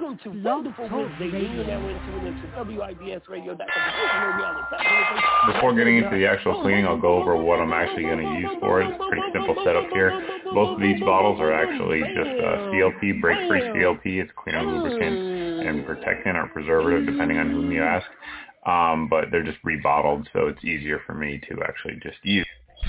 Welcome to Wonderful Wednesday. You're now into WIBSradio.com. Before getting into the actual cleaning, I'll go over what I'm actually going to use for it. It's a pretty simple setup here. Both of these bottles are actually just CLP, break-free CLP. It's cleaner lubricant and protectant or preservative, depending on whom you ask. But they're just rebottled, so it's easier for me to actually just use.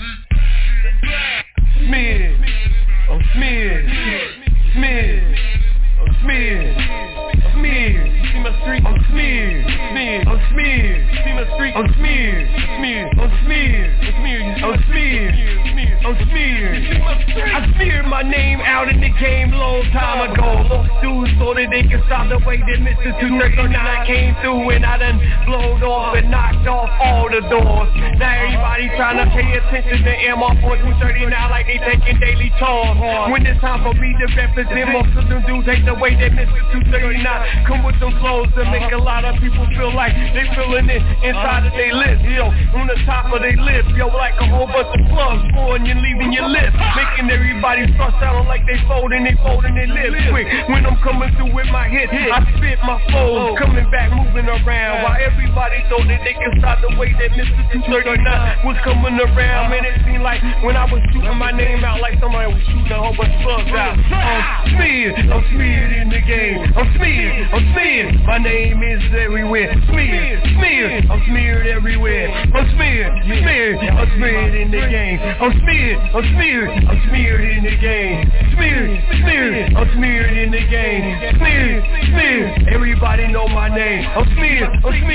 Smeared. I'm smeared. Smeared. I'm smeared. Smeared. See my street. I'm smeared. Smeared. I'm smeared. See my street. I'm smeared. Smeared. I'm smeared. I'm smeared. I'm smeared. I smeared my name out in the game long time ago. Dudes so that they can stop the way that Mr. 239 came through, and I done blowed off and knocked off all the doors. Now everybody trying to pay attention to MR4239 like they taking daily chores. When it's time for me to represent, most of them dudes hate the way that Mr. 239 come with them flows to make a lot of people feel like they feeling it inside of their lips, yo, on the top of their lips, yo, like a whole bunch of plugs pouring and leaving your lips, making everybody start sounding like they folding their lips quick. When I'm coming through with my hits, I spit my flows, coming back, moving around, while everybody thought that they can stop the way that Mr. 239 was coming around. Man, it seemed like when I was shooting my name out, like somebody was shooting a whole bunch of slugs out. I'm smeared in the game. I'm smeared. My name is everywhere. Smeared. I'm smeared everywhere. I'm smeared in the game. I'm smeared in the game. Smeared. I'm smeared in the game. Smeared. Everybody know my name. I'm smeared.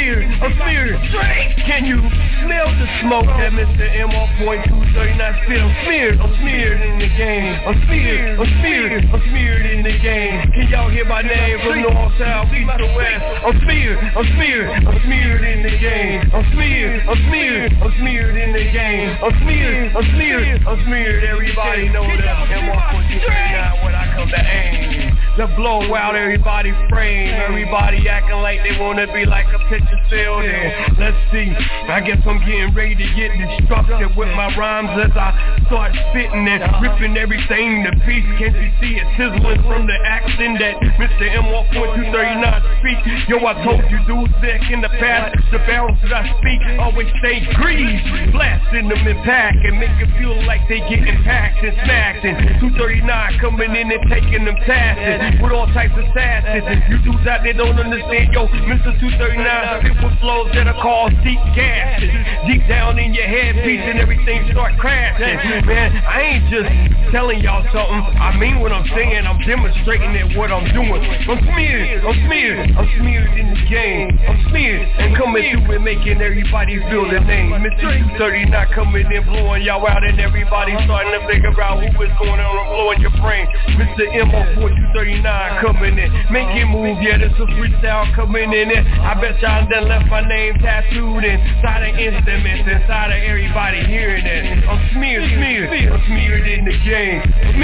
Can you smell the smoke that Mr. MR.239 still smeared? I'm smeared in the game. I'm smeared in the game. Can y'all hear my name from north, south, east, to west? I'm smeared in the game. I'm smeared in the game. I'm smeared. Everybody know that MR.239 when I come to aim. To blow out everybody's frame. Everybody acting like they wanna be like a picture sale there. Let's see, I guess I'm getting ready to get destructive with my rhymes as I start spitting and ripping everything to pieces. Can't you see it sizzling from the accent that Mr. MR.239 speak? Yo, I told you dudes back in the past, the barrels that I speak always stay greased, blasting them in pack and make it feel like they getting packed and smacked. And 239 coming in and taking them tasks with all types of sasses. You dudes out there don't understand, yo, Mr. 239 spit with flows that are called deep gases. Deep down in your headpiece and everything start crashing. Man, I ain't just telling y'all something, I mean what I'm saying, I'm demonstrating it what I'm doing. I'm smeared in the game. I'm smeared and coming through and making everybody feel the name. Mr. 239 coming in, blowing y'all out, and everybody starting to figure out who is going on and blowing your brain. Mr. MR.239 coming in, making move, yeah, this is freestyle coming in. I bet y'all done left my name tattooed inside of instruments, inside of everybody hearing it. I'm smeared in the game.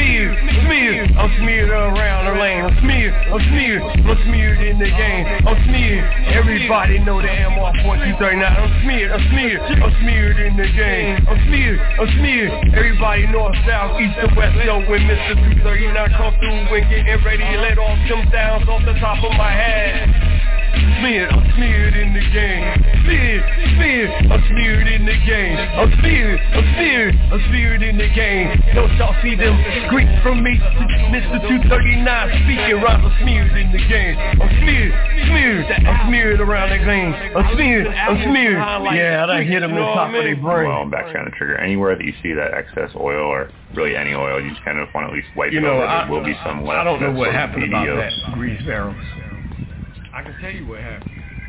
I'm smeared around the lane. I'm smeared in the game. I'm smeared. Everybody know the MR.239. I'm smeared in the game. I'm smeared. Everybody north, south, east, and west. Yo, when Mr. 239 come through, when getting ready to let off some sounds off the top of my head. I'm smeared in the game. I'm smeared in the game. I'm smeared in the game. Don't y'all see them screams from me? Mr. 239 speaking rhymes. I'm smeared in the game. I'm smeared around the game. I'm smeared. Yeah, I done hit them on top of their brain. Well, background the trigger. Anywhere that you see that excess oil or really any oil, you just kind of want to at least wipe it over. There will be some left. I don't know what happened about that grease barrels. I can tell you what happened.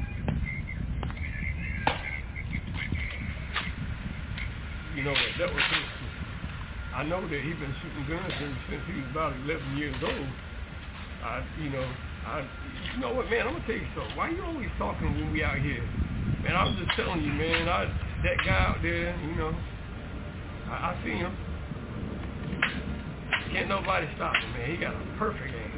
You know what, that was his. I know that he's been shooting guns since he was about 11 years old. You know what, man, I'm going to tell you something. Why you always talking when we out here? Man, I was just telling you, man, that guy out there, you know, I see him. Can't nobody stop him, man. He got a perfect aim.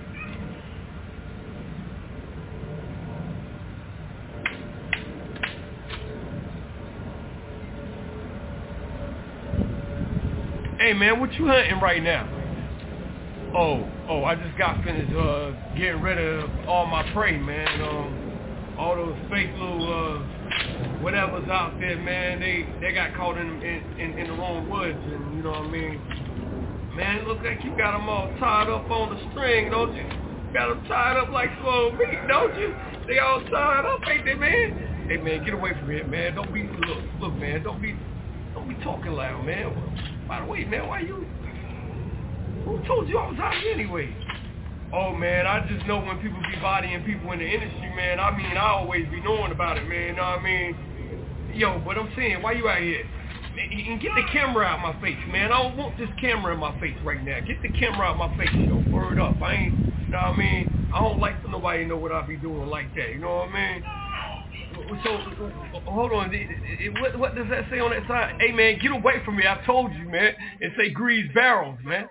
Hey, man, what you hunting right now? Oh, Oh, I just got finished getting rid of all my prey, man. All those fake little whatever's out there, man. They got caught in the wrong woods, and you know what I mean. Man, it looks like you got them all tied up on the string, don't you? Got them tied up like slow meat, don't you? They all tied up, ain't they, man? Hey, man, get away from here, man. Don't be look, man. Don't be talking loud, man. By the way, man, why you? Who told you I was out here anyway? Oh, man, I just know when people be bodying people in the industry, man. I mean, I always be knowing about it, man. You know what I mean? Yo, but I'm saying, why you out here? And get the camera out my face, man. I don't want this camera in my face right now. Get the camera out my face, yo. Word up. I ain't, you know what I mean? I don't like for nobody to know what I be doing like that. You know what I mean? So, hold on. What does that say on that side? Hey, man, get away from me. I told you, man. It say grease barrels, man.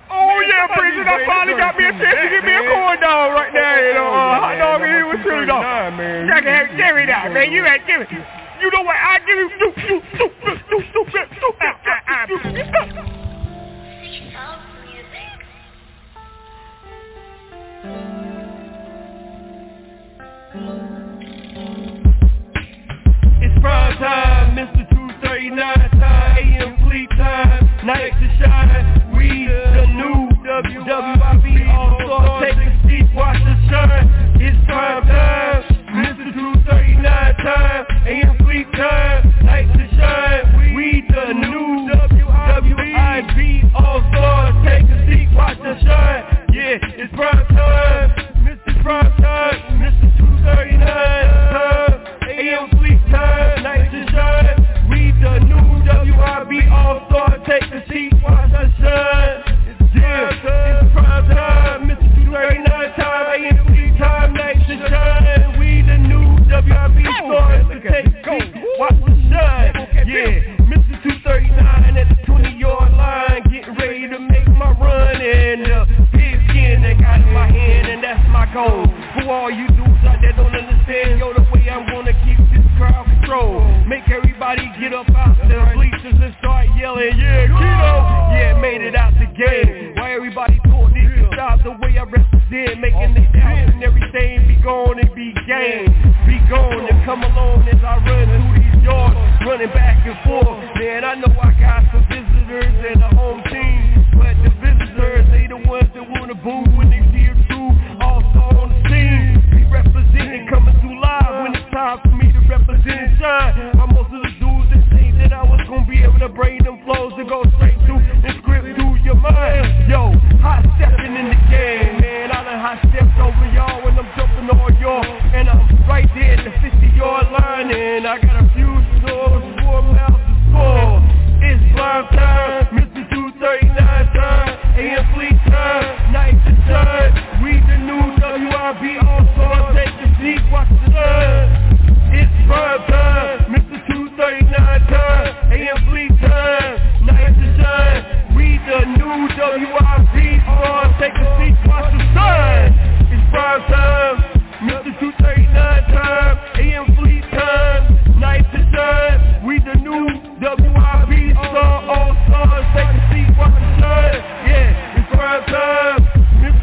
Oh yeah, Breezy, I finally got me a chance to get me a corn dog right now, you know, hot dog and with chili dog. Give me that, man, give me. You know what, I give you, It's prime time, Mr. 239 time, AM fleet time, night to shine. We the new WWIB All-Star, take a seat, watch the shine. It's prime time, Mr. 239 time, AM fleet time, night to shine. We the new WWIB All-Star, take a seat, watch the shine. Yeah, it's prime time, Mr. Prime time, Mr. 239 time, AM fleet time, night to shine. We the new WIB All-Star, take a seat, watch the shine. Yeah, it's prime time, Mr. 239 time, AM fleet time, night to shine. We the new WIB All-Star, take a seat, watch the shine. Yeah, Mr. 239 at the 20-yard line, getting ready to make my run. And pigskin that got in my hand, and that's my goal. For all you dudes out there don't understand, yo, the way I'm gonna keep this crowd control. Make everybody get up out the bleachers and start yelling, yeah, Kino! Yeah, made it out the game. Why everybody thought they could stop the way I represent, making it down and everything be gone and be game. Be gone and come along as I run through these yards, running back and forth. Man, I know I got some visitors and a home team, but the visitors, they the ones that wanna boo when they see it through. Also on the scene, be representing, coming through live when it's time for me to represent and shine. While most of the dudes that think that I was gonna be able to bring them flows to go straight through and script through your mind. Yo, hot stepping in the game, man. I done hot stepped over y'all when I'm jumping on y'all, and I'm right there at the 50-yard line, and I got a few stores, 4 miles to score. It's prime time, Mr. 239 time, AM fleet time, night to shine. We the new WIB All-Star, take a seat, watch the shine. It's prime time, Mr. 239 time, AM fleet time, night to shine. We the new WIB All-Star, take a seat, watch the shine. It's prime time, Mr. 239 time, AM fleet time, night to shine. We the new WIB All-Stars, take a seat, watch the shine. Yeah, it's prime time, Mr.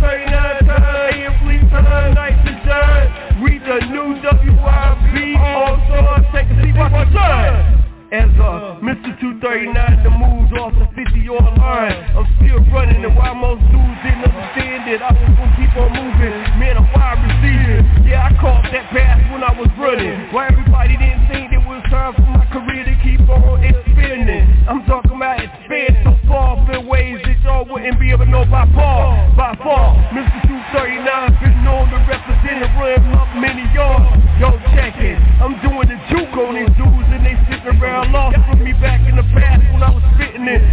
239 time, AM fleet time, night to shine. We the new WIB All-Stars, take a seat, watch the shine. As Mr. 239 the moves off the 50-yard line, I'm still running, and while most dudes didn't understand it, I was gonna keep on moving. Man, I'm wide receiver. Yeah, I caught that pass when I was running. Why everybody didn't think it was time for my career to keep on expanding. I'm talking about expand so far in ways that y'all wouldn't be able to know by far. By far, Mr. 239 been known to represent and run up many yards. Yo, check it. I'm doing the juke on these dudes, and they sitting around lost with me back in the past when I was spitting in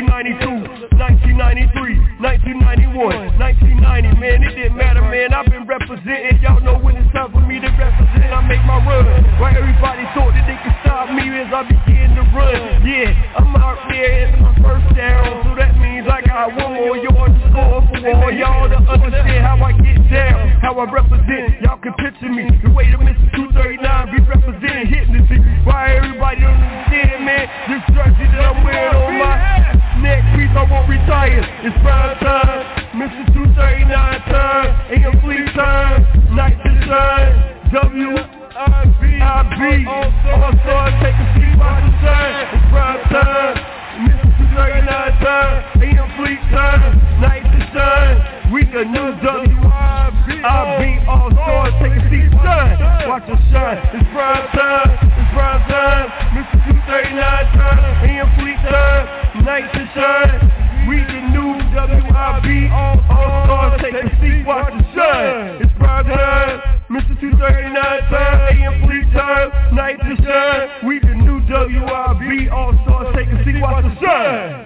1992, 1993, 1991, 1990. Man, it didn't matter, man. I've been representing. Y'all know when it's time for me to represent, I make my run. Why everybody thought that they could stop me as I begin to run. Yeah, I'm out there in my first down, so that means I got one more yard to score for all y'all to understand how I get down, how I represent. Y'all can picture me the way that Mr. 239 be representing, hitting the seat. Why everybody don't understand, man? This jersey that I'm wearing on my neck piece, I won't retire. It's prime time, Mr. 239 time, AM fleet time, night to shine. WIB All-Star, take a seat, watch the shine. It's prime time, Mr. 239 time, AM fleet time, night to shine. We the new WIB All-Star, take a seat, shine, watch the shine. It's prime time, Mr. 239 time, AM fleet time, night to shine. We the new WIB All-Star, take a seat, watch the shine. It's prime time, Mr. 239 time, AM fleet time, night to shine. We the new WIB All-Star, take a seat, watch the shine.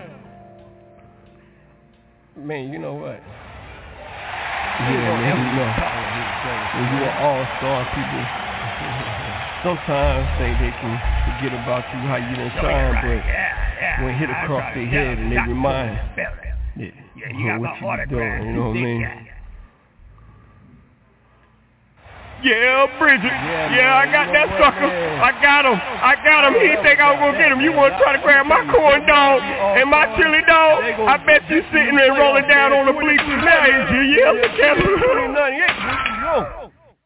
Man, you know what? Yeah, man, you know. When you an all-star, people sometimes think they can forget about you, how you done shine, but when it hit across their head and they remind, yeah. man. You got my autograph. You know what I mean? Guy. Yeah, Bridget. Yeah, I got that sucker. I got him. He think I was going to get him. You want to try to grab my corn dog and my chili dog? I bet you sitting there rolling down on the bleachers now, is you? Yeah, look at him.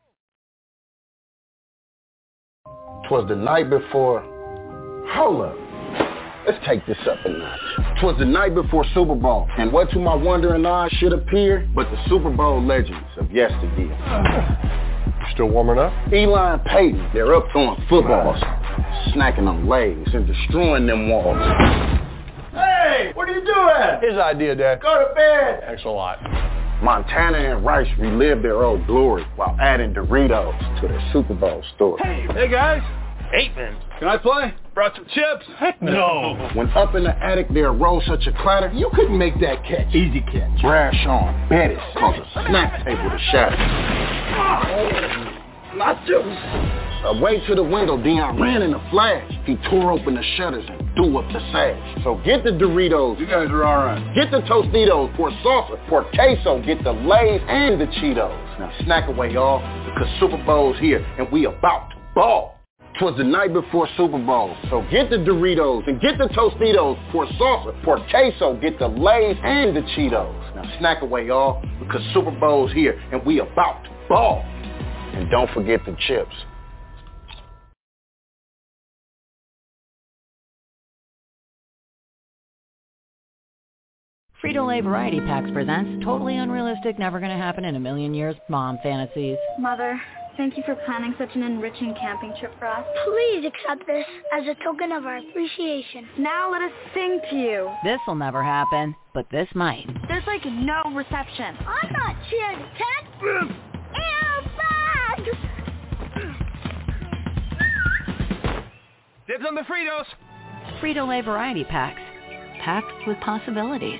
'Twas the night before. Hold up. Let's take this up a notch. 'Twas the night before Super Bowl, and what to my wondering eyes should appear but the Super Bowl legends of yesteryear. Still warming up? Eli and Peyton, they're up throwing footballs, snacking on Lay's and destroying them walls. Hey, what are you doing? His idea, Dad. Go to bed. Thanks a lot. Montana and Rice relived their old glory while adding Doritos to their Super Bowl story. Hey guys. Hey, man. Can I play? Brought some chips. Heck no. When up in the attic there arose such a clatter, you couldn't make that catch. Easy catch. Bradshaw Bettis caused a snap table to shatter. Away to the window, Deion ran in a flash. He tore open the shutters and threw up the sash. So get the Doritos. You guys are all right. Get the Tostitos. Pour salsa. Pour queso. Get the Lay's and the Cheetos. Now snack away, y'all, because Super Bowl's here and we about to ball. 'Twas the night before Super Bowl, so get the Doritos and get the Tostitos. Pour salsa, pour queso, get the Lay's and the Cheetos. Now snack away, y'all, because Super Bowl's here and we about to ball. And don't forget the chips. Frito-Lay Variety Packs presents Totally Unrealistic, Never Gonna Happen in a Million Years Mom Fantasies. Mother, thank you for planning such an enriching camping trip for us. Please accept this as a token of our appreciation. Now let us sing to you. This'll never happen, but this might. There's like no reception. I'm not cheering to 10. Airbag! Dibs on the Fritos. Frito-Lay Variety Packs, packed with possibilities.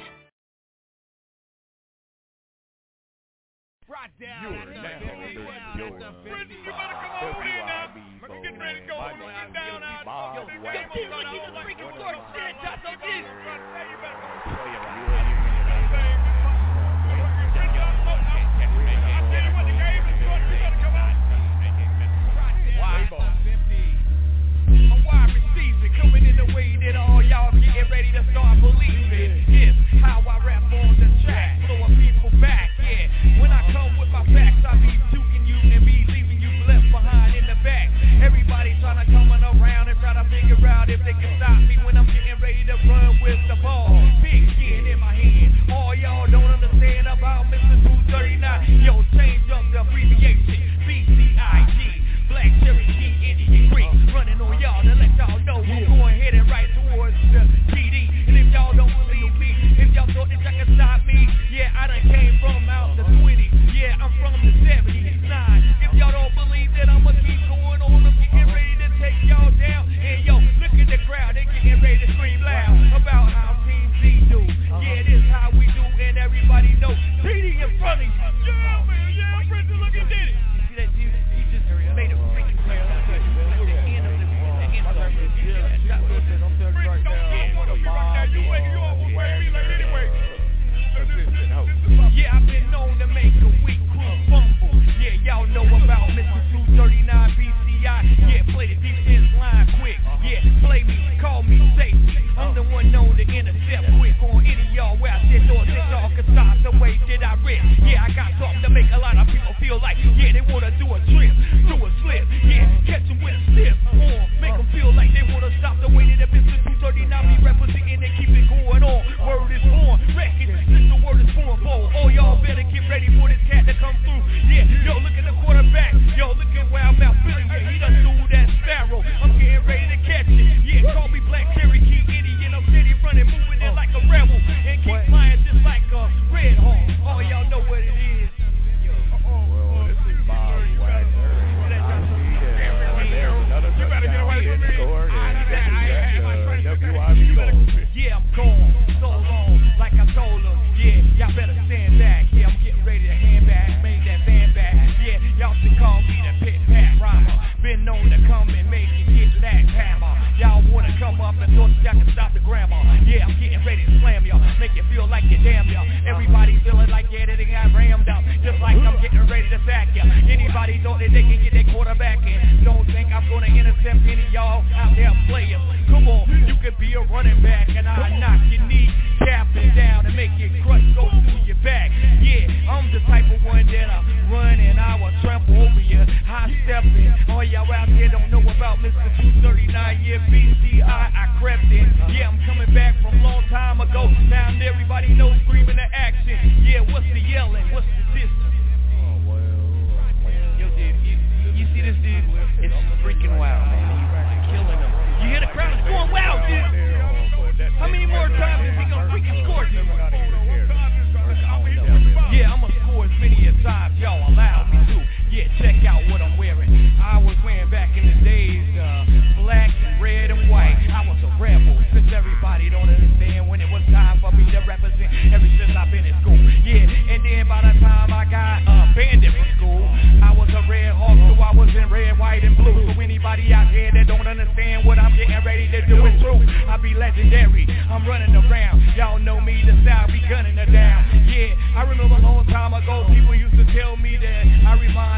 Right down. You better come over here now. I'm getting ready to go. Right down out. Yo, get this like you just freaking start shit. That's so deep. You better come. Coming in the way that all y'all getting ready to start believing. Yes, how I rap on the track, blowing people back, yeah. When I come with my facts, I be duking you and be leaving you left behind in the back. Everybody trying to come around and try to figure out if they can stop me when I'm getting ready to run with the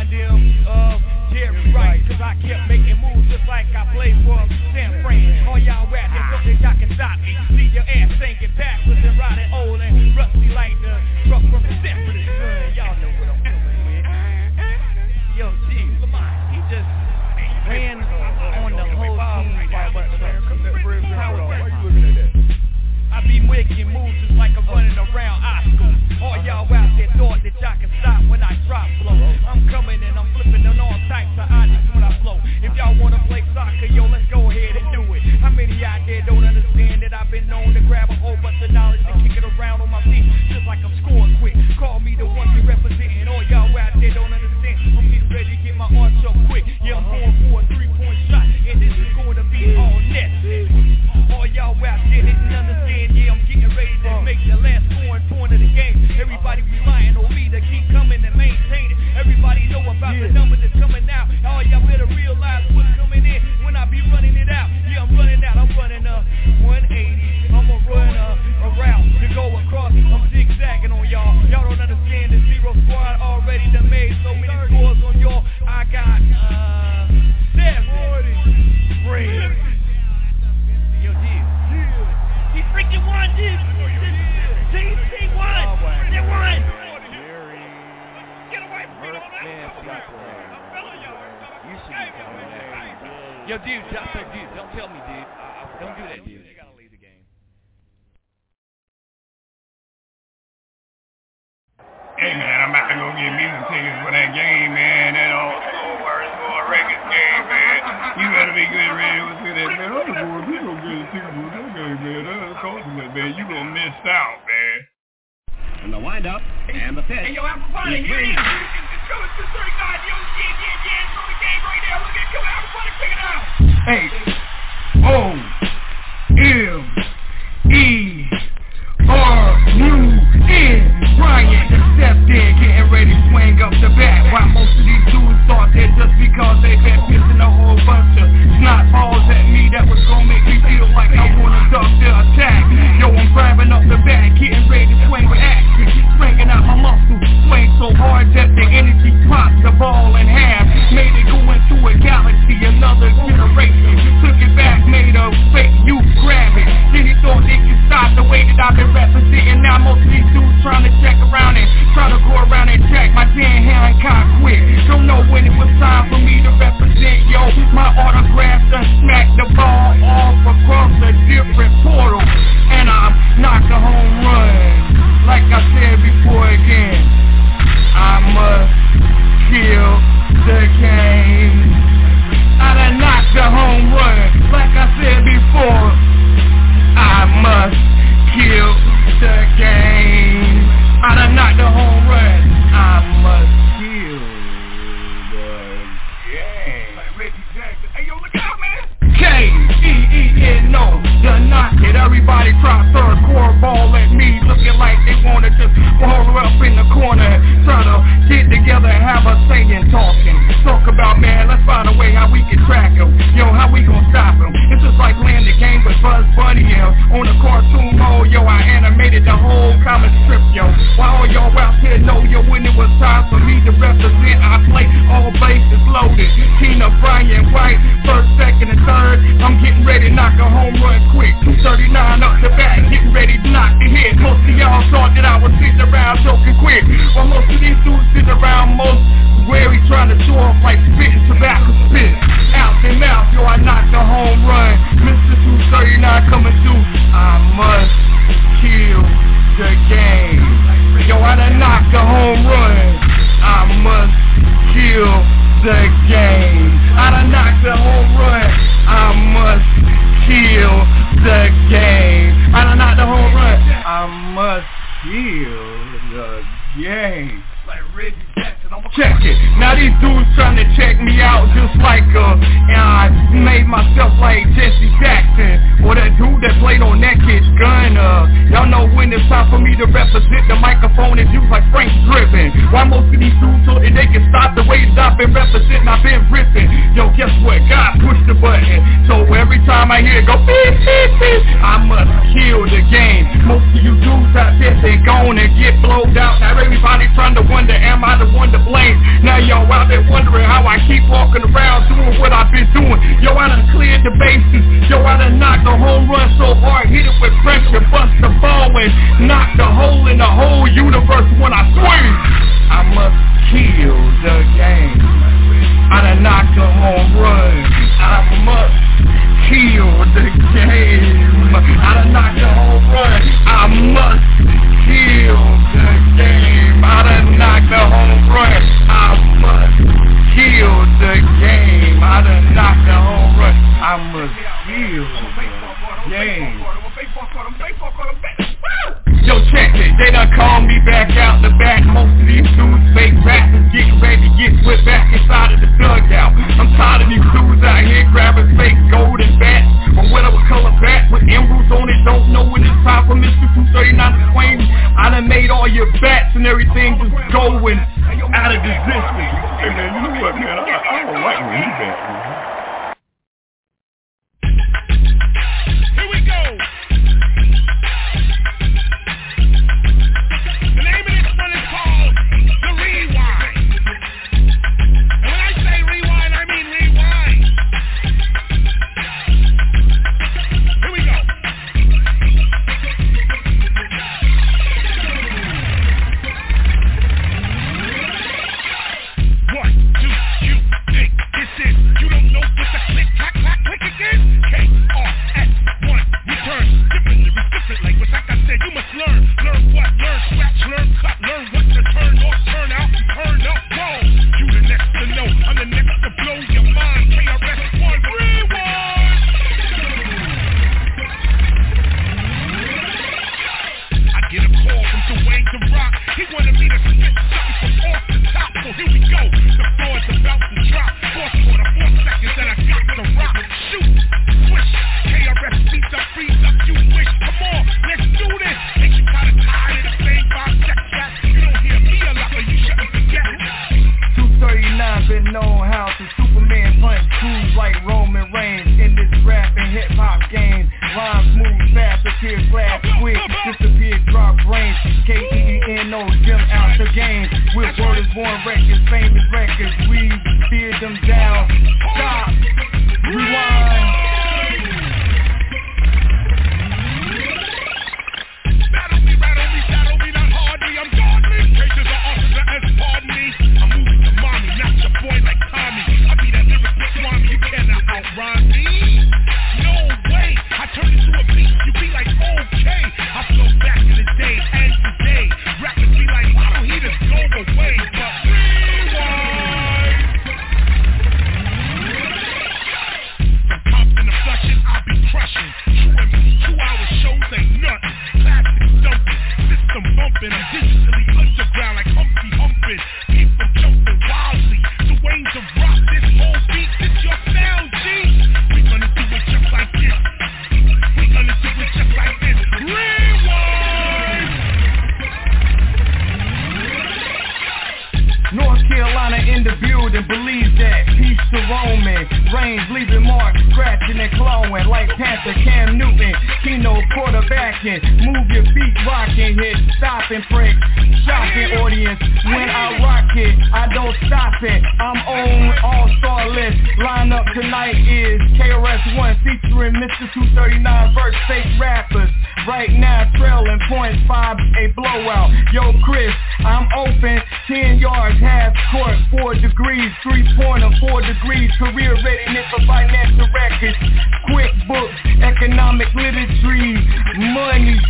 them Jerry Rice, cause I kept making moves just like I played for San Fran. All y'all rap that know that y'all can stop me. See your ass singing backwards and riding old and rusty like the truck from the Sanford and Son. Y'all know what I'm doing with. Yo, G, Lamont, he just ran on the whole team. I be making moves just like I'm running around Oscar. All y'all out there thought that y'all can stop when I drop flow. I'm coming and I'm flipping on all types of objects when I flow. If y'all wanna play soccer, yo, let's go ahead and do it. How many out there don't understand that I've been known to grab a whole bunch of knowledge and kick it around on my feet just like I'm scoring quick? Call me the one to representing. All y'all out there don't understand. I'm getting ready to get my arch up quick. Yeah, I'm going for a 3-point shot, and this is going to be all net. All y'all out there didn't understand. Yeah, I'm getting ready to make the last scoring point of the game. Everybody relying on me to keep coming and maintain it. Everybody know about the number that's coming out. All y'all better realize what's coming in when I be running it out. Yeah, I'm running out. I'm running a 180. I'ma run a route to go across. I'm zigzagging on y'all. Y'all don't understand the zero squad already done made so many scores on y'all. I got 7 rings. Yo, dude. He freaking won, dude. He won. They won. Get away from me, Yo, dude, don't tell me, dude. Don't do that, dude. You gotta leave the game. Hey, man, I'm about to go get me some tickets for that game, man. That old school records game, man. You better be good ready to see that, man. I'm going to go get a ticket for that game, man. That's costing it, man. You gonna miss out, man. And the windup and the pitch. Hey, yo, Alpha here it is. It's going to 39. Yo, yeah. It's on the game right there. Look at it. Come on, Alpha, check it out. H-O-M-E-R-U-N. Bryant stepped in, getting ready to swing up the bat. While most of these dudes thought that just because they been missing a whole bunch of snot balls at me, that was gonna make me feel like I wanna duck the attack. Yo, I'm grabbing up the bat, getting ready to swing with action. Swinging out my muscles, swing so hard that the energy popped the ball in half. Made it go into a galaxy, another generation. Took it back, made a fake youth grab it. Then he thought they could stop the way that I've been representing. Now most of these dudes trying to check around and try to go around and check my damn hand cock quick. Don't know when it was time for me to represent, yo. My autograph done smacked the ball off across a different portal, and I knocked a home run. Like I said before again, I must kill the game. I done knocked the home run. Like I said before, I must kill the game. I done knocked the home run. I must kill the game. Like Reggie Jackson. Hey, yo, look out, man. K-E-E-N-O. Done knocked it. Everybody try to throw a core ball at me, looking like they wanna just ball her up in the corner. Try to get together and have a saying talking. Talk about, man, let's find a way how we can track him. Yo, how we gonna stop him? It's just like playing the game with Buzz Bunny, yo. On a cartoon mode, yo, I animated the whole comic strip, yo. While all y'all out here know, yo, when it was time for me to represent, I play all bases loaded. Tina, Bryant, White, first, second, and third. I'm getting ready to knock a home run quick. 239 up the bat, getting ready to knock the hit. Most of y'all thought that I was sitting around joking quick. Well, most of these dudes sitting around most where he trying to show off like spitting tobacco spit. Out their mouth, yo, I knocked a home run. Mr. 239 coming through. I must kill the game. Yo, I done knocked a home run. I must kill the game. I done knocked a home run. I must kill the game. I done knocked the home run. I must kill the game. Like Reggie Jackson, check it. Now these dudes trying to check me out just like and I made myself like Jesse Jackson, or that dude that played on that kid's gun. Y'all know when it's time for me to represent, the microphone is used like Frank Driven. Why most of these dudes so that they can stop the way that I've been representing, I've been ripping. Yo, guess what? God pushed the button. So every time I hear it go beep, beep, beep, I must kill the game. Most of you dudes out there, they gonna get blowed out. Now everybody trying to wonder, am I the one to to blame. Now yo, I've been wondering how I keep walking around doing what I've been doing. Yo, I done cleared the bases. Yo, I done knocked the home run so hard, hit it with pressure, bust the ball and knock the hole in the whole universe when I swing. I must kill the game. I done knocked a home run. I must kill the game. I done knocked a home run. I must kill the game. I done knocked a home run. I must kill the game. I done knocked a home run. I must kill the game. Yo, check it, they done called me back out the back. Most of these dudes fake rappers getting ready to get put back inside of the dugout. I'm tired of these dudes out here grabbing fake golden bats or whatever color bat with emeralds on it. Don't know when it's time for Mr. 239 to swing. I done made all your bats and everything just going out of existence. Hey man, you know what, man? I don't like when he bats, man. Here we go. The name of this one is called The Rewind. And when I say rewind, I mean rewind. Here we go. One, two, you think this is, you don't know what the click, clack, clack, click again? K-R-S-1, return, different lyrics, different language, like I said, you must learn what, learn scratch, learn cut, learn what to turn off, turn out, turn up, go. You the next to know, I'm the next to blow your mind, KRS-One, rewind! I get a call from Dwayne The Rock, he wanted me to spit something from off the top, so here we go, the floor's about to drop, 4 seconds and I got the rock, shoot, swish, KRS beats up, freeze up, you wish, come on, let's do this, ain't you kinda tired of the same 5-check chat, you don't hear me a lot, but you shouldn't forget it. 239 been known how to Superman punch crews like Roman Reigns in this rap and hip-hop game, rhymes move fast, appear flash quick, disappear, drop brains, K-E-E-N-O, Jim out the game, with Word is Born records, famous records, we steer them down, stop, rewind. Battle me, shadow me, not hardly, I'm godly, cases of officer S, pardon me, I'm moving to mommy, not your boy like Tommy, I be that lyric with Swami, you cannot outrhyme me, no way, I turn into a beast, you be like, okay, I flow back in the day and today, rappers be like, why don't he just go away, but rewind. From Compton to Flushing, I'll be crushing, 2 shows ain't nothing, classic dumping, system bumping, I'm digitally underground like Humpty Humping, people jumping wildly, Dwayne The Rock, this whole beat, this your sound, G, we gonna do it just like this, we gonna do it just like this, rewind! North Carolina in the building, believe that, peace to Roman, Reigns leaving marks, scratching and clawing, like Panther, Cam Newton, Keno quarterbacking, move your feet rocking, hit, stopping, prick, shocking audience, when I rock it, I don't stop it, I'm on all-star list, lineup tonight is KRS-One featuring Mr. 239 verse fake rappers, right now trailing .5, a blowout, yo Chris, I'm open, 10 yards, half court, 4 degrees, 3-pointer, 4 degrees, career readiness for financial records, quick books, economic literature, money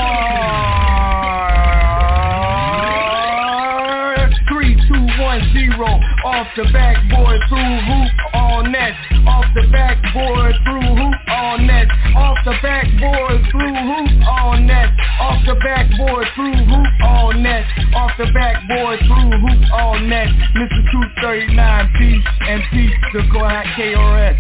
smart, 3, 2, 1, 0, off the backboard, through hoop, all net, off the backboard, through hoop, all net, off the backboard, through hoop, all net, off the backboard, through hoop, all net, off the backboard, through hoop, all net, Mr. 239, peace and peace to KRS.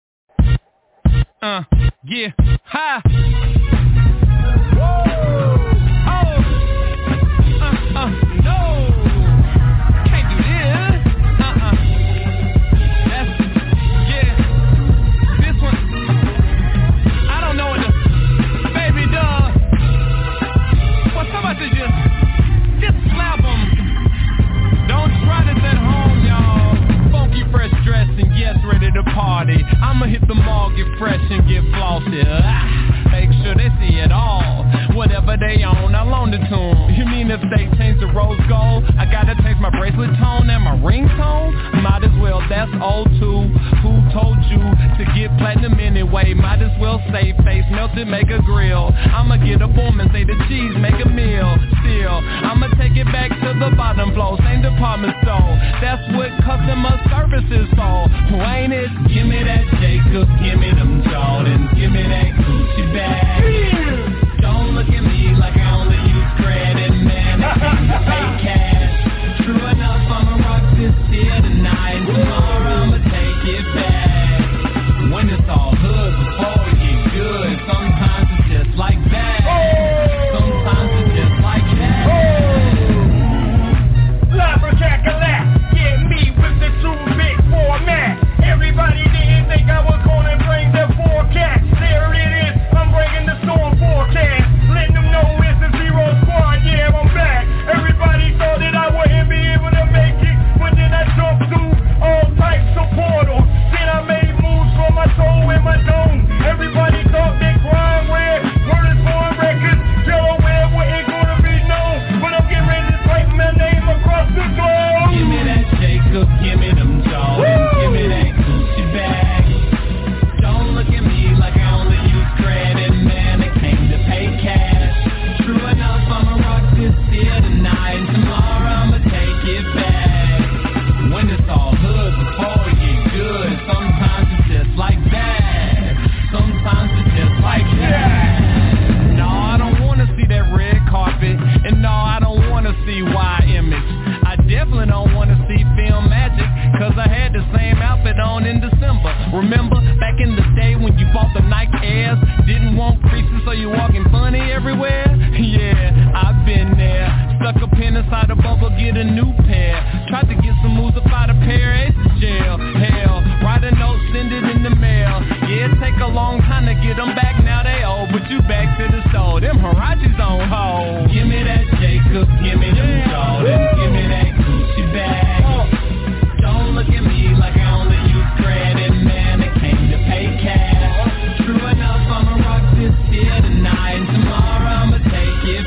Yeah, hi. change the rose gold. I gotta change my bracelet tone and my ringtone. Might as well, that's old too. Who told you to get platinum anyway? Might as well save face, melt it, make a grill. I'ma get a form and say the cheese, make a meal. Still, I'ma take it back to the bottom floor, same department store. That's what customer service is for. Ain't it? Give me that Jacobs, give me them Jordans, give me that Gucci bag. Don't look at me like I only use credit, man. I can't pay cash. True enough, I'ma rock this here tonight. Tomorrow I'ma take it back. When it's all hood before it get good, sometimes it's just like that. Sometimes it's just like that. Labracacalac, yeah, me with the too big format. Everybody didn't think I was gonna bring the forecast. There it is, I'm bringing the storm forecast. Letting them know it's a zero squad, yeah, I'm back. Everybody thought that I wouldn't be able to make it, but then I jumped through all types of portals. Then I made moves for my soul and my dome. Everybody thought that crime where word is born records, Delaware wasn't gonna be known, but I'm getting ready to type my name across the globe. Give me that Jacob, give me them Jordans, give me that Gucci bag. Don't look at me like I only use credit, man. I came to pay cash. True enough, I'ma rock this here tonight. Tomorrow I'ma take it back. When it's all hood before it get good, sometimes it's just like that. Sometimes it's just like that. No, I don't wanna see that red carpet, and no, I don't wanna see Y image. I definitely don't wanna see film magic, cause I had the same outfit on in December. Remember back in the day when you bought the Nike Airs, didn't want creases so you walking funny everywhere? Yeah, I've been there. Stuck a pin inside a bubble, get a new pair. Tried to get some moves up out of pair, it's jail. Hell, write a note, send it in the mail. Yeah, it take a long time to get them back, now they old, but you back to the store. Them Harachis on hold. Give me that Jacobs, give me them Jordans, give me that Gucci bag. Don't look at me like I only use credit, man. I came to pay cash. True enough, I'ma rock this here tonight. Tomorrow I'ma take it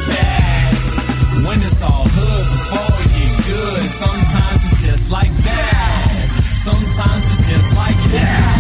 back. When it's all hood before it get good, sometimes it's just like that. Sometimes it's just like that.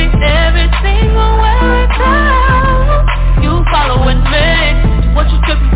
What you took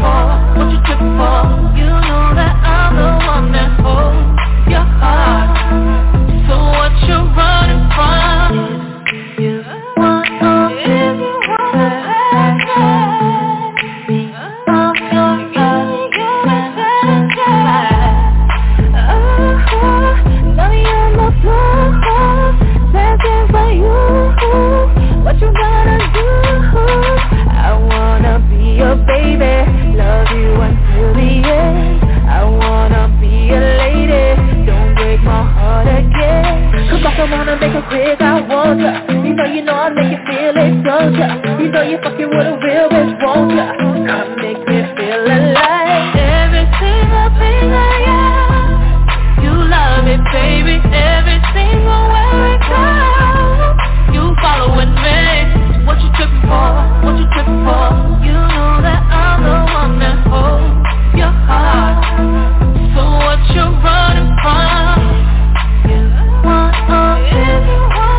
the end. I wanna be a lady, don't break my heart again. Cause I wanna make it quick, I want ya. You know I make you feel it, don't ya? You know you fucking with a real bitch, won't ya? Come make me feel alive. Every single thing I am, you love it, baby. Every single way we go, you following me. What you tripping for? What you tripping for? You know that I'm the one that holds your heart. So what you running from? You want if you want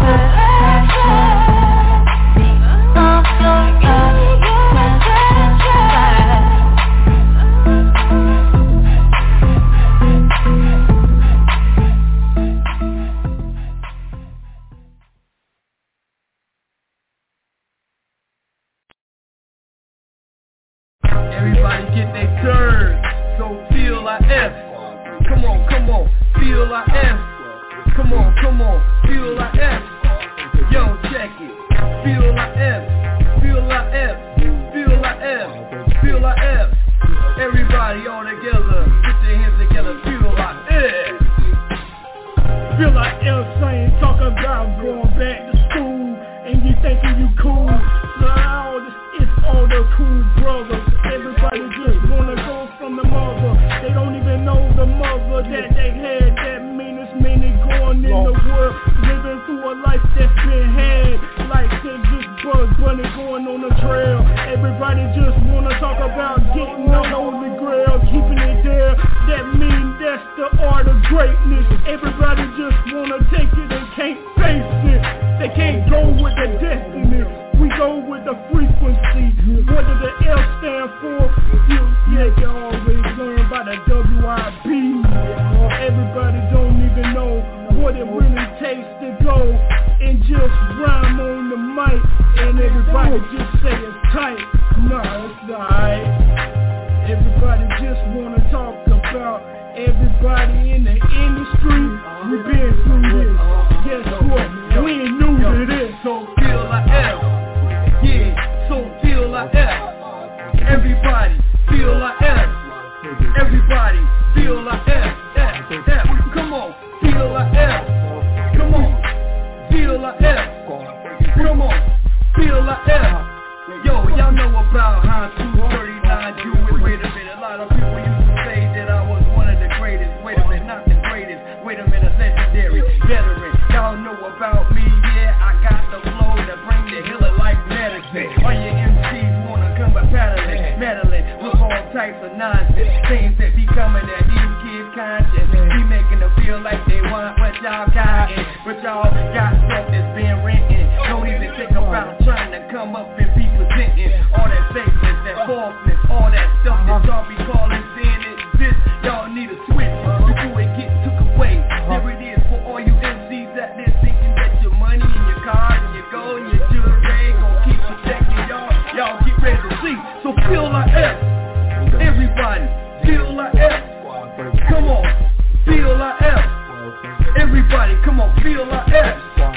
Everybody get their turn, so feel like F. Come on, feel like F. Come on, feel like F. Yo, check it. Feel like F. Feel like F. Feel like F. Feel like F. Everybody all together. Put your hands together. Feel like F. Feel like F saying, talk about going back to school, and you thinking you cool. No, it's all the cool brothers. Everybody just wanna go from the mother. They don't even know the mother that they had. That meanest minute going in the world, living through a life that's been had. Like they just Bug Bunny going on the trail. Everybody just wanna talk about getting the holy grail, keeping it there. That means that's the art of greatness. Everybody just wanna take it and can't face it. They can't go with the destiny. We go with the frequency. What does the L stand for? You always learn by the WIB. Everybody don't even know what it really takes to go and just rhyme on the mic. And everybody just say it's tight. No, it's alright. Everybody just wanna talk about everybody in the industry. We been through this. Guess what? We ain't new to this. So feel like F. Yeah, so feel like F. Everybody feel like F. Everybody feel like F. F. Come on, feel like F. Come on, feel like F. Come on, feel like F. Yo, y'all know about how 239 do it. Wait a minute, a lot of people used to say that I was one of the greatest. Wait a minute, not the greatest. Wait a minute, legendary veteran. Y'all know about me, yeah, I got the flow that bring the healer like medicine. All your MCs wanna come by meddling with all types of nonsense. Things that be coming at these kids' conscience. Be making them feel like they want what y'all got, but y'all got stuff that's been written. Don't even think about trying to come up and be presenting all that fakeness, that falseness, all that stuff that y'all be calling sin exists. Y'all need a switch before it get took away. There it is for all you MCs out there thinking that your money and your cars and your gold and your jewelry gon' keep protecting y'all. Y'all get ready to see. So feel like F. Everybody feel like F. Come on, feel like F. Everybody, come on, feel like F.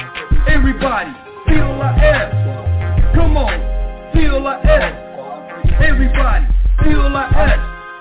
Everybody feel like F. Come on, feel like F. Everybody feel like F.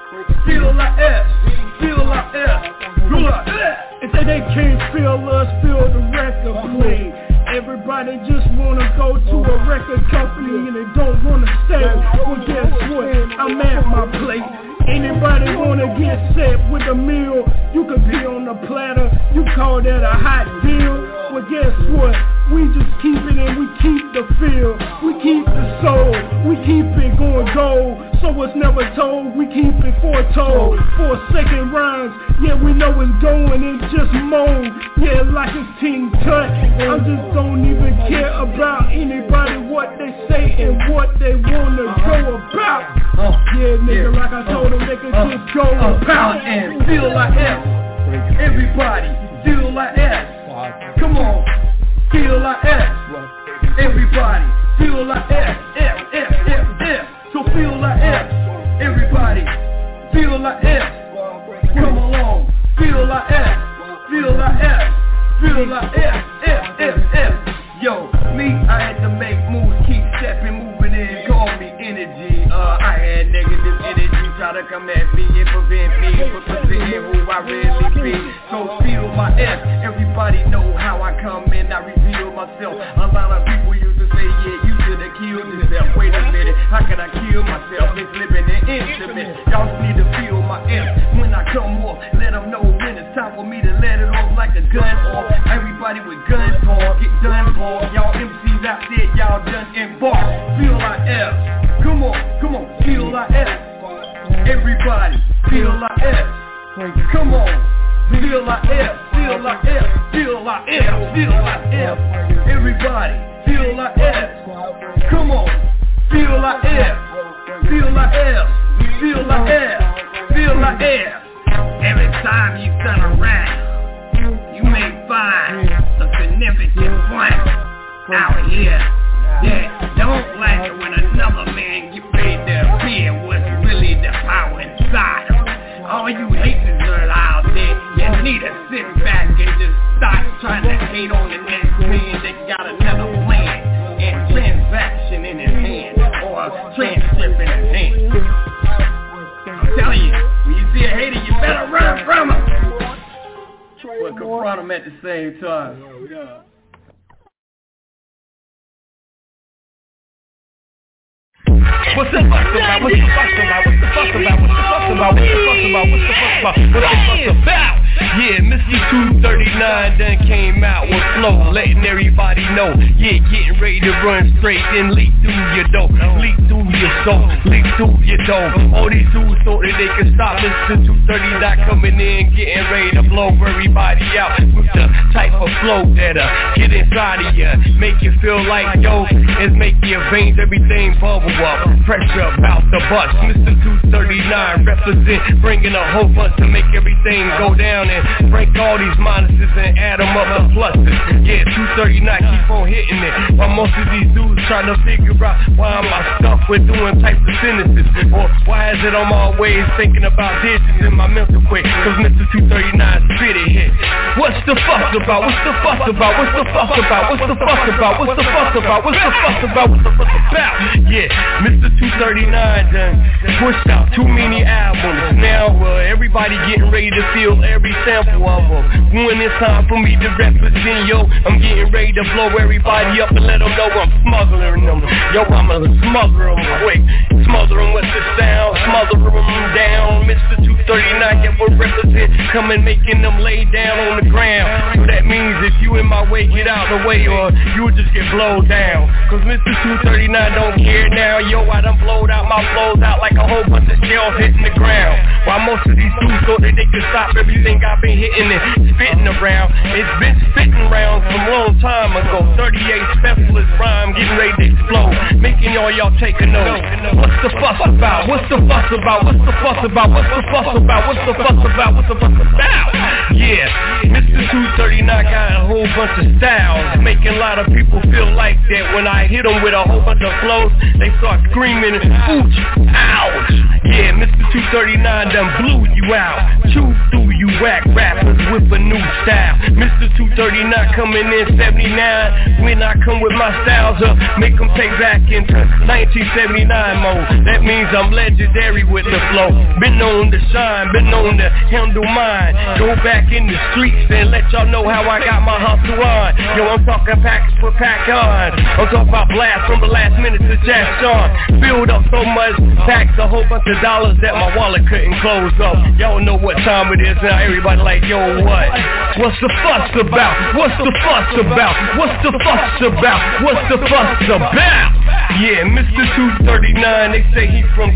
Feel like F. Feel like F. Feel like F. If they can't feel us, feel the record play. Everybody just wanna go to a record company and they don't wanna stay. Well, guess what? I'm at my plate. Anybody wanna get set with a meal? You could be on the platter. You call that a hot deal? Well, guess what? We just keep it and we keep the feel. We keep the soul. We keep it going gold. So it's never told. We keep it foretold. 4 second rhymes. Yeah, we know it's going and just mold. Yeah, like it's Team Tut. I just don't even care about anybody, what they say and what they wanna go about. Yeah, nigga, like I told them, they can just go about and feel like F. Everybody feel like F. Come on, feel like F. Everybody feel like F. F, F, F, F. So feel like F. Everybody feel like F. Come along, feel like F. Feel like F. Feel like F, F, F, F. Yo, me, I had to make moves, keep stepping, moving in, call me energy. I had negative energy, try gotta come at me and prevent me from presenting who I really be. So feel my F, everybody know how I come and I reveal myself. A lot of people used to say, yeah, you should've killed yourself. Wait a minute, how can I kill myself? It's living and intimate. Y'all just need to feel my F when I come off. Let them know when it's time for me to let it off like a gun off. Everybody with guns on, get done for. Y'all MCs out there, y'all done embark. Feel like F. Come on, feel like F. Everybody, feel like F. Come on, feel like F, feel like F, feel like F, feel like F. Everybody, feel like F. Come on, feel like F, feel like F, feel like F, feel like F. Every time you turn around, you may find a significant point out here. Yeah, don't like it when another man get paid to appear what's really the power inside him. All you haters are out there, you need to sit back and just stop trying to hate on the next man that got another plan and transaction in his hand or a transcript in his hand. I'm telling you, when you see a hater, you better run from him. But confront him at the same time. What's the fuss about? What's the fuss about? What's the fuss about? What's the fuss about? What's the fuss about? What's the fuss about? What's the fuss about? Yeah, Mr. 239 done came out with flow, letting everybody know. Yeah, getting ready to run straight and leak through your dough, leak through your soul, leak through your dough. All these dudes thought that they could stop Mr. 239 coming in, getting ready to blow everybody out with the type of flow that'll get inside of you, make you feel like yo, it's make your veins everything bubble up. Pressure about the bus, Mr. 239 represent, bringing a whole bunch to make everything go down and break all these minuses and add them up to pluses. Yeah, 239 keep on hitting it, while most of these dudes trying to figure out why am I stuck with doing types of sentences, or why is it I'm always thinking about digits in my mental quick, cause Mr. 239 spit it hit. What's the fuss about? What's the fuss about? What's the fuss about? What's the fuss about? What's the fuss about? What's the fuss about? What's the fuss about? Yeah, Mr. 239 done pushed out too many albums. Now everybody getting ready to feel every sample of them. When it's time for me to represent, yo, I'm getting ready to blow everybody up and let them know I'm smothering them. Yo, I'ma smother them quick, smother them with the sound, smother them down. Mr. 239, yeah, will represent, coming making them lay down on the ground. So that means if you in my way, get out the way or you'll just get blowed down. Cause Mr. 239 don't care now, yo, I done blowed out my flows out like a whole bunch of shells hitting the ground. While most of these dudes thought that they could stop everything I've been hitting and spitting around. It's been spitting around from a long time ago. 38 specialist rhyme getting ready to explode, making y'all take a note. What's the fuss about? What's the fuss about? What's the fuss about? What's the fuss about? What's the fuss about? What's the fuss about? Yeah, Mr. 239 got a whole bunch of styles, making a lot of people feel like that. When I hit them with a whole bunch of flows, they start screaming, ooch, ouch. Yeah, Mr. 239 done blew you out, chewed through you whack rappers with a new style. Mr. 239 coming in 79, when I come with my styles up, make them take back into 1979 mode. That means I'm legendary with the flow, been known to shine, been known to handle mine. Go back in the streets and let y'all know how I got my hustle on. Yo, I'm talking package for pack on, I'm talking about blast from the last minute to Jack Sean. Build up so much, tax a whole bunch of dollars that my wallet couldn't close up. Y'all know what time it is now, everybody like, yo, what? What's the fuss about? What's the fuss about? What's the fuss about? What's the fuss about? Yeah, Mr. 239, they say he from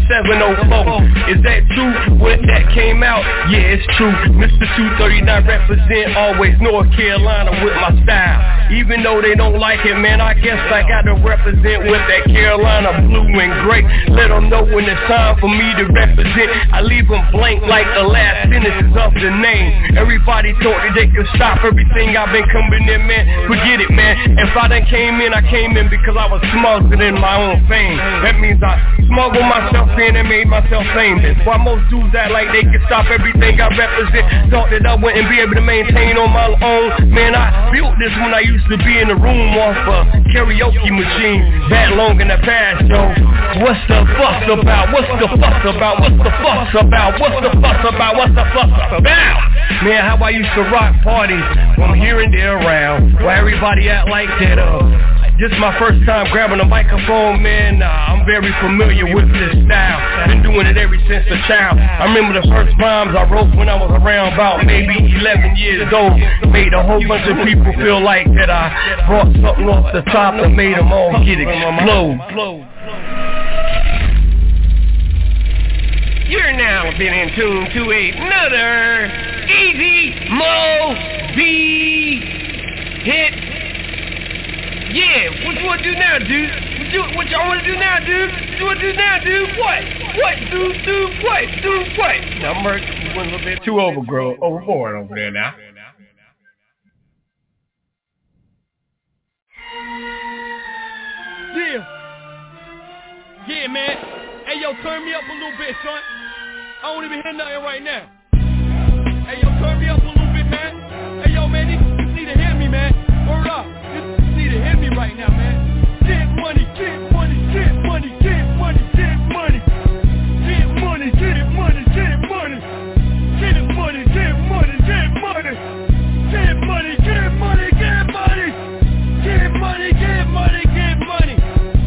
704. Is that true? When that came out? Yeah, it's true. Mr. 239 represent always North Carolina with my style. Even though they don't like it, man, I guess I gotta represent with that Carolina blue and gray. Let them know when it's time for me to represent. I leave them blank like the last sentences of the name. Everybody thought that they could stop everything I've been coming in, man. Forget it, man. If I done came in, I came in because I was smuggled in my own fame. That means I smuggled myself in and made myself famous. aimless. While most dudes act like they can stop everything I represent. Thought that I wouldn't be able to maintain on my own. Man, I built this when I used to be in the room off a karaoke machine. That long in the past, yo. What's the fuss about? What's the fuss about? What's the fuss about? What's the fuss about? What's the fuss about? Man, how I used to rock parties from here and there around. Where everybody act like that, this is my first time grabbing a microphone, man. I'm very familiar with this style. Been doing it ever since a child. I remember the first rhymes I wrote when I was around about maybe 11 years old. Made a whole bunch of people feel like that I brought something off the top that made them all get explode. You're now been in tune to another Easy Mo B hit. Yeah, what you wanna do now, dude? What y'all wanna do now, dude? What you wanna do now, dude? What? What, dude? What? Now, Merc, you went a little bit too overboard over there now. Yeah, man. Hey, yo, turn me up a little bit, son. I don't even hear nothing right now. Hey, yo, turn me up a little bit, man. Hey, yo, man, you need to hear me, man. Word up. You need to hear me right now, man. Get money, get money, get money, get money, get money. Get money, get money, get money. Get money, get money, get money. Get money, get money, get money. Get money, get money, get money.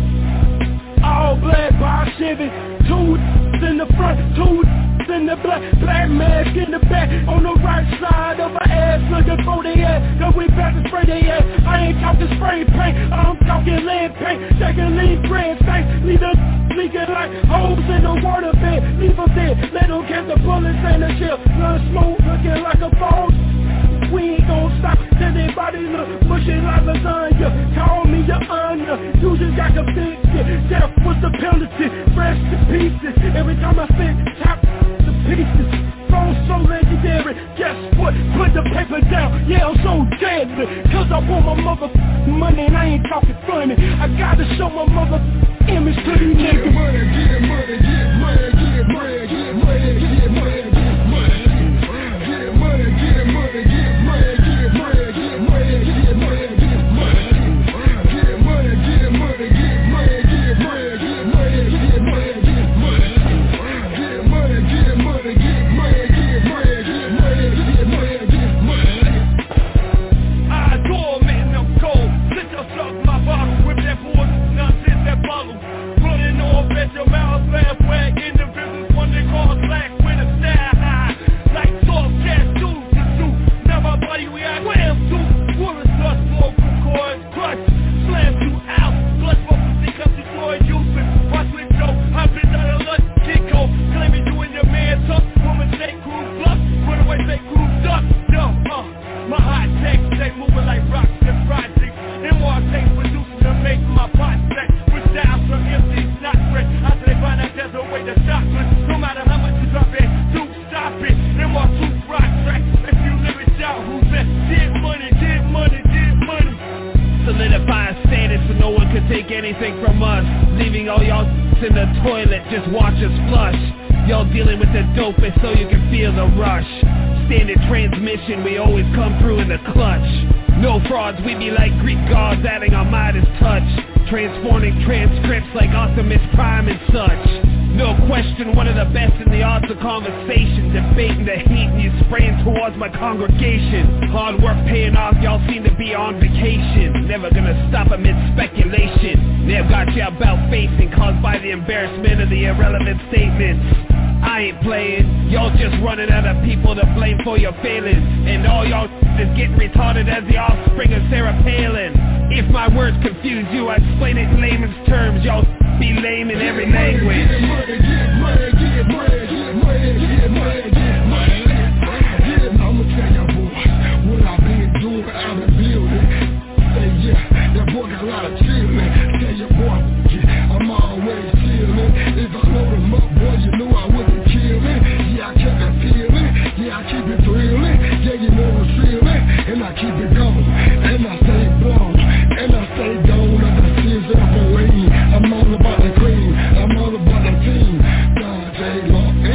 All black by Chevy, two in the front, two in the black mask in the back, on the right side of my ass, looking for the ass, cause we back to spray the ass. I ain't talking spray paint, I'm talking lead paint, taking lead bread stank, leave them leaking like holes in the water bed, leave them dead, let them catch the bullets and the shell, blood smoke looking like a phone. We ain't gon' stop till they body look mushy like lasagna. Call me your honor, you just got convicted. Death was the penalty, fresh to pieces. Every time I spit, chop the pieces. Phone so legendary, guess what? Put the paper down, yeah, I'm so deadly. Cause I want my mother money and I ain't talking funny. I gotta show my mother image to these niggas. Get money, get money, get money, get money, get money, get money, get money. Get money, get money, get money, get money, get money, get money, get money. Get money, get money, get money, get money, get money, get money, get money. Get money, get money, get money, get money, get money, get money, get money. I adore man, I'm cold. Sit yourself my bottle, whip that boy, nonsense that bottle. Running off at your mouth, laugh wag in the business, one they call black with a style high. Like soft gas, do. Now my body react, wham, do. Water slush, smoke, coins, crush, slam you out. Blood for pussy, cause you destroy you. Watch with Joe, I've been down a lunch, Chico. Claiming you and your man tough. Woman, say crew bluff. Run away, say crew duck. Yo, my hot takes, they moving like rocks and projects. M.R. takes producing to make my pot set. With styles from MC's not fresh. After they find out there's a way to stop it. No matter how much you drop it, do stop it. M.R. 2 rock track. If you live it out, who's best? Get money, get money, get money. Solidifying status so no one can take anything from us. Leaving all y'all in the toilet, just watch us flush. Y'all dealing with the dopest so you can feel the rush. Standard transmission, we always come through in the clutch. No frauds, we be like Greek gods adding our Midas touch. Transforming transcripts like Optimus Prime and such. No question, one of the best in the arts of conversation. Debating the heat and you spraying towards my congregation. Hard work paying off, y'all seem to be on vacation. Never gonna stop amid speculation. They've got you about facing, caused by the embarrassment of the irrelevant statements. I ain't playing, y'all just running out of people to blame for your failings. And all y'all is getting retarded as the offspring of Sarah Palin. If my words confuse you, I explain it in layman's terms. Y'all be lame in every language. Get money, get money, get money, get money, get money, get money. I'ma tell y'all boys what I've been doing out of the building. Say yeah, that boy got a lot of chillin'. Tell your boy, yeah, I'm always chillin'. If I load him up, boy, you know I wouldn't kill it. Yeah, I kept it feeling, yeah, I keep it thrilling. Yeah, you know it's feeling, and I keep it going. And I stay blown, and I stay gone. And I see it up away. I'm all about the cream, I'm all about the team. God, J-Law,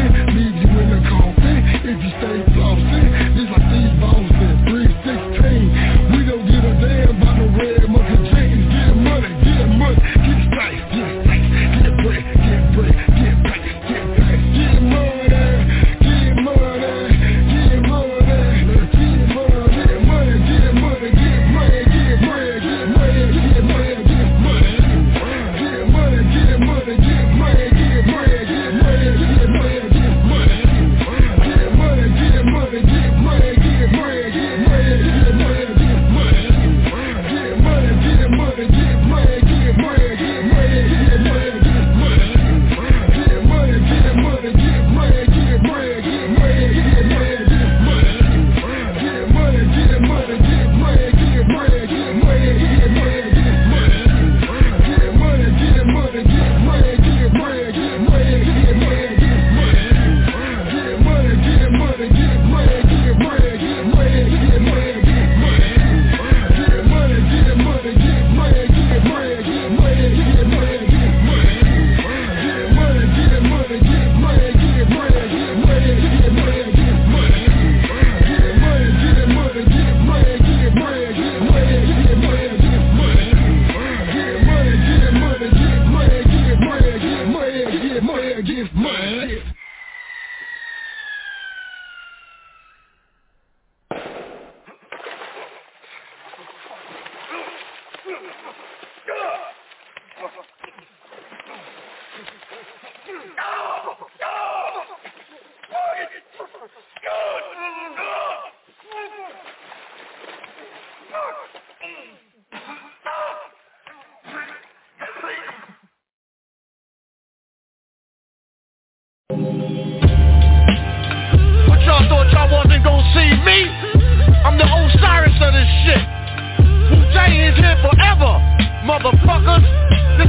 me, I'm the Osiris of this shit. Wu-Tang is here forever, motherfuckers. This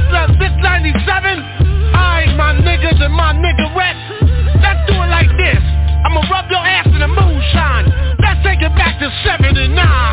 97, I ain't my niggas and my niggerettes. Let's do it like this. I'ma rub your ass in the moonshine. Let's take it back to 79.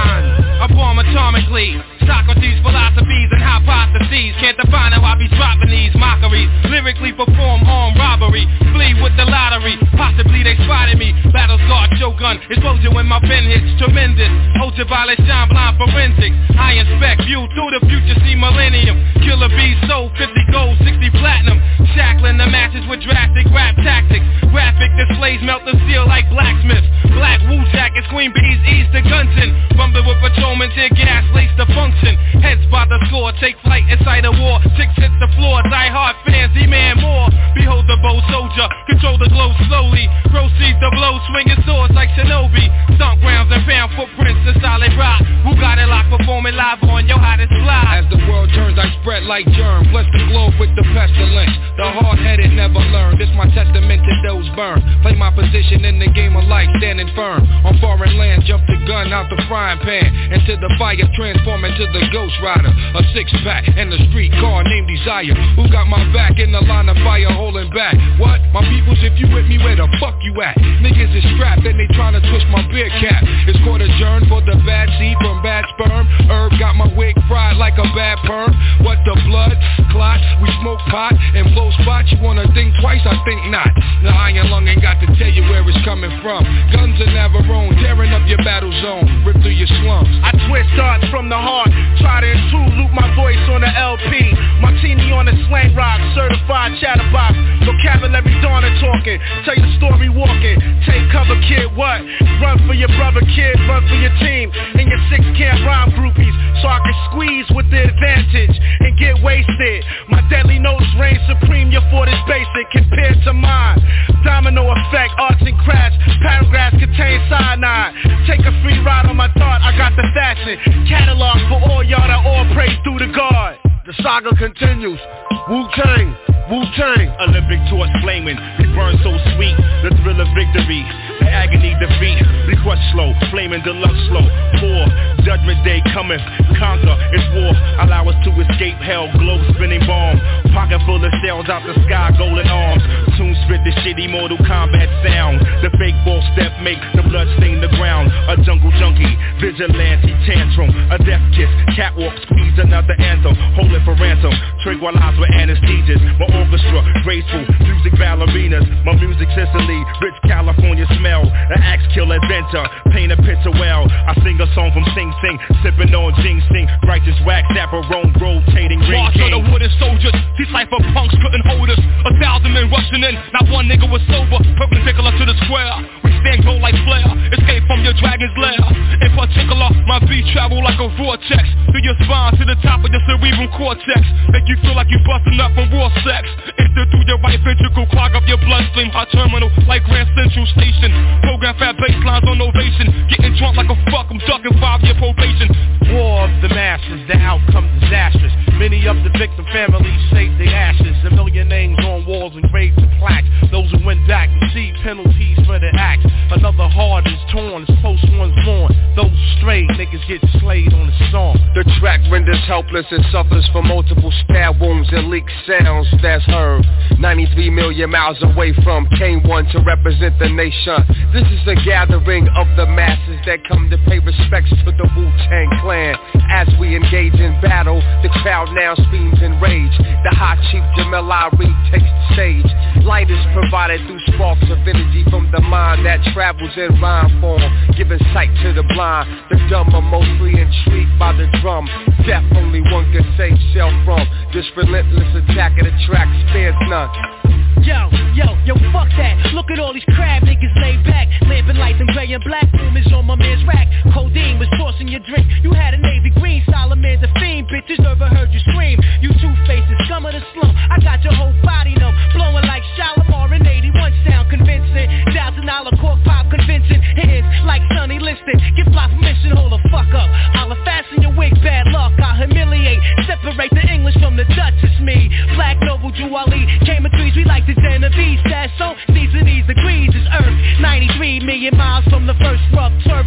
I bomb atomically. Socrates' philosophies and hypotheses. Can't define how I be dropping these mockeries. Lyrically perform armed robbery. Flee with the lottery. Possibly they spotted me. Battle scar, Shogun. Explosion when my pen hits. Tremendous. Ultraviolet shine blind forensics. I inspect view through the future. See millennium. Killer bees sold 50 gold, 60 platinum. Shackling the matches with drastic rap tactics. Graphic displays melt the steel like blacksmiths. Black Wu jackets, Queen Bees ease the guns in. Bumping with patrolmen, tear gas, lace the function. Heads by the score, take flight inside a war. Chicks hit the floor, die hard fans, demand more. Behold the bow soldier, control the glow slowly. Proceed the blow, swinging swords like Shinobi. Stomp grounds and found footprints in solid rock. Who got it locked, performing live on your hottest fly. As the world turns, I spread like germ. Bless the globe with the pestilence. The hard-headed never learn. This my testament to those burned. Play my position in the game of life, standing firm. On foreign land, jump the gun out the frying pan. Into the fire, transform into the Ghost Rider. A six-pack and a street car named Desire. Who got my back in the line of fire holding back? What? My peoples, if you with me, where the fuck you at? Niggas is strapped and they tryna twist my beer cap. It's court adjourned for the bad seed from bad sperm. Herb got my wig fried like a bad perm. What the blood? Clot? We smoke pot and blow spots. You wanna think twice? I think not. The iron lung ain't got to tell you where it's coming from. Guns are Navarone, tearing up your battle zone. Rip through your slums. I twist darts from the heart. Try to intrude, loop my voice on the LP. Martini on the slang rock, certified chatterbox. Vocabulary dawn and talking. Tell your story walking. Take cover, kid, what? Run for your brother, kid. Run for your team. And your 6 camp rhyme groupies. So I can squeeze with the advantage and get wasted. My deadly notes reign supreme. Your fort is basic compared to mine. Domino effect, arts and crafts. Paragraphs contain cyanide. Take a free ride on my thought. I got the fashion. Catalog for all y'all that all praise through the God. The saga continues. Wu-Tang, Wu-Tang. Olympic torch flaming, they burn so sweet. The thrill of victory, the agony defeat. We crush slow, flaming deluxe slow. Pour, judgment day cometh, conquer, it's war. Allow us to escape hell, globe spinning bomb. Pocket full of shells out the sky, golden arms. Soon spit the shitty Mortal Kombat sound. The fake ball step make the blood stain the ground. A jungle junkie, vigilante tantrum. A death kiss, catwalk squeeze another anthem. Hold it for ransom, tranquilize with anesthesias. My orchestra, graceful, music ballerinas. My music Sicily, rich California smell. The axe kill adventure, paint a picture well. I sing a song from Sing Sing, sipping on ginseng. Righteous wax, chaperone, rotating ring March of the wooden soldiers, these cypher punks couldn't hold us. 1,000 men rushing in, not one nigga was sober. Perpendicular to the square, we stand gold like flare. Escape from your dragon's lair. In particular, my beat travel like a vortex through your spine to the top of your cerebral cortex. Make you feel like you busting up from raw sex. Enter through your right ventricle, clog up your bloodstream. Hot terminal like Grand Central Station. Program fat baselines on ovation. Getting drunk like a fuck, I'm ducking 5-year probation. War of the masses, the outcome disastrous. Many of the victim families saved their ashes. A million names on walls engraved in plaques. Those who went back received penalties for their acts. Another heart is torn as close ones mourn. Those strayed niggas get slayed on the song. The track renders helpless and suffers from multiple stab wounds and leaked sounds that's heard 93 million miles away from K1 to represent the nation. This is a gathering of the masses that come to pay respects to the Wu-Tang Clan. As we engage in battle, the crowd now screams in rage. The hot chief Jamel Ari takes the stage. Light is provided through sparks of energy from the mind that travels in rhyme form, giving sight to the blind. The dumb are mostly intrigued by the drum. Death only one can save self from. This relentless attack of the track spares none. Yo, fuck that. Look at all these crab niggas laid back. Lamping lights in gray and black. Boom is on my man's rack. Codeine was tossing your drink. You had a navy green. Solomon the fiend. Bitches never heard you scream. You two-faces, scum of the slum. I got your whole body numb. Blowing like Shalimar in 81 sound convincing. $1,000 cork pop convincing. Hands like Sonny Liston. Get fly permission, hold the fuck up. I'll fasten your wig, bad luck. I'll humiliate. Separate the English from the Dutch. It's me. Black Noble Jew Ali. Came in threes. We like the Genovese. That's so. Season these degrees is Earth. 93 million miles from the first rough turf.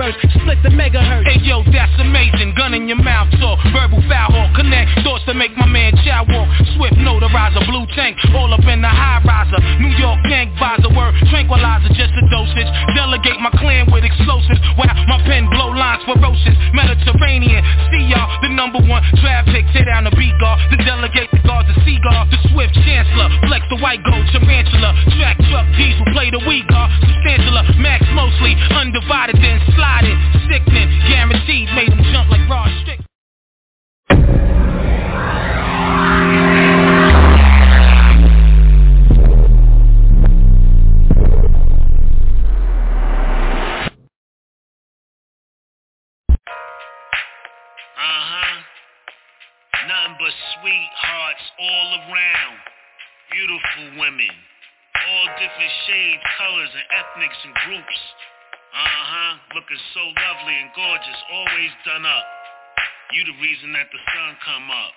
verse, split the megahertz. Hey yo, that's amazing, gun in your mouth talk, verbal foul hawk, connect thoughts to make my man chow walk. Swift notarizer, blue tank, all up in the high riser. New York gang visor, word tranquilizer, just a dosage. Delegate my clan with explosives, while my pen blow lines ferocious. Mediterranean, see y'all, the number one draft pick, tear down the B-guard. The delegate, the guards, the seagull, the swift chancellor, flex the white gold tarantula. Track truck diesel, play the weak guard, substantial, max mostly, undivided then sliding, sickening, guaranteed, made them jump like Rod Strick. Nothing but sweethearts all around. Beautiful women, all different shades, colors, and ethnics and groups. Looking so lovely and gorgeous, always done up. You the reason that the sun come up.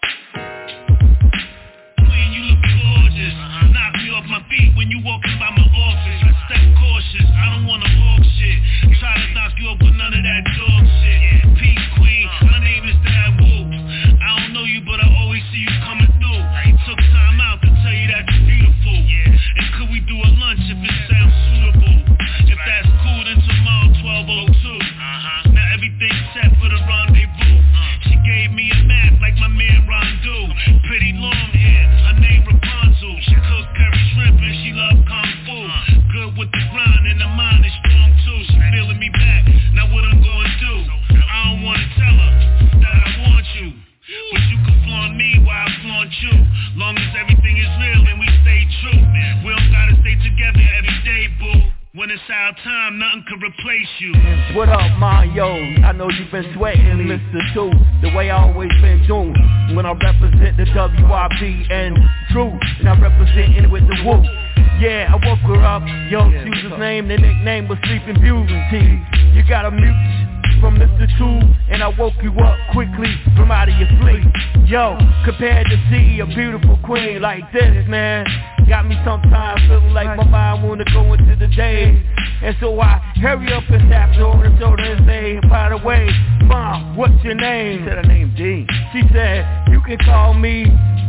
Queen, you look gorgeous. Knock me off my feet when you walking by my office. I step cautious, I don't wanna talk shit. Try to knock you up with none of that dog shit. Peace, queen, my name is Dad Woo. I don't know you, but I always see you coming through. Took time out to tell you that you're beautiful. And could we do a lunch if it sounds suitable? If that's cool, then tomorrow 12:02. Now everything's set for the rendezvous. She gave me a map like my man Rondu. Pretty long hair, her name Rapunzel. She cook curry shrimp and she love kung fu. Good with the grind and the mind is strong too. She feeling me back, now what I'm gonna do? I don't wanna tell her that I want you, but you can flaunt me while I flaunt you. Long as everything is real and we stay true. We don't gotta stay together every day, boo. When it's our time, nothing can replace you. What up, Mario? I know you've been sweating, Mr. 2, the way I always been doing. When I represent the WIB and True, and I represent it with the Woo. Yeah, I woke her up, yo, she was his name, the nickname was Sleeping Beauty. You got a mute from Mr. 2, and I woke you up quickly from out of your sleep. Yo, compared to see a beautiful queen like this, man, got me sometimes feeling like my mind wanna go into the day. And so I hurry up and tap her on the shoulder and say, by the way, Mom, what's your name? She said her name D. She said, you can call me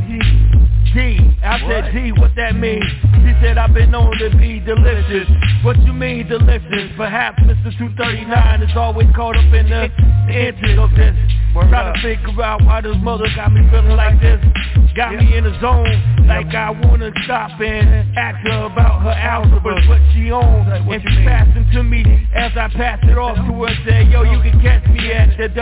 D. I said, D, what that mean? She said, I've been known to be delicious. What you mean delicious? Perhaps Mr. 239 is always caught up in the intent of this. Trying to figure out why this mother got me feeling like this. Got me in a zone, like I wanna stop and ask her about her algebra, what she owns. And she passed it to me as I passed it off to her, said, yo, you can catch me at the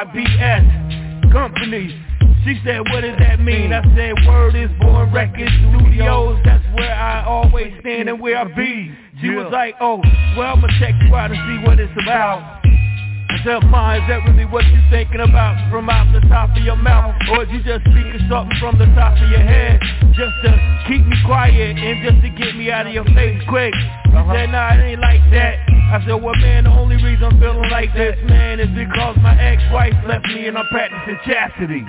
WIBS company. She said, what does that mean? I said, word is Born Records Studios. That's where I always stand and where I be. She was like, oh, well, I'ma check you out and see what it's about. I said, Ma, is that really what you're thinking about from out the top of your mouth? Or you just speaking something from the top of your head just to keep me quiet and just to get me out of your face quick? She said, nah, it ain't like that. I said, well, man, the only reason I'm feeling like this, man, is because my ex-wife left me and I'm practicing chastity.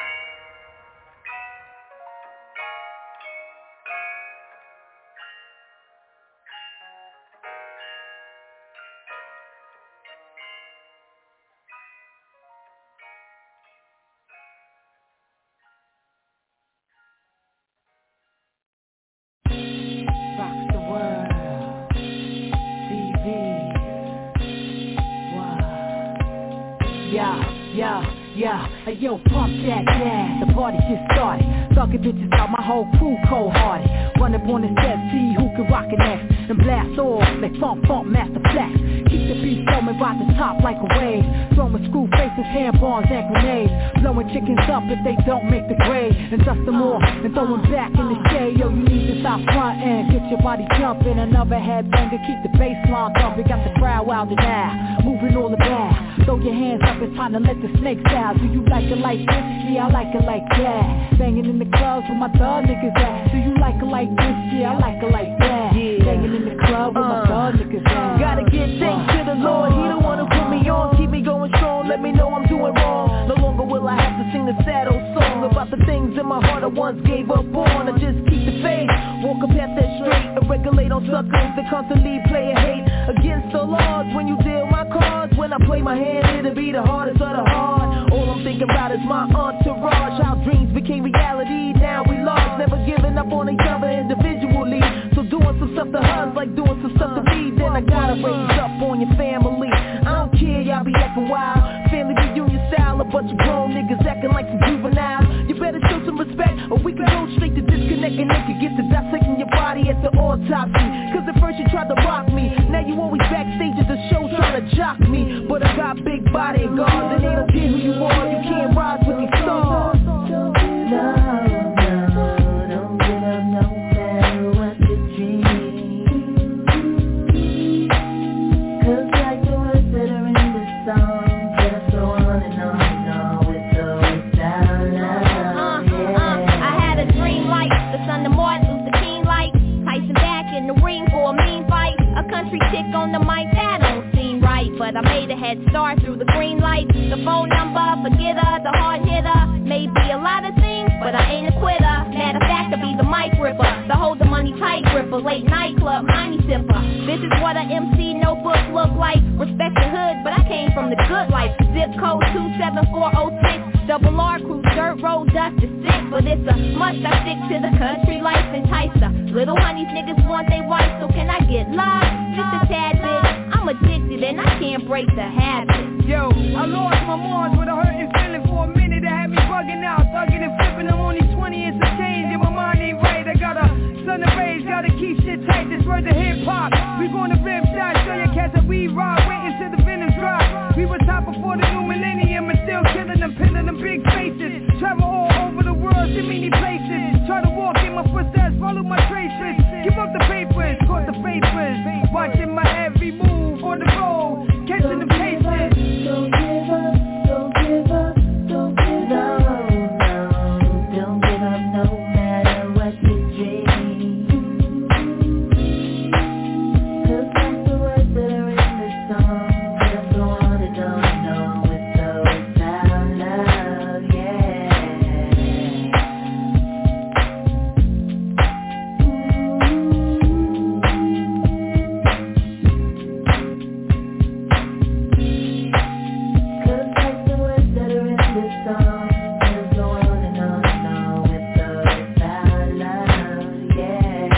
Yo, pump that gas, the party just started. Thuggin' bitches out, my whole crew cold-hearted. Run up on the set, see who can rock it next. And blast off like Funk Master Flex. Keep the beat coming by the top like a wave. Throwing screw faces, handbombs and grenades. Blowing chickens up if they don't make the grade. And dust them off and throw them back in the shade. Yo, you need to stop frontin', get your body jumping. Another headbanger, keep the bass line thumping. Got the crowd wild and now, moving all about. Throw your hands up, it's time to let the snakes out. Do you like it like this? Yeah, I like it like that. Banging in the clubs with my thug niggas at. Do you like it like this? Yeah, I like it like that. Banging in the club with my thug niggas at. Gotta give thanks to the Lord, he the one who put me on. Keep me going strong, let me know I'm doing wrong. No longer will I have to sing the sad old song about the things in my heart I once gave up on. I just keep the faith, walk a path that's straight. regulate on suckers that constantly play and hate against the laws. When you deal my cards, when I play my hand, it'll be the hardest of the hard. All I'm thinking about is my entourage, how dreams became reality. Now we lost, never giving up on each other individually. So doing some stuff to us like doing some stuff to me. Then I gotta raise up on your family. I don't care, y'all be acting wild. Family reunion style, a bunch of grown niggas acting like some juveniles. You better show some respect, or we can go straight to disconnect and they can get to dissecting your body at the autopsy. Cause at first you tried to rock me, now you always backstage at the show trying to jock me. But I got big bodyguards and they don't care who you are, you can't rise with these stars. Don't give up no matter what you dream. Cause like the words that are in this song, just go on and on and on with the without love. I had a dream like the son of Martin Luther King, like Tyson back in the ring for a mean fight. A country chick on the mic, that don't seem right, but I made a head start through the green light. The phone number, forgetter, the hard hitter. Maybe a lot of things, but I ain't a quitter. Matter of fact, I be the mic ripper, the hold the money tight gripper, late night club, money sipper. This is what a MC notebook look like. Respect the hood, but I came from the good life. Zip code 27406. Double R crew, dirt road, dust is sick. But it's a must, I stick to the country life enticer. Little honeys niggas want they wife, so can I get lost? Just a tad bit, I'm addicted and I can't break the habit. Yo, I lost my mind with a hurting feeling for a minute that had me bugging out, thugging and flipping. I'm only 20 and some change and my mind ain't right. I got a son of rage, gotta keep shit tight. This word to hip hop, we gonna rip shots, show your cats that we rock, waiting till the venom drop. We was top before the new millennium and still killing them, pinning them big faces. Travel all over the world to many places. Try to walk in my footsteps, follow my traces. Give up the papers, caught the papers. Watching my every move on the road, catching the paces. Don't give up, don't give up, don't give up. No, don't give up no matter what you dream. Cause like the words that are in this song, just go on and on with or without love, yeah. Cause like the words that are in this song, just go on and on with or without love, yeah.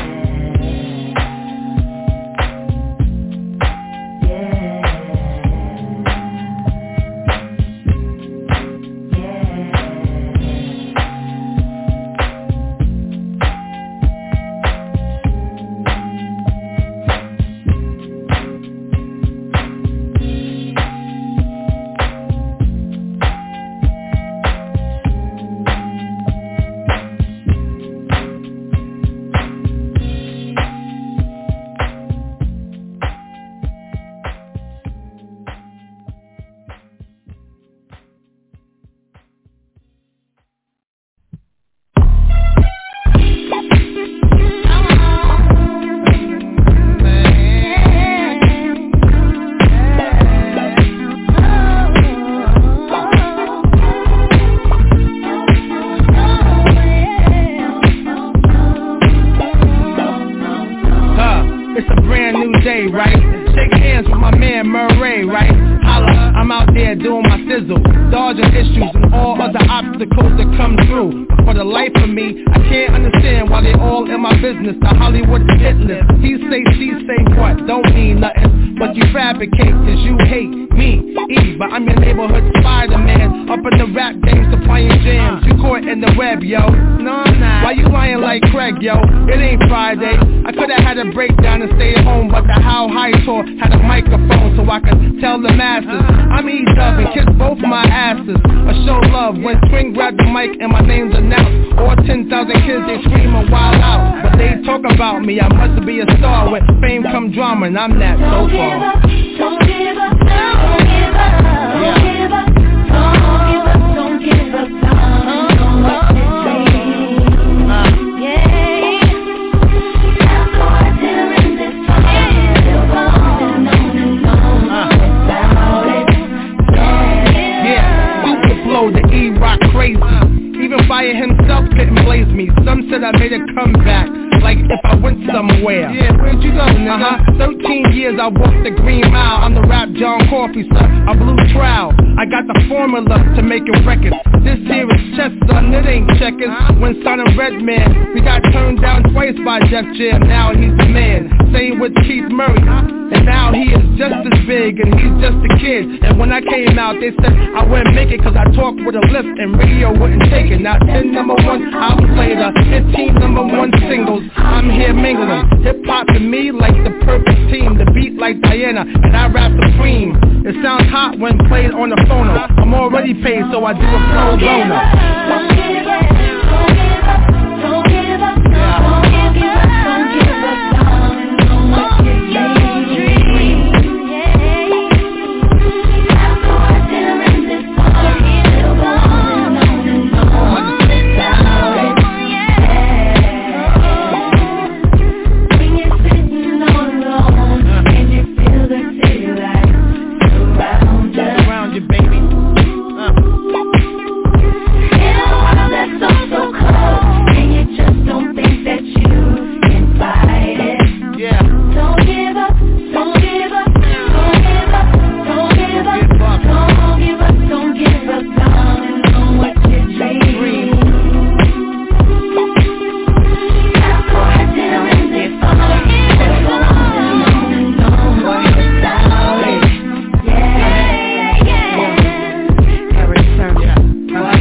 It's a brand new day, right? Shake hands with my man Murray, right? Holla, I'm out there doing my sizzle, dodging issues and all other obstacles that come through. For the life of me, I can't understand why they all in my business. The Hollywood hit list. He say, she say what? Don't mean nothing, but you fabricate cause you hate me. But I'm your neighborhood Spider-Man, up in the rap game supplying jams. You caught in the web, yo. No, I'm not. Why you lying like Craig, yo? It ain't Friday. I could've had a breakdown and stayed home, but the How High Tour had a microphone so I could tell the masses I'm E-Dub and kiss both my asses. I show love when Twin grabbed the mic and my name's announced. All 10,000 kids, they screaming wild out, but they talk about me. I must be a star with fame come drama, and I'm that so far. Don't give up, don't give up, don't give up, don't give up, don't give up, don't what you dream. Yeah, after I did in this time, still going on without it. Yeah, we can blow the E-Rock crazy. Even Fire himself couldn't blaze me. Some said I made a comeback like if I went somewhere. Yeah, where'd you go, nigga? 13 years I walked the Green Mile. I'm the rap John Coffey, son. I blew trial. I got the formula to making records. This here is chess, son. It ain't checkers. When Son of Redman, we got turned down twice by Def Jam. Now he's the man. Same with Keith Murray. And now he is just as big and he's just a kid. And when I came out, they said I wouldn't make it cause I talked with a lisp and radio wouldn't take it. Now 10 number 1 albums later, 15 number 1 singles. I'm here mingling. Hip hop to me like the perfect team. The beat like Diana and I rap supreme. It sounds hot when played on the phone. I'm already paid so I do a pro bono. Don't give up, don't give up, don't give up, don't give up, don't give up, don't give up, darling, on what you dream. After watching in this party, it'll go on and on without it. When you're sitting all alone and you feel the city lights surround you, baby. So cold, and you just don't think that you can fight it. Yeah. Don't give up, don't give up, don't give up, don't give up, don't give up, don't give up, darling, on what you dream. After watching when they fall, it'll go on and on without it. Yeah. Eric Sermon, right?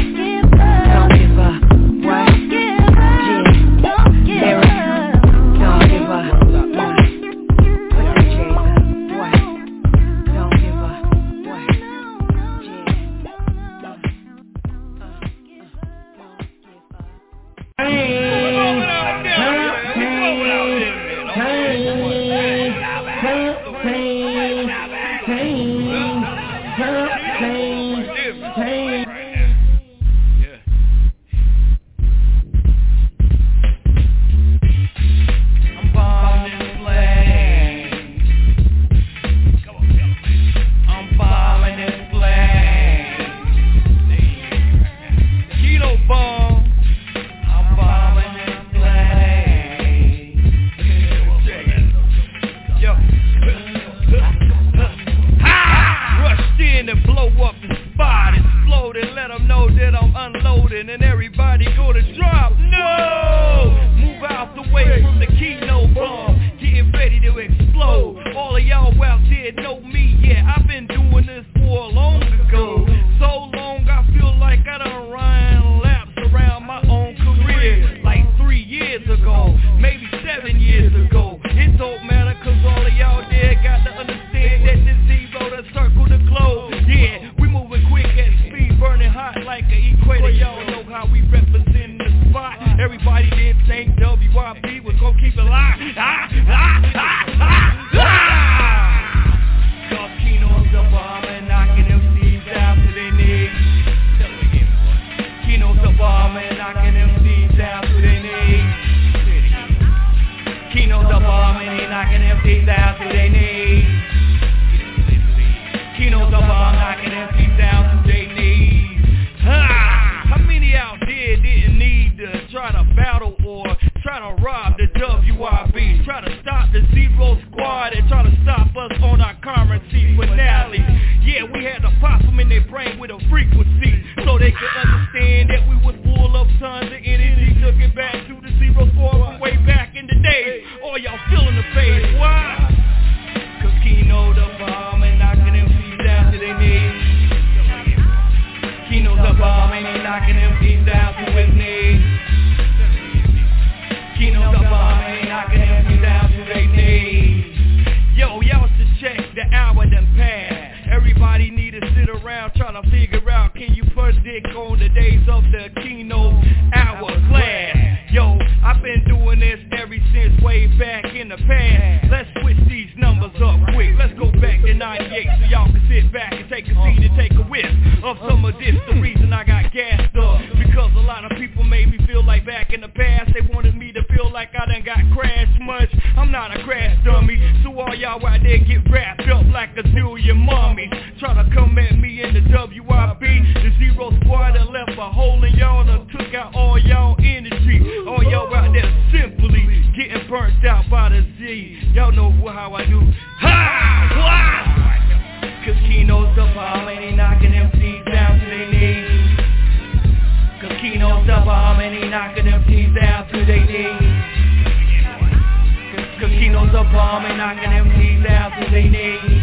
Simply burnt out by the Z. Y'all know how I do. Ha! Wow! Cause Kino's the bomb and he knocking MCs down to their knees. Cause Kino's the bomb and he knocking MCs down to their knees. Cause Kino's the bomb and knocking MCs down to their knees.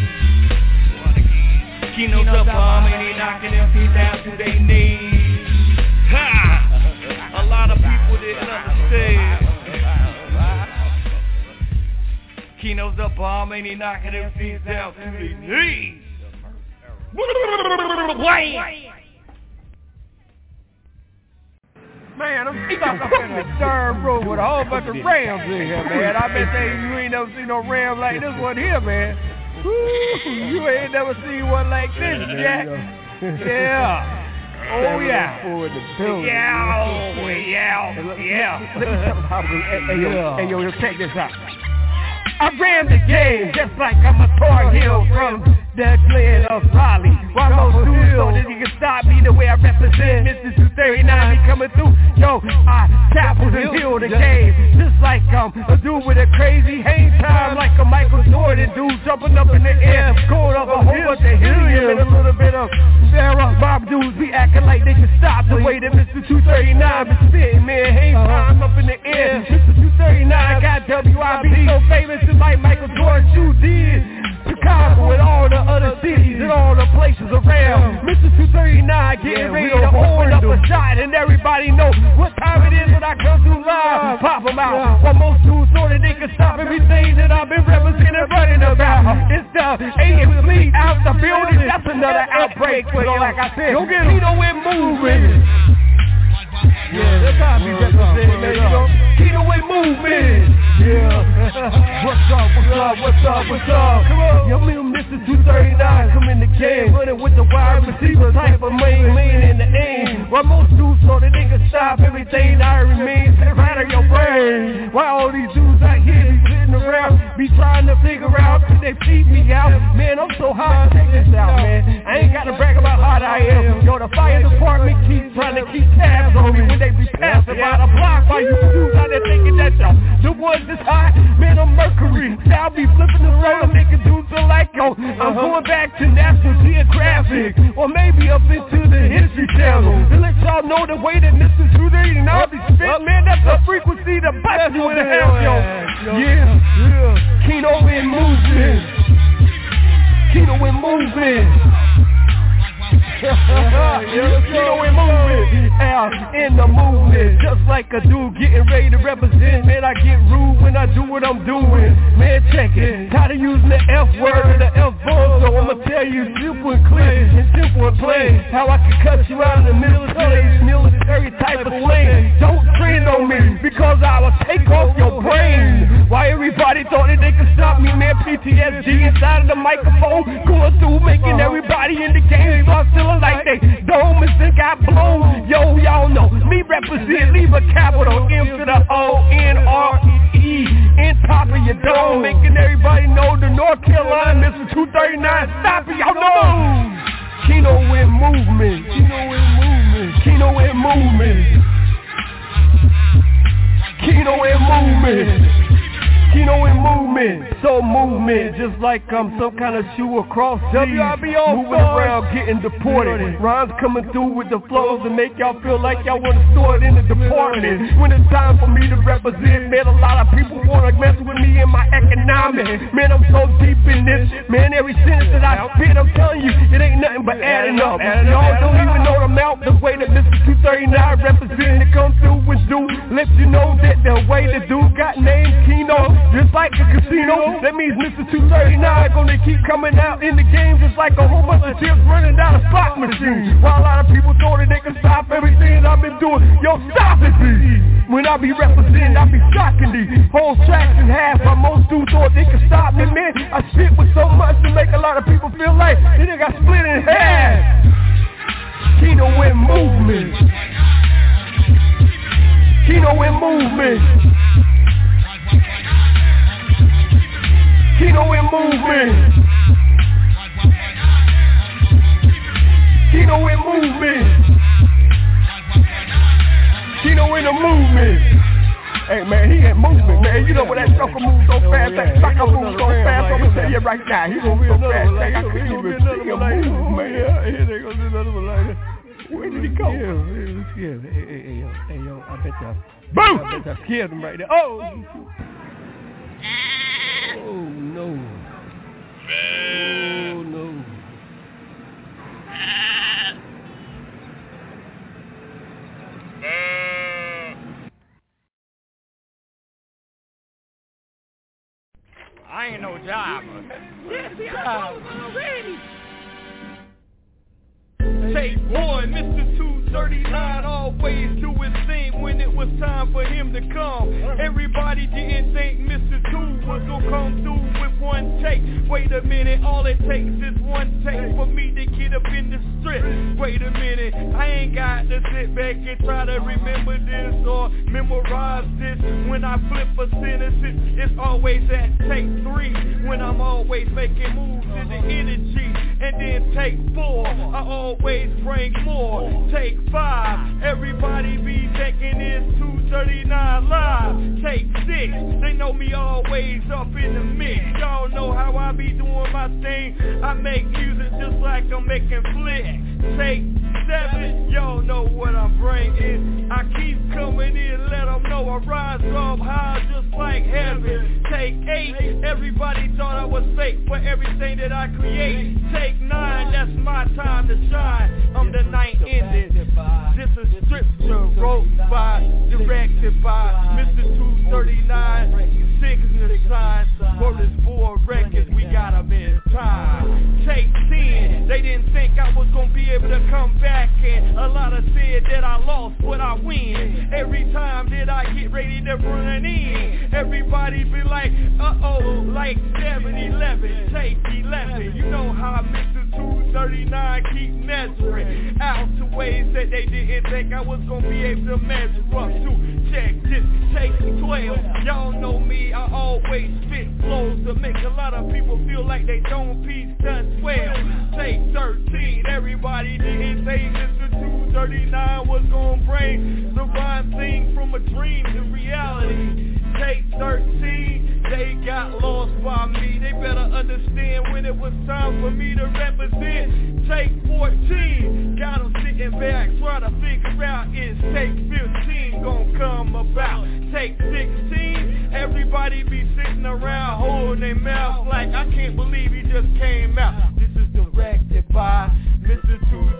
Kino's the bomb and he knocking MCs down to their knees. Ha! A lot of people didn't understand. Kino's the bomb and he knocking MCs down to their knees. Man, I'm stuck up in the third room with a whole bunch of Rams in here, man. I bet you ain't never seen no Ram like this one here, man. Woo, you ain't never seen one like this, Jack. Yeah. Oh, yeah. Yeah. Let me tell you how to do. Hey, yo, check this out. I ran the game just like I'm a Tar Heel from the Glen of Raleigh. Why most dudes so that you can stop me the way I represent Mr. 239 be coming through. Yo, I tackle and heal the game. Just like a dude with a crazy hang time, like a Michael Jordan dude jumping up in the air, going up a whole bunch of helium and a little bit of Sarah. Mob dudes be acting like they can stop the way that Mr. 239 be spitting, man. Hang time up in the air. Mr. 239 got WIB so famous just like Michael Jordan you did. Chicago and all the other cities and all the places around. Mr. 239 getting ready to open up a shot and everybody know what time it is when I come through live. Pop them out. While most dudes so that they can stop everything that I've been representing and running about. It's the AMC out the building. That's another outbreak for you. Like I said, don't get Kino in movement. Yeah, that's how I be representing, man, you know. Kino in movement. Yeah. What's up? Come on. Yo, me and Mr. 239 come in the game, running with the wide receiver type of main in the aim. While most dudes so that they can stop everything that remains right of your brain. Why all these dudes out here be sitting around, be trying to figure out could they feed me out? Man, I'm so hot. Check this out, man. I ain't got to brag about how hot I am. Yo, the fire department keeps trying to keep tabs on me when they be passing by the block. While you dudes out there thinking that y'all the ones that's hot, man, I'm Mercury. I'll be flipping the road and making dudes feel like, yo, I'm going back to National Geographic or maybe up into the History Channel to let y'all know the way that Mr. 239 be spit, man, that's a frequency to bust you in the house, yo. Yeah. Kino in movement. Kino in movement. Kino in movement. In the movement. Just like a dude getting ready to represent. Man, I get rude when I do what I'm doing. Man, check it. Tired of using the F word or the F bomb. So I'ma tell you simple and clear and simple and plain how I can cut you out of the military type of slang. Don't trend on me because I will take off your brain. Why everybody thought that they could stop me, man? PTSD inside of the microphone, going through making everybody in the game start feeling like they domes and got blown. Yo, y'all know me represent, leave a capital M to the O-N-R-E-E in top of your dome, making everybody know the North Carolina Mr. 239 stop it, y'all know. Kino in movement. Kino in movement. Kino in movement. Kino in movement. Kino in movement, so movement, just like I'm some kind of shoe across WIB moving around getting deported. Rhymes coming through with the flows and make y'all feel like y'all want to store it in the department. When it's time for me to represent, man, a lot of people want to mess with me in my economics. Man, I'm so deep in this, man, every sentence that I spit, I'm telling you, it ain't nothing but adding up. Y'all don't even know the amount, the way that Mr. 239 representing to come through with dude, let you know that the way the dude got named Kino, just like a casino, that means Mr. 239 gonna keep coming out in the game just like a whole bunch of chips running down a slot machine. While a lot of people thought that they could stop everything I've been doing, yo, stop it, please. When I be representing, I be shocking these whole tracks in half. While most dudes thought they could stop me, man, I spit with so much to make a lot of people feel like they got split in half. Kino in movement. Kino in movement. Kino in movement. Kino in movement. Kino in the movement. Hey man, he ain't moving, man. You know what that sucker moves so fast, that sucker moves so fast. I'm gonna tell you right now, he gonna move so fast, I can't even see him move, man. Here they gonna do another one like that. Where did he go? Yeah. Hey, yo, I bet y'all. Boom! I bet y'all scared him right there. Oh no. Oh no. I ain't no jobber. Yes, he already. Take one, Mr. 239 always do his thing when it was time for him to come. Everybody didn't think Mr. 2 was gonna come through with one take. Wait a minute, all it takes is one take for me to get up in the strip. Wait a minute, I ain't got to sit back and try to remember this or memorize this. When I flip a sentence, it's always at take 3. When I'm always making moves in the energy. And then take 4, I always bring more. Take 5, everybody be thinking it's 239 live. Take 6, they know me always up in the mix. Y'all know how I be doing my thing. I make music just like I'm making flick. Take 7, y'all know what I'm bringing. I keep coming in, let them know I rise up high just like heaven. Take 8, everybody thought I was fake for everything that I create. Take 9, that's my time to shine. I'm the night ended. This is scripture wrote by, directed by Mr. 239. Signature sign, word is 4 records, we got them in time. Take 10, they didn't think I was gonna be able to come back, and a lot of said that I lost, but I win. Every time that I get ready to run in, everybody be like, uh-oh, like 7-11, take 11. You know how Mr. 239 keep measuring out to ways that they didn't think I was gonna be able to measure up to. Check this, take 12. Y'all know me, I always spit flows to make a lot of people feel like they don't piece done 12. Take 13, everybody didn't think Mr. 239 was gonna bring the rhyme thing from a dream to reality. Take 13, they got lost by me. They better understand when it was time for me to represent. Take 14, got them sitting back trying to figure out is take 15 gonna come about. Take 16, everybody be sitting around holding their mouth like I can't believe he just came out. This is directed by Mr.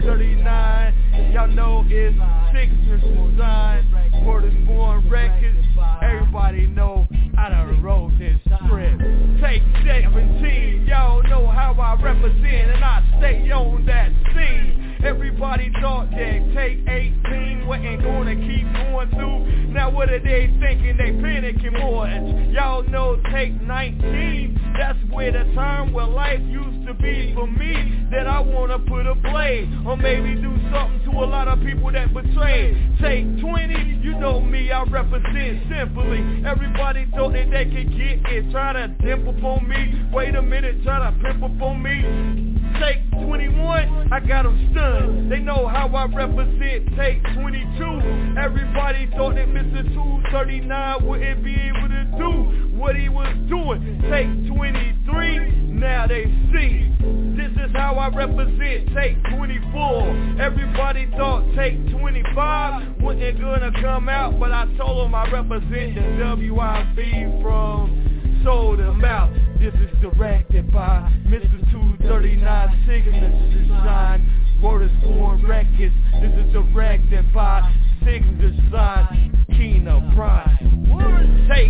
239. Y'all know it's Signature Design, Word is Born Records. Everybody know I done wrote this script. Take 17, y'all know how I represent, and I stay on that scene. Everybody thought that take 18 wasn't gonna keep going through. Now what are they thinking? They panicking more. Y'all know take 19, that's where the time where life used to be for me, that I wanna put a play, or maybe do something to a lot of people that betrayed. Take 20, you know me, I represent simply. Everybody thought that they could get it, try to dimp up on me. Wait a minute, try to pimp up on me. Take 21, I got them stunned. They know how I represent. Take 22, everybody thought that Mr. 239 wouldn't be able to do what he was doing. Take 23, now they see. This is how I represent. Take 24, everybody thought take 25 wasn't gonna come out, but I told them I represent the WIB from Sold Them Out. This is directed by Mr. 239, Signature Design, Word is Born Records. This is directed by Signature Design, Kina Prime. Take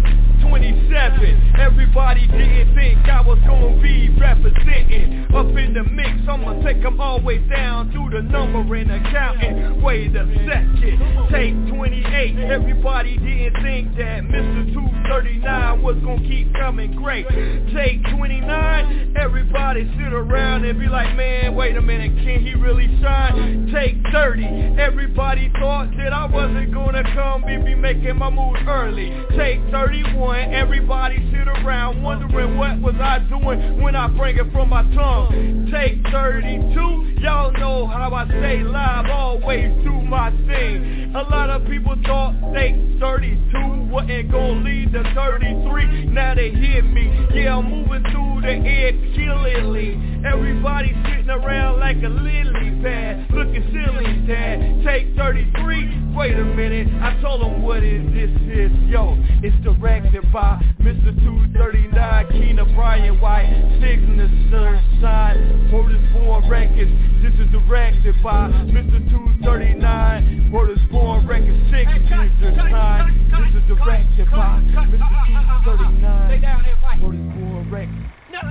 27, everybody didn't think I was gonna be representing. Up in the mix, I'ma take them all the way down to the number and accounting. Wait a second, take 28, everybody didn't think that Mr. 239 was gonna keep coming great. Take 29, everybody sit around and be like, man, wait a minute, can he really shine? Take 30, everybody thought that I wasn't gonna come be making my moves early. Take 31, everybody sit around wondering what was I doing when I bring it from my tongue. Take 32, y'all know how I stay live, always do my thing. A lot of people thought state 32 wasn't gonna lead to 33. Now they hit me. Yeah, I'm moving through the air killingly. Everybody sitting around like a lily pad, looking silly, dad. Take 33. Wait a minute, I told them what this is. Yo, it's directed by Mr. 239, Keena Brian White, signature side, Motorsport Records. This is directed by Mr. 239, Motorsport Records, signature side. This is directed by Mr. 239, Motorsport Records.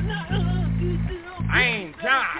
I ain't job.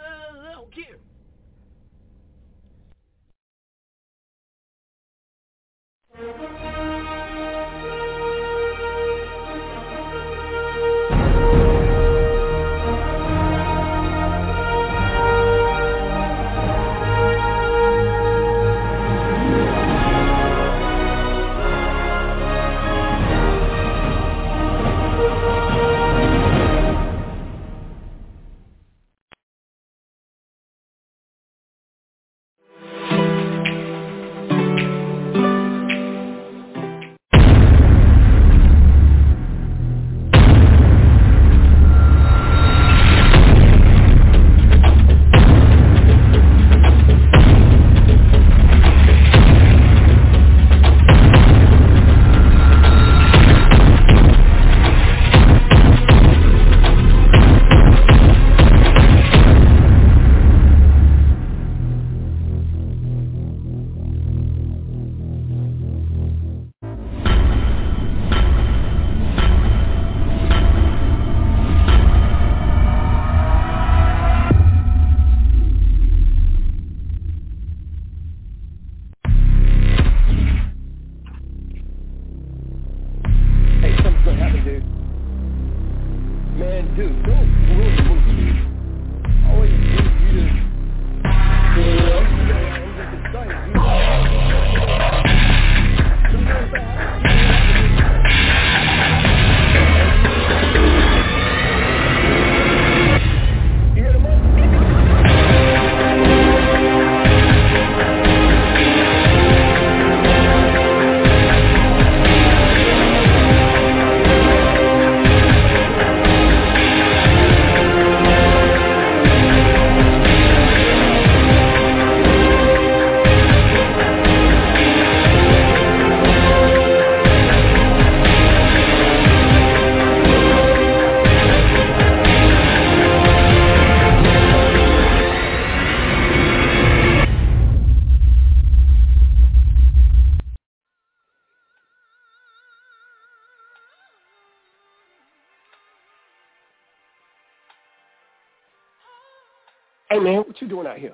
Hey man, what you doing out here?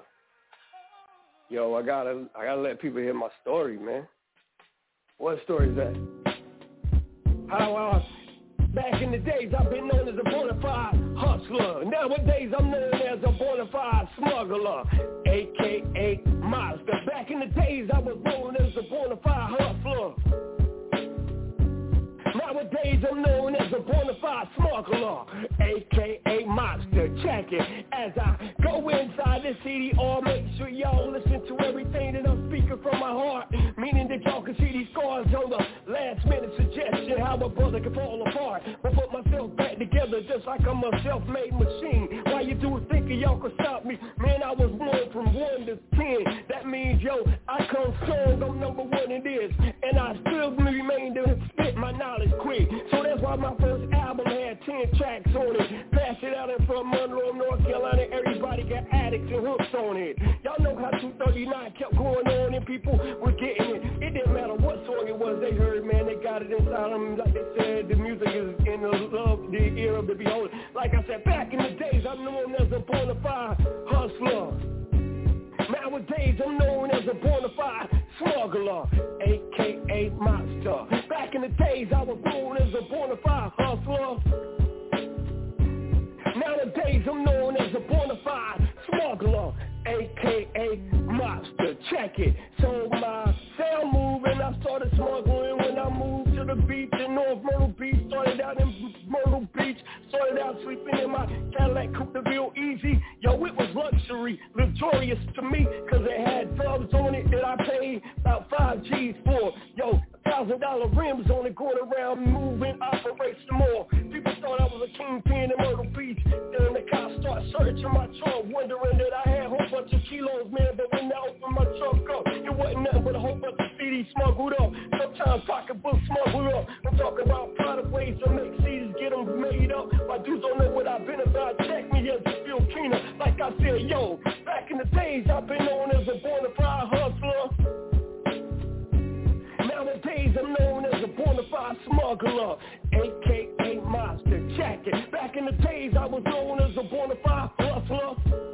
Yo, I gotta let people hear my story, man. What story is that? How back in the days I've been known as a bona fide hustler. Nowadays I'm known as a bona fide smuggler, aka monster. Back in the days I was known as a bona fide hustler. Nowadays I'm known as a bona fide smuggler, aka monster. Check it as I go inside the CDR. Make sure y'all listen to everything that I'm speaking from my heart, meaning that y'all can see these scars on the last minute suggestion how a brother can fall apart, but put myself back together just like I'm a self-made machine. Why you do thinking y'all can stop me? Man, I was born from 1 to 10. That means, yo, I come strong, I'm number one in this, and I still remain to spit my knowledge quick. So that's why my first album had 10 tracks on it. Pass it out in from Monroe, North Carolina. Everybody got addicts and hooks on it. Y'all know how 239 kept going on and people were getting it. It didn't matter what song it was they heard, man. They got it inside them. Like they said, the music is in the ear of the beholder. Like I said, back in the days, I'm known as a bona fide hustler. Nowadays, I'm known as a bona fide smuggler, a.k.a. monster. Back in the days, I was known as a bona fide hustler. Nowadays, I'm known as a bona fide smuggler, a.k.a. monster. Check it. So my sound moving, I started smuggling when I moved to the beach in North Myrtle Beach. Started out in Myrtle Beach, started out sleeping in my Cadillac Coupe de Ville Easy. Yo, it was luxury, luxurious to me, cause it had thumbs on it that I paid about 5 G's for. Yo, $1,000 rims on it, going around, moving, operation more. People thought I was a kingpin in Myrtle Beach. Then the cops start searching my trunk, wondering that I had a whole bunch of kilos, man. But when I opened my trunk up, it wasn't nothing but a whole bunch of CDs smuggled up. Sometimes pocketbooks smuggled up. I'm talking about product ways to make CDs, get them made up. My dudes don't know what I've been about. Check me as a Phil Keener. Like I said, yo, back in the days, I've been known as a bona fide hustler. Nowadays, I'm known as a bona fide smuggler, a.k.a. Monster Jacket. Back in the days, I was known as a bona fide hustler.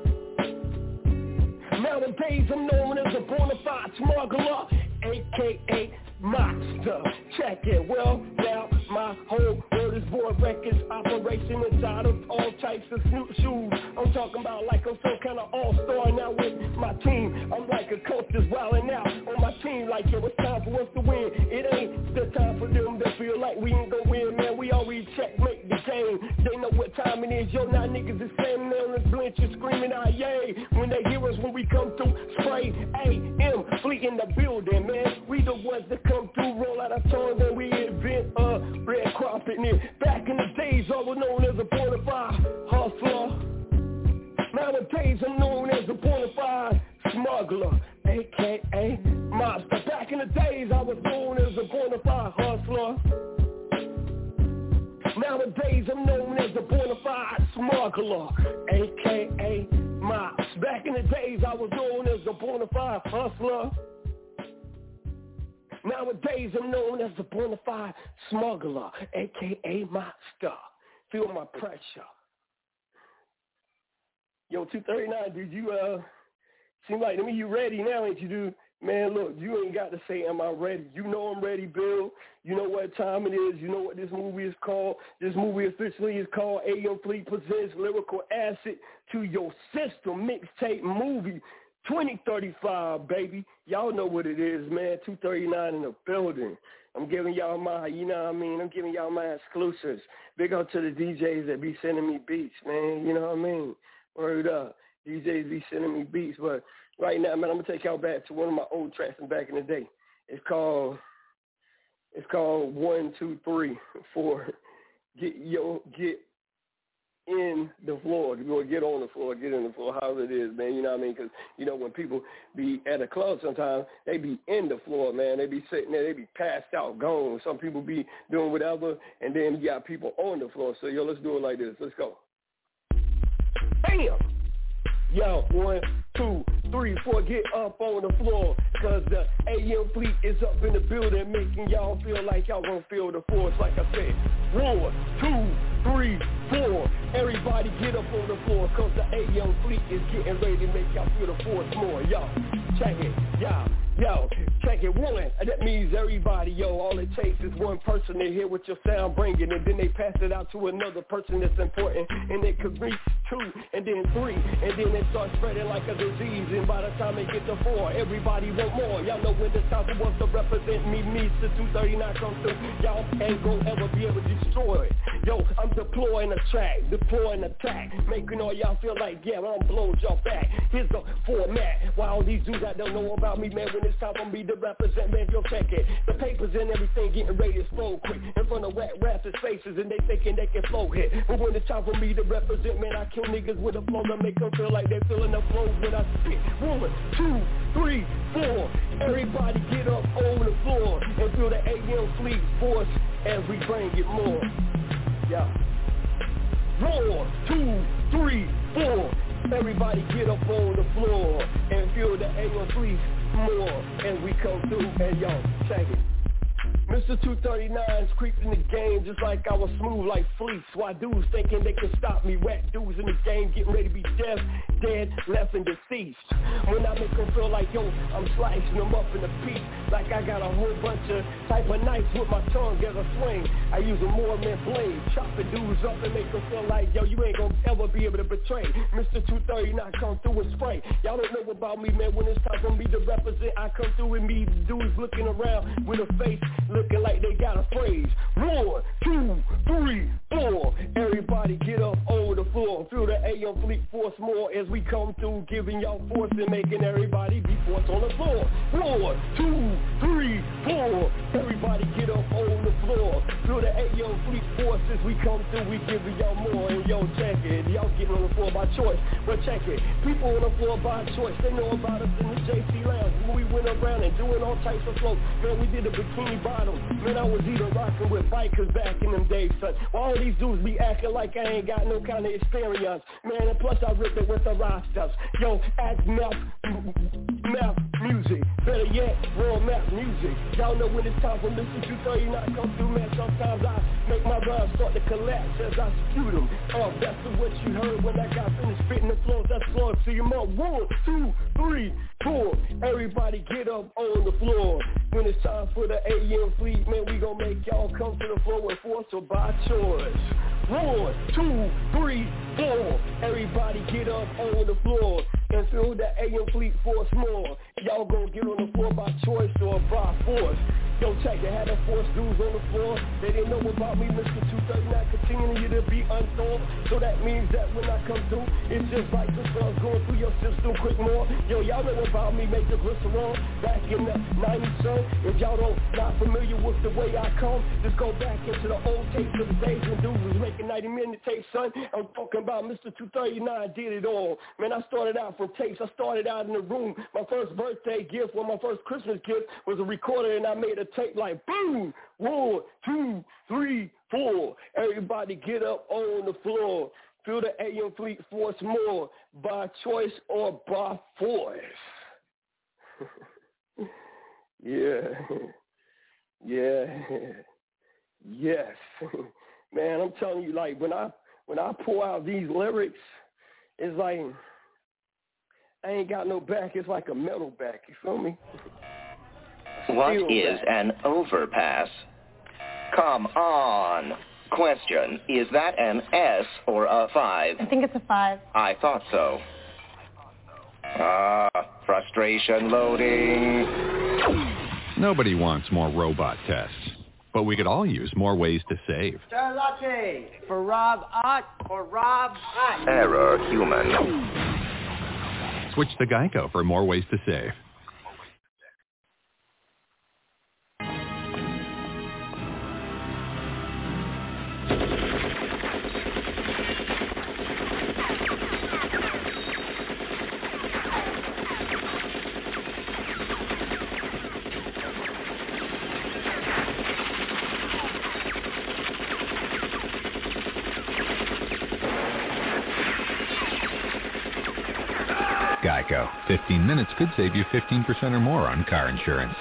Nowadays, I'm known as a bona fide smuggler, a.k.a. Monster Jacket. Well, now my whole world is Board Records, operation inside of all types of shoes. I'm talking about like I'm some kind of all-star now with my team. I'm like a coach just wilding out on my team like, yo, it's time for us to win. It ain't the time for them to feel like we ain't gonna win, man. We already checkmate the game. They know what time it is. Yo, now niggas is standing there on the benches screaming out, yay. When they hear us, when we come through, spray AM, fleet in the building, man. We the ones that come through, roll out our tongue when we invent red carpet. And back in the days, I was known as a bona fide hustler. Nowadays, I'm known as a bona fide smuggler, a.k.a. Monster. Back in the days, I was known as a bona fide hustler. Nowadays, I'm known as a bona fide smuggler, a.k.a. Monster. Back in the days, I was known as a bona fide hustler. Nowadays, I'm known as a bona fide smuggler, a.k.a. Monster. Feel my pressure. Yo, 239, dude, you, seem like to me you ready now, ain't you, dude? Man, look, you ain't got to say, am I ready? You know I'm ready, Bill. You know what time it is. You know what this movie is called. This movie officially is called AM Fleet Presents Lyrical Acid to Your System Mixtape Movie 2035, baby. Y'all know what it is, man. 239 in the building. I'm giving y'all my, you know what I mean? I'm giving y'all my exclusives. Big up to the DJs that be sending me beats, man. You know what I mean? Word up. DJs be sending me beats. But right now, man, I'm going to take y'all back to one of my old tracks from back in the day. It's called 1, 2, 3, 4. Get in the floor. You go get on the floor, get in the floor, however it is, man. You know what I mean? Because, you know, when people be at a club sometimes, they be in the floor, man. They be sitting there. They be passed out, gone. Some people be doing whatever, and then you got people on the floor. So, yo, let's do it like this. Let's go. Bam! Yo, 1, 2, 3, 4, get up on the floor, cause the AM Fleet is up in the building, making y'all feel like y'all gonna feel the force, like I said. 1, 2, 3, 4, everybody get up on the floor, cause the AM Fleet is getting ready to make y'all feel the force more. Yo, check it, yo, check it. 1, that means everybody, yo, all it takes is one person to hear what your sound bringing, and then they pass it out to another person that's important, and they could reach 2, and then 3, and then it starts spreading like a disease, and by the time they get to 4, everybody want more. Y'all know when it's time for us to represent me, the 239 comes through, y'all ain't gonna ever be able to destroy it. Yo, I'm deploying a track, deploying attack, making all y'all feel like, yeah, I'm blowing y'all back. Here's the format, why all these dudes that don't know about me, man, when it's time for me to represent, man, yo, check it. The papers and everything getting ready to explode quick in front of whack rappers' faces, and they thinking they can flow hit. But when it's time for me to represent, man, I kill niggas with a flow to make them feel like they're feeling the flow when I spit. 1, 2, 3, 4, everybody get up on the floor and feel the AM Fleet force as we bring it more. Yeah. 1, 2, 3, 4. Everybody get up on the floor and feel the AM Fleet more as we come through. And yo, check it. Mr. 239's creeping the game just like I was smooth like fleece. Why dudes thinking they can stop me? Whack dudes in the game getting ready to be dead, left, and deceased. When I make them feel like, yo, I'm slicing them up in a piece, like I got a whole bunch of type of knives with my tongue as a swing. I use a Moorman blade, chopping dudes up and make them feel like, yo, you ain't gonna ever be able to betray. Mr. 239 come through and spray. Y'all don't know about me, man. When it's time for me to represent, I come through and me dudes looking around with a face, looking like they got a phrase. 1, 2, 3, 4. Everybody get up on the floor. Feel the AM Fleet Force more as we come through, giving y'all force and making everybody be forced on the floor. 1, 2, 3, 4. Everybody get up on the floor. Feel the AM Fleet Force as we come through, we giving y'all more. And yo, check it, y'all getting on the floor by choice. But check it, people on the floor by choice. They know about us in the JC Lounge. When we went around and doing all types of flows. Man, we did the bikini bottom. Man, I was even rocking with bikers back in them days, son. Why all these dudes be acting like I ain't got no kind of experience? Man, and plus I ripped it with the rock stuff. Yo, act math music. Better yet, raw math music. Y'all know when it's time for Mr. 239 come through, man. Sometimes I make my rhymes start to collapse as I spew them. Oh, that's what you heard when I got finished spitting the flows. That's floor to your mouth. 1, 2, 3, 4. Everybody get up on the floor. When it's time for the AM Fleet, man, we gon' make y'all come to the floor with force or by choice. 1, 2, 3, 4. Everybody get up on the floor and feel the AM Fleet Force more. Y'all gon' get on the floor by choice or by force. Yo, check it, had the force dudes on the floor. They didn't know about me, Mr. 239, continuing you to be unsolved. So that means that when I come through, it's just like the sun's going through your system quick more. Yo, y'all know about me, make the glycerol back in the 90s, son. If y'all not familiar with the way I come, just go back into the old tapes of the days when dudes was making 90-minute tapes, son. I'm talking about Mr. 239 did it all. Man, I started out from tapes. I started out in the room. My first birthday gift, my first Christmas gift was a recorder, and I made a tape like boom. 1, 2, 3, 4. Everybody get up on the floor. Feel the AM Fleet Force more by choice or by force. Yeah. Yes. Man, I'm telling you, like, when I pour out these lyrics, it's like I ain't got no back. It's like a metal back. You feel me? What is an overpass? Come on. Question, is that an S or a 5? I think it's a 5. I thought so. Frustration loading. Nobody wants more robot tests, but we could all use more ways to save. Star latte for Rob Ott or Rob Ott. Error human. Switch to Geico for more ways to save. Geico. 15 minutes could save you 15% or more on car insurance.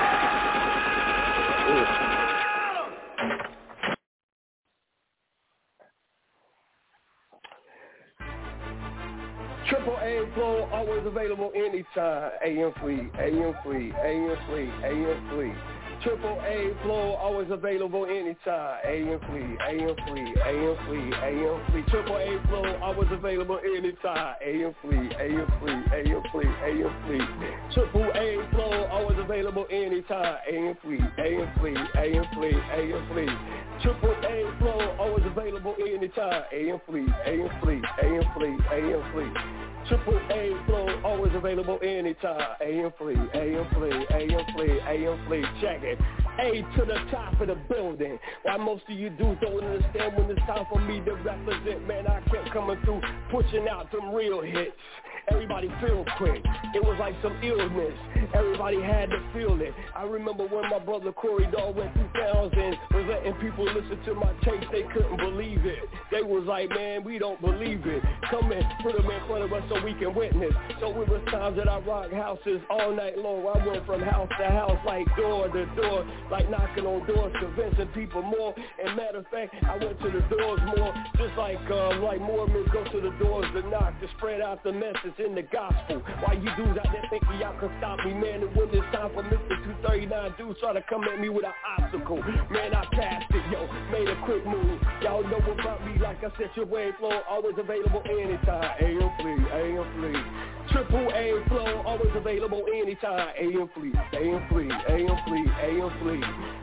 Triple A flow, always available anytime. AM Fleet, AM Fleet, AM Fleet, AM Fleet. Triple A flow, always available anytime. AM Fleet, AM Fleet, AM Fleet, AM Fleet. Triple A flow, always available anytime. AM Fleet, AM Fleet, AM Fleet, AM Fleet. Triple A flow, always available anytime. AM Fleet, AM Fleet, AM Fleet, AM Fleet. Triple A flow, always available anytime. AM Fleet, AM Fleet, AM Fleet, AM Fleet. Triple A flow, always available anytime. AM Fleet, AM Fleet, AM Fleet, AM Fleet. Check it. A to the top of the building. Why most of you dudes don't understand when it's time for me to represent. Man, I kept coming through, pushing out them real hits. Everybody feel quick. It was like some illness. Everybody had to feel it. I remember when my brother Corey Dawg went through towns and was letting people listen to my tapes. They couldn't believe it. They was like, man, we don't believe it. Come and put them in front of us so we can witness. So it was times that I rocked houses all night long. I went from house to house, like door to door, like knocking on doors, convincing people more. And matter of fact, I went to the doors more, just like Mormons go to the doors to knock, to spread out the message in the gospel. Why you dudes out there thinking y'all can stop me, man? And when it's time for Mr. 239 dudes try to come at me with an obstacle, man, I passed it, yo, made a quick move. Y'all know about me, like I said, your wave flow, always available anytime. AM Fleet, AM Fleet. Triple A flow, always available anytime. AM Fleet, AM Fleet, AM Fleet, AM Fleet.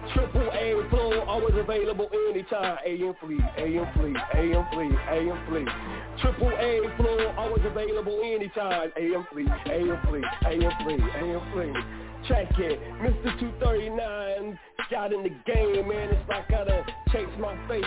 Triple A flow, always available anytime. AM Fleet, AM Fleet, AM Fleet, AM Fleet. Triple A flow, always available anytime. AM Fleet, AM Fleet, AM Fleet, AM Fleet. Check it, Mr. 239 got in the game, man. It's like I done changed my face,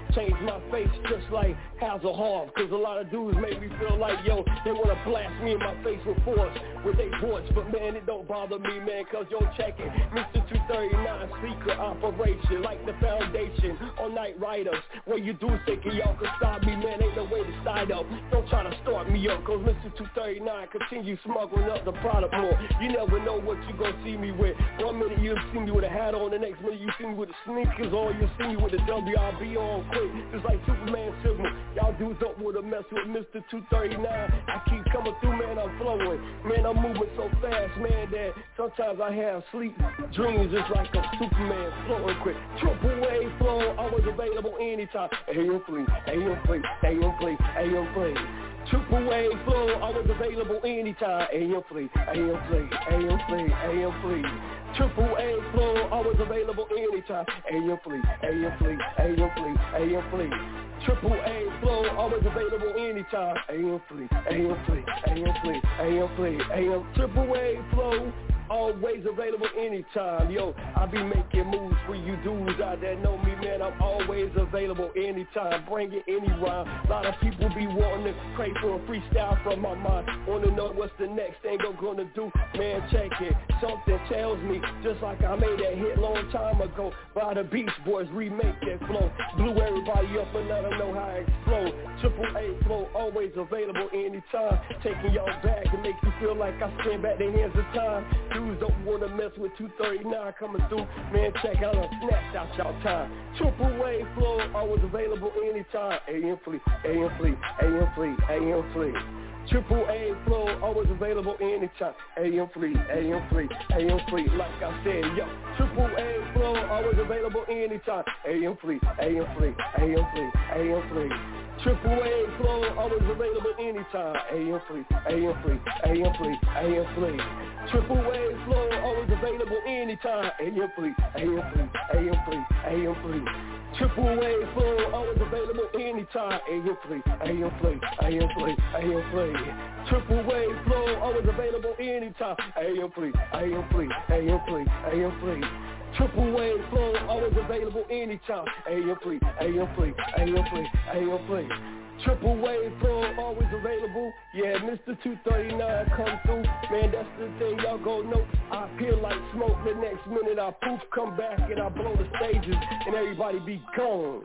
just like Hasselhoff. Cause a lot of dudes make me feel like, yo, they wanna blast me in my face with force, with their voice. But man, it don't bother me, man, cause yo, check it, Mr. 239, secret operation, like the foundation on Night Riders. Where you do thinking y'all can stop me, man, ain't no way to side up. Don't try to start me up, cause Mr. 239 continue smuggling up the product more. You never know what you gonna see me with. 1 minute you'll see me with a hat on, the next minute you see me with the sneakers on, you see me with the WRB on quick, just like Superman signal. Y'all dudes don't wanna mess with Mr. 239. I keep coming through, man, I'm flowing. Man, I'm moving so fast, man, that sometimes I have sleep dreams just like a Superman flowing quick. Triple A flow, always available anytime. AM Fleet, AM Fleet, AM Fleet, AM Fleet. Triple A flow, always available anytime. AM Fleet, AM Fleet, AM Fleet, AM Fleet. Triple A flow, always available anytime. AM Fleet, AM Fleet, AM Fleet, AM Fleet. Triple A flow, always available anytime. AM Fleet, AM Fleet, AM Fleet, AM Fleet, AM. Triple A flow, always available anytime. Yo, I be making moves for you dudes out there know me, man. I'm always available anytime. Bring it any rhyme. A lot of people be wanting to pray for a freestyle from my mind. Wanna know what's the next thing I'm gonna do. Man, check it. Something tells me, just like I made that hit long time ago. By the Beach Boys, remake that flow. Blew everybody up and let them know how I explode. Triple A flow, always available anytime. Taking y'all back to make you feel like I stand back the hands of time. Dudes don't wanna mess with 239 coming through. Man, check out, I snatched out y'all time. Triple A flow, always available anytime. AM Fleet, AM Fleet, AM Fleet, AM Fleet. Triple A flow, always available anytime. AM Fleet, AM Fleet, AM Fleet, like I said, yo. Triple A flow, always available anytime. AM Fleet, AM Fleet, AM Fleet, AM Fleet. Triple A flow, always available anytime. AM Fleet, AM Fleet, AM Fleet, AM Fleet. Triple A flow, always available anytime. AM Fleet, AM Fleet, AM Fleet, AM Fleet. Triple A flow, always available anytime. AM Fleet, AM Fleet, AM Fleet, AM Fleet. Triple A flow, always available anytime. AM Fleet, AM Fleet, AM Fleet, AM Fleet. Triple A flow, always available anytime. AM Fleet, AM Fleet, AM Fleet, AM Fleet. Triple A flow, always available. Yeah, Mr. 239 come through. Man, that's the thing, y'all go know. I appear like smoke, the next minute I poof, come back and I blow the stages and everybody be gone.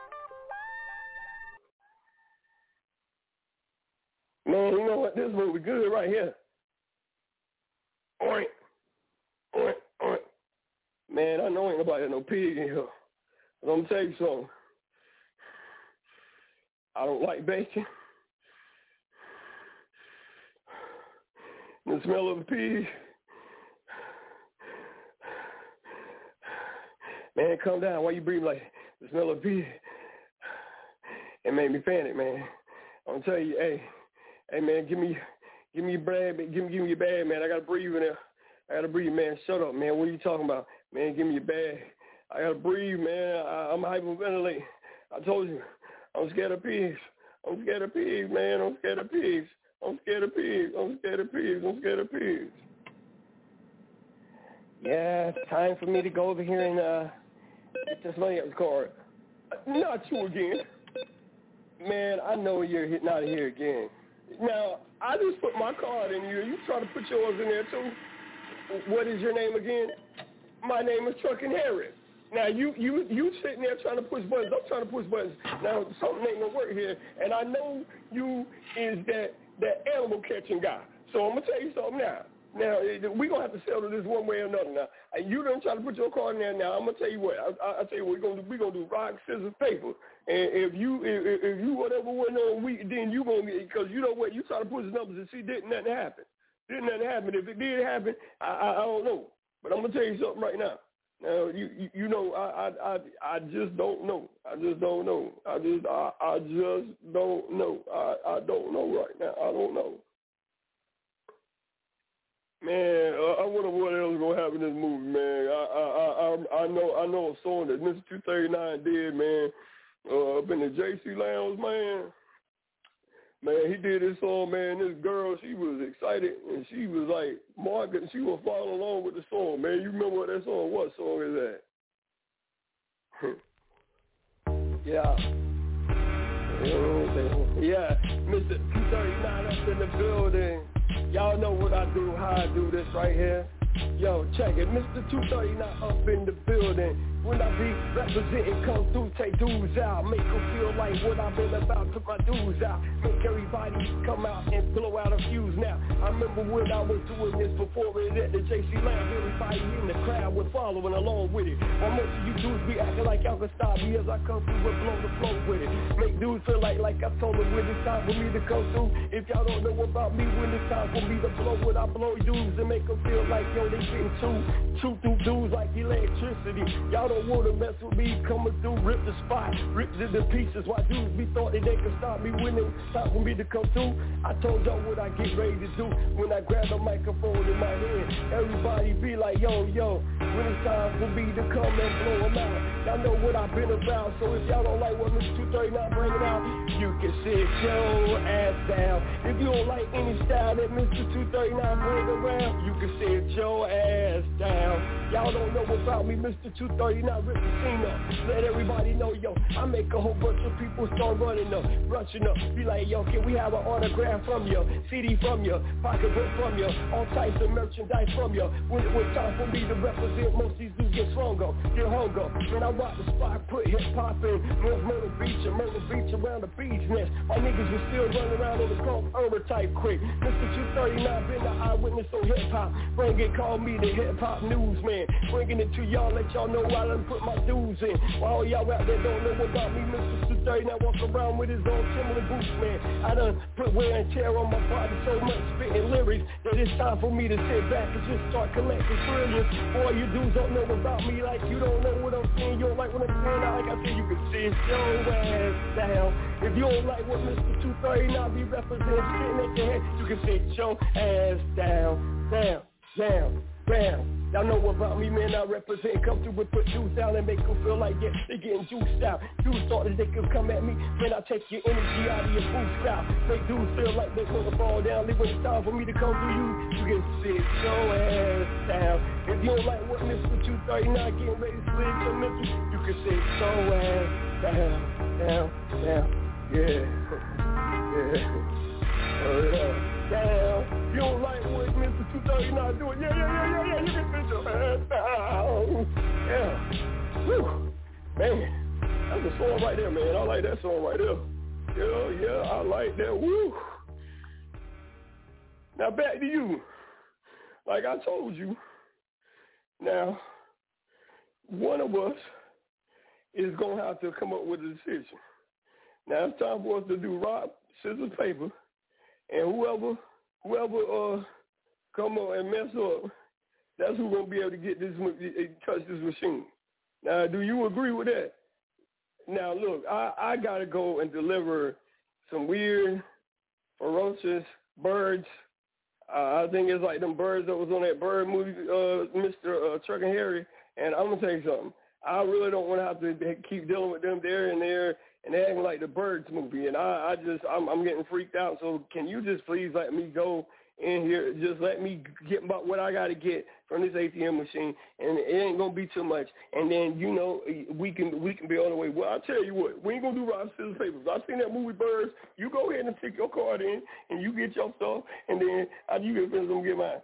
Man, you know what? This movie good right here. Oink, oink, oink. Man, I know ain't nobody got no pig in here. But I'm gonna tell you something. I don't like bacon. The smell of a pig. Man, calm down. Why you breathing like the smell of a pig? It made me panic, man. I'm gonna tell you, hey man, give me your bag, give me your bag, man. I gotta breathe in there. I gotta breathe, man. Shut up, man. What are you talking about? Man, give me your bag. I gotta breathe, man. I'm hyperventilating. I told you. I'm scared of pigs. I'm scared of pigs, man. I'm scared of pigs. I'm scared of pigs. I'm scared of pigs. I'm scared of pigs. Yeah, it's time for me to go over here and get this money out the card. Not you again. Man, I know you're not here again. Now, I just put my card in you. You try to put yours in there, too. What is your name again? My name is Truckin' Harris. Now, you sitting there trying to push buttons. I'm trying to push buttons. Now, something ain't going to work here. And I know you is that animal catching guy. So I'm going to tell you something now. Now, we're going to have to settle this one way or another now. You don't try to put your card in there now. I'm going to tell you what. I'll tell you what we're going to do rock, scissors, paper. And if you whatever went on, then you going to get, because you know what, you try to push the numbers and see, didn't nothing happen. Didn't nothing happen. If it did happen, I don't know. But I'm going to tell you something right now. Now, you know, I just don't know. I just don't know. I just don't know. I don't know right now. I don't know. Man, I wonder what else is gonna happen in this movie, man. I know a song that Mr. 239 did, man. Up in the JC Lounge, man. Man, he did this song, man. This girl, she was excited, and she was like marketing. She was following along with the song, man. You remember what that song? What song is that? Yeah. Yeah, Mr. 239 up in the building. Y'all know what I do, how I do this right here. Yo, check it, Mr. 239 up in the building. When I be representing, come through, take dudes out. Make them feel like what I've been about, took my dudes out. Make everybody come out and blow out a fuse now. I remember when I was doing this before it at the JC Lounge. Everybody in the crowd was following along with it. While most of you dudes be acting like y'all can stop me as I come through and blow the flow with it. Make dudes feel like I told them when it's time for me to come through. If y'all don't know about me, when it's time for me to blow what I blow dudes and make them feel like, yo, they getting two through dudes like electricity. Y'all don't want to mess with me, coming through, rip the spot, rip it to pieces. Why dudes be thought that they could stop me when it was time for me to come through? I told y'all what I get ready to do when I grab the microphone in my hand. Everybody be like, yo, when it's time for me to come and blow them out. Y'all know what I've been about, so if y'all don't like what Mr. 239 bringing out, you can sit your ass down. If you don't like any style that Mr. 239 bring around, you can sit your ass down. Y'all don't know about me, Mr. 239 rip the scene up. Let everybody know, yo, I make a whole bunch of people start running up, rushing up. Be like, yo, can we have an autograph from you, CD from you, pocketbook from you, all types of merchandise from you. When it was time for me to represent, most of these dudes get stronger, get hunger. When I rock the spot, put hip-hop in, Myrtle Beach around the beach nest. My niggas was still running around on the cold urban type quick. Mr. 239 been the eyewitness on hip-hop. Bring it, call me the hip-hop newsman. Bringing it to y'all, let y'all know I done put my dues in. While all y'all out there don't know about me, Mr. 239 walk around with his own Timberland boots, man. I done put wear and tear on my body so much, spitting lyrics, that it's time for me to sit back and just start collecting trillions. Boy, you dudes don't know about me like you don't know what I'm saying. You don't like what I'm saying, like I said, you can sit your ass down. If you don't like what Mr. 239 be representing, sitting at your head, you can sit your ass down. Y'all know about me, man, I represent, come through and put dudes down and make them feel like, yeah, they getting juiced out. Dudes thought that they could come at me, man, I take your energy out of your boost out. Make dudes feel like they wanna fall down, leave when it's time for me to come through you, you can sit your ass down. If you don't like what Mr. 239 getting ready to split your mental, you can sit your ass down, yeah. Down. You don't like what Mr. 239 doing? Yeah. You can sit your ass down. Yeah. Whew. Man, that's a song right there, man. I like that song right there. Yeah, I like that. Woo. Now back to you. Like I told you, now, one of us is going to have to come up with a decision. Now it's time for us to do rock, scissors, paper. And whoever come on and mess up, that's who's gonna be able to get this, touch this machine. Now, do you agree with that? Now, look, I gotta go and deliver some weird, ferocious birds. I think it's like them birds that was on that bird movie, Mr. Chuck and Harry. And I'm gonna tell you something. I really don't want to have to keep dealing with them there and there. And they acting like the Birds movie, and I'm getting freaked out. So can you just please let me go in here? Just let me get what I got to get from this ATM machine, and it ain't gonna be too much. And then we can be on the way. Well, I'll tell you what, we ain't gonna do rock, scissors, paper. I've seen that movie Birds. You go ahead and stick your card in, and you get your stuff, and then you get finished. I'm gonna get mine.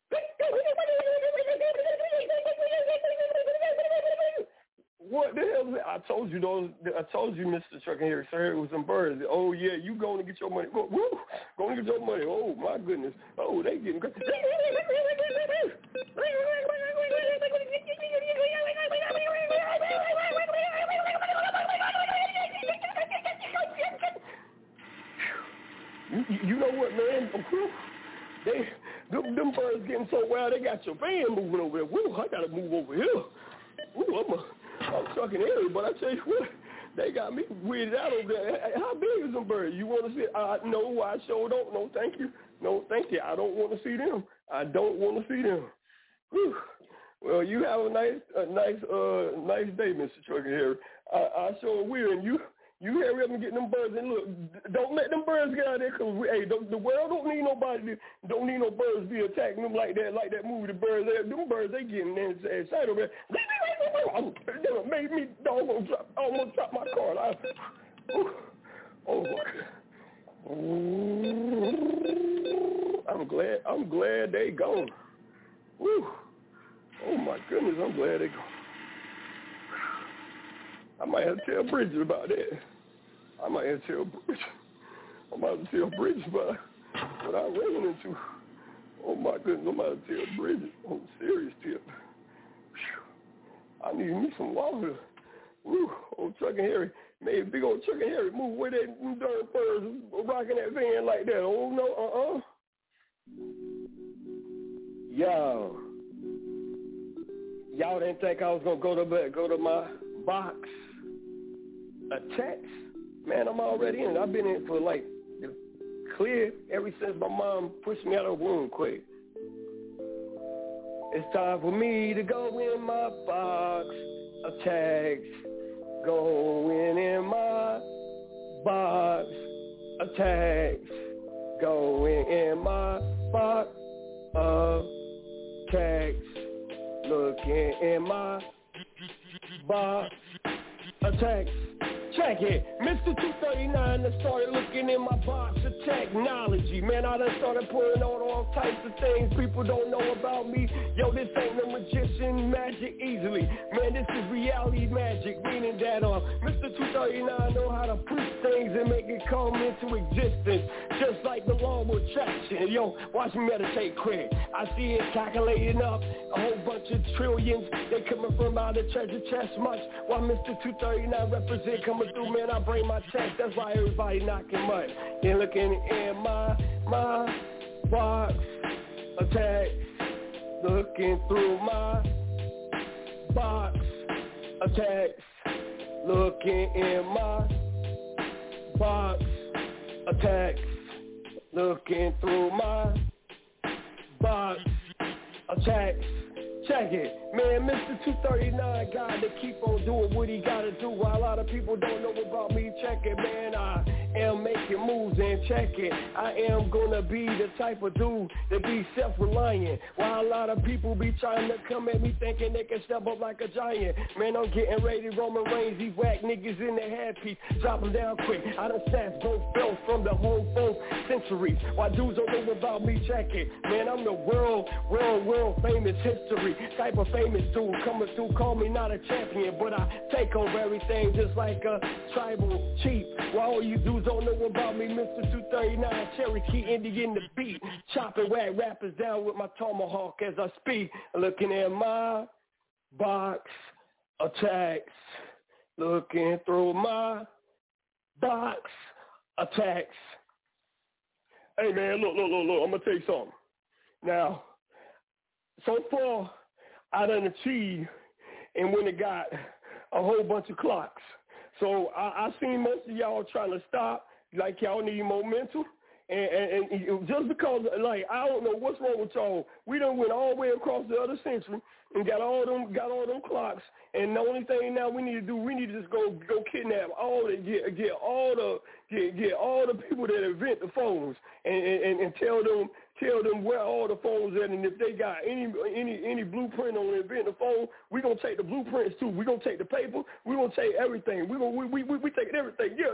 What the hell is that? I told you, Mr. Chuck and Harry, sir, it was some birds. Oh, yeah, you going to get your money. Woo, going to get your money. Oh, my goodness. Oh, they getting crazy. You know what, man? Them birds getting so wild, they got your van moving over there. Woo, I got to move over here. Woo, I'm Chuck and Harry, but I tell you what, They got me weirded out over there. How big is them birds? You want to see? No, I sure don't. No, thank you. No, thank you. I don't want to see them. I don't want to see them. Whew. Well, you have a nice day, Mr. Trucker Harry. I sure will. And you hurry up and get them birds. And look, don't let them birds get out there, because the world don't need nobody. Don't need no birds be attacking them like that movie. The birds, them birds, they getting excited over there. They made me almost drop my car. Oh my God. I'm glad they gone. Woo. Oh my goodness, I'm glad they gone. I might have to tell Bridget about that. I'm about to tell Bridget about what I ran into. Oh my goodness, I'm about to tell Bridget on a serious tip. I need me some water. Woo, old Trucker Harry. Maybe big old Trucker Harry move where that darn birds rocking that van like that. Oh no, Y'all didn't think I was gonna go to my box a text? Man, I'm already in it. I've been in it for like clear ever since my mom pushed me out of the womb quick. It's time for me to go in my box of text. Going in my box of text. Going in my box of text. Looking in my box of text. Check it, Mr. 239 that started looking in my box of technology. Man, I done started putting on all types of things people don't know about me. Yo, this ain't no magician magic easily. Man, this is reality magic, meaning that Mr. 239 know how to push things and make it come into existence, just like the law of attraction. Yo, watch me meditate quick. I see it calculating up a whole bunch of trillions. They coming from out of treasure chest much, while Mr. 239 represent coming through, man, I bring my text. That's why everybody knocking mud. Then looking in my box of text. Looking through my box of text. Looking in my box of text. Looking through my box of text. Check it, man, Mr. 239 got to keep on doing what he got to do. While a lot of people don't know about me, check it, man, I am making moves and check it. I am going to be the type of dude that be self-reliant. While a lot of people be trying to come at me thinking they can step up like a giant. Man, I'm getting ready, Roman Reigns, these whack niggas in the headpiece. Drop them down quick, I done snatched both belts from the whole 4 centuries. While dudes don't know about me, check it. Man, I'm the world famous history. Type of famous dude coming through, call me not a champion, but I take over everything just like a tribal chief. While all you dudes don't know about me, Mr. 239, Cherokee Indian the beat, chopping whack rappers down with my tomahawk as I speak. Looking at my box of text, looking through my box of text. Hey man, look, I'm gonna tell you something. Now, so far, I done achieved and when it got a whole bunch of clocks. So I seen most of y'all trying to stop, like y'all need momentum. And just because, like, I don't know what's wrong with y'all. We done went all the way across the other century and got all them clocks. And the only thing now we need to do, we need to just go kidnap all the get all the people that invent the phones and tell them where all the phones at, and if they got any blueprint on inventing the phone, we gonna take the blueprints too. We gonna take the paper. We gonna take everything. We taking everything. Yeah,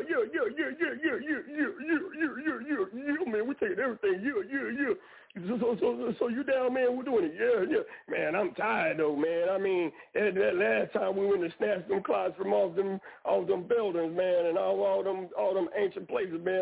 man. We taking everything. Yeah. So you down, man? We're doing it. Yeah. Man, I'm tired though, man. I mean, that last time we went to snatch them clocks from off them buildings, man, and all them ancient places, man.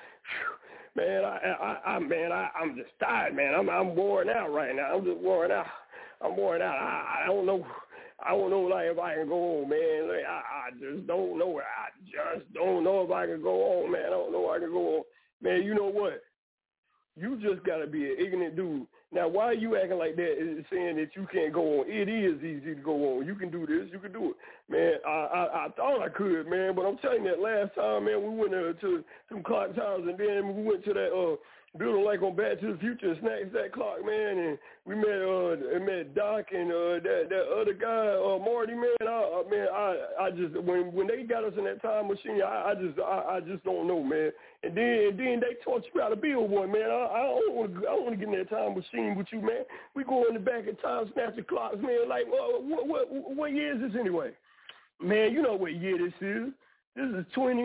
I'm just tired, man. I'm worn out right now. I'm just worn out. I don't know, like, if I can go on, man. Like, I just don't know. I just don't know if I can go on, man. I don't know if I can go on. Man, you know what? You just got to be an ignorant dude Now, why are you acting like that, saying that you can't go on? It is easy to go on. You can do this. You can do it. Man, I thought I could, man, but I'm telling you that last time, man, we went to some clock towers, and then we went to that building like on Back to the Future and snatched that clock, man, and we met Doc and that other guy, Marty, man. I just when they got us in that time machine, I just don't know, man. And then they taught you how to build one, man. I don't want to get in that time machine with you, man. We go in the back of time, snatch the clocks, man. Like what year is this anyway? Man, you know what year this is. This is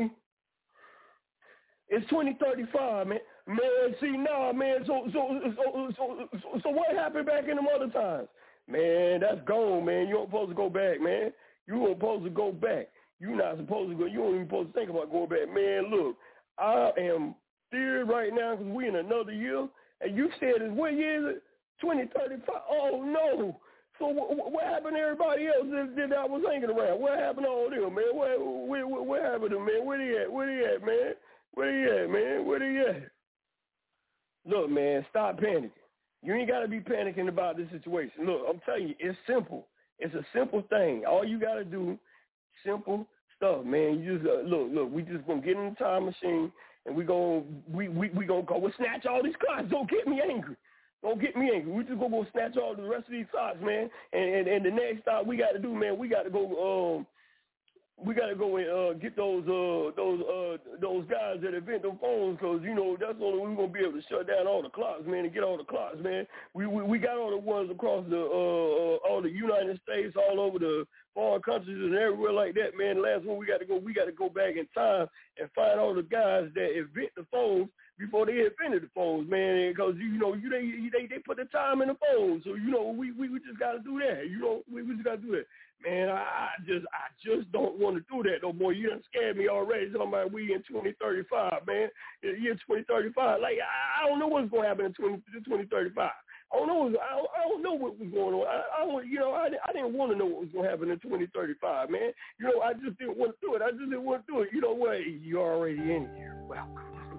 2035, man. Man, see, nah, man, so what happened back in them other times? Man, that's gone, man. You don't supposed to go back, man. You don't supposed to go back. You're not supposed to go. You don't even supposed to think about going back. Man, look, I am feared right now because we in another year. And you said, what year is it? 2035? Oh, no. So what happened to everybody else that I was hanging around? What happened to all them, man? What happened to them, man? Where they at? Where they at, man? Where they at, man? Where they at? Look, man, stop panicking. You ain't got to be panicking about this situation. Look, I'm telling you, it's simple. It's a simple thing. All you got to do, simple stuff, man. You just look. We just gonna get in the time machine and we gonna go. We'll snatch all these clocks. Don't get me angry. Don't get me angry. We just gonna go snatch all the rest of these clocks, man. And the next stop we got to do, man, we got to go. We got to go and get those guys that invent them phones, because, you know, that's the only way we're going to be able to shut down all the clocks, man, and get all the clocks, man. We got all the ones across all the United States, all over the foreign countries and everywhere like that, man. The last one we got to go back in time and find all the guys that invent the phones before they invented the phones, man, because, you know, they put the time in the phones. So, you know, we just got to do that. You know, we just got to do that. Man, I just don't want to do that no more. You done scared me already. Talking about we in 2035, man. In the year 2035. Like, I don't know what's going to happen in 2035. I don't know what was going on. I didn't want to know what was going to happen in 2035, man. You know, I just didn't want to do it. You know what? You're already in here. Welcome.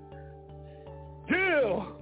Jill!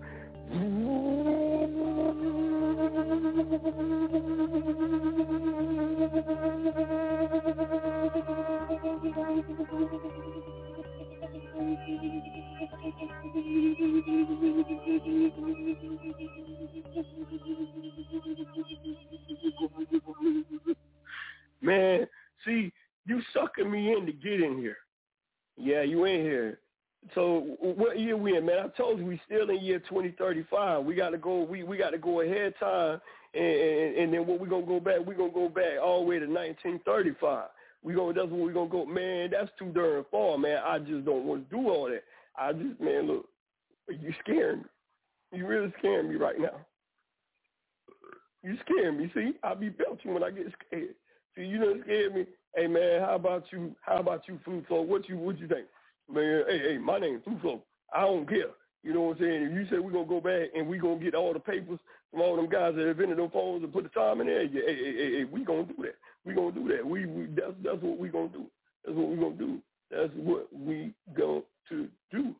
Man, see, you sucking me in to get in here. Yeah, you in here. So what year we in, man? I told you we still in year 2035. We got to go. We got to go ahead time, and then what we gonna go back? We gonna go back all the way to 1935. That's where we gonna go, man. That's too darn far, man. I just don't want to do all that. Man, look, you scaring me. You really scaring me right now. You scaring me. See, I be belching when I get scared. See, you done scared me. Hey, man, how about you, Food Flow? What you think? Man, hey, my name's Tuflo. I don't care. You know what I'm saying? If you say we're going to go back and we're going to get all the papers from all them guys that invented them phones and put the time in there, hey, we going to do that. We going to do that. That's what we going to do. That's what we going to do. That's what we going to do.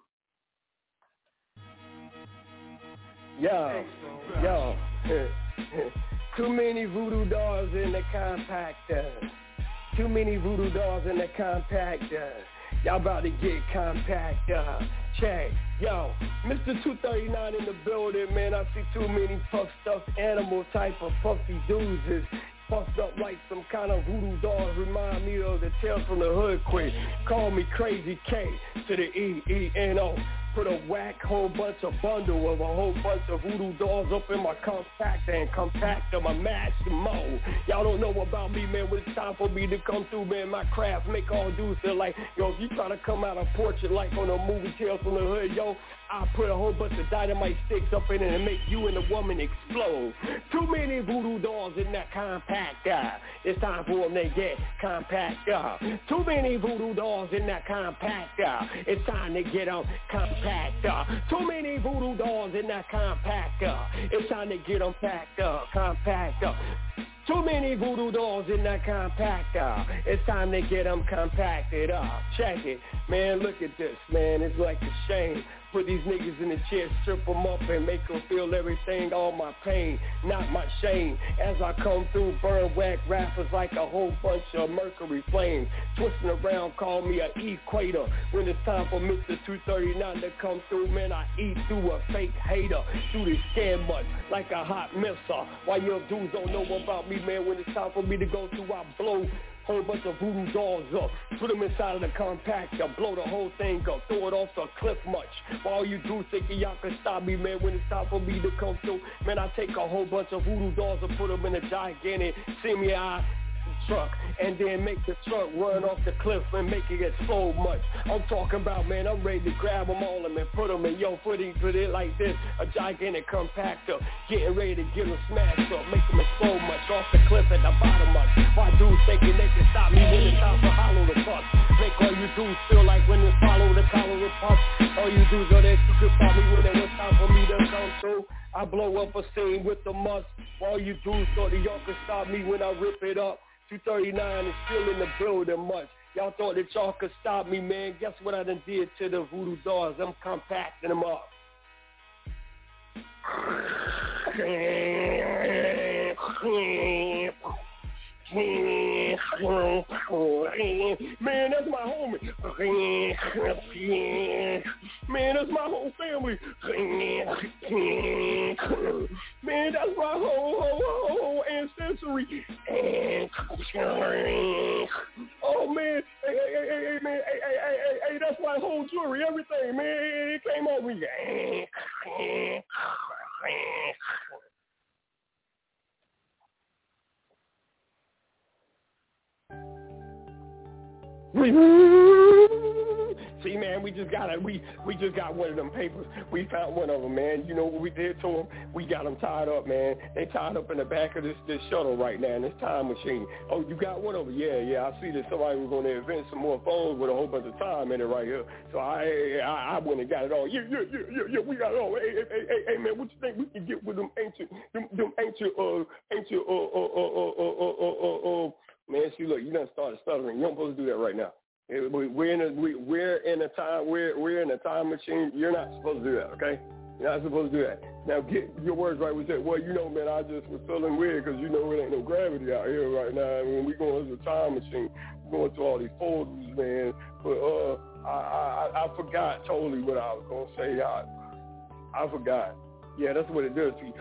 Yo. Too many voodoo dolls in the compactor. Too many voodoo dolls in the compactor. Y'all about to get compact, check. Yo, Mr. 239 in the building, man. I see too many puffed stuffed animal type of puffy dudes is puffed up like some kind of voodoo dolls. Remind me of the Tales from the Hood quick. Call me Crazy K to the E-E-N-O. Put a whack whole bunch of bundle of a whole bunch of voodoo dolls up in my compactor and compactor my Maximo. Y'all don't know about me, man. When it's time for me to come through, man, my craft make all dudes feel like, yo, if you try to come out of portrait like on a movie Tales from the Hood, yo, I put a whole bunch of dynamite sticks up in it and make you and the woman explode. Too many voodoo dolls in that compactor. It's time for them to get compactor. Too many voodoo dolls in that compactor. It's time to get them compactor. Too many voodoo dolls in that compactor. It's time to get them packed up. Compactor. Too many voodoo dolls in that compactor. It's time to get them compacted up. Check it. Man, look at this, man. It's like a shame. Put these niggas in the chair, strip them up and make them feel everything, all my pain, not my shame. As I come through, burn whack rappers like a whole bunch of mercury flames. Twisting around, call me an equator. When it's time for Mr. 239 to come through, man, I eat through a fake hater. Through this scan much like a hot missile. Why your dudes don't know about me, man? When it's time for me to go through, I blow whole bunch of voodoo dolls up, put them inside of the compactor, blow the whole thing up, throw it off the cliff much. While you do thinking y'all can stop me, man, when it's time for me to come through, man, I take a whole bunch of voodoo dolls and put them in a gigantic semi-eye truck and then make the truck run off the cliff and make it explode much. I'm talking about, man, I'm ready to grab them all and put them in, put it like this, a gigantic compactor, getting ready to get them smashed up, make them explode much off the cliff at the bottom much. Why dudes thinking they can stop me when it's time for hollow the bus? Make all you dudes feel like when it's follow the collar with punch. All you dudes know that you could stop me when it was time for me to come through. I blow up a scene with the must. All you dudes thought that y'all could stop me when I rip it up. 239 is still in the building much. Y'all thought that y'all could stop me, man. Guess what I done did to the voodoo dolls? I'm compacting them up. Man, that's my homie. Man, that's my whole family. Man, that's my whole ancestry. Oh man, hey, man, hey, that's my whole jewelry, everything, man. It came on me. See, man, we just got one of them papers. We found one of them, man. You know what we did to them? We got them tied up, man. They tied up in the back of this shuttle right now in this time machine. Oh, you got one of them? Yeah. I see that somebody was going to invent some more phones with a whole bunch of time in it right here. So I went and got it all. Yeah, we got it all. Hey, man, what you think we can get with them ancient man, see, look, you done started stuttering. You don't supposed to do that right now. We're in a time machine. You're not supposed to do that, okay? You're not supposed to do that. Now, get your words right. We said, well, you know, man, I just was feeling weird because, you know, it ain't no gravity out here right now. I mean, we going to the time machine, going through all these folders, man. But I forgot totally what I was going to say. I forgot. Yeah, that's what it does to you.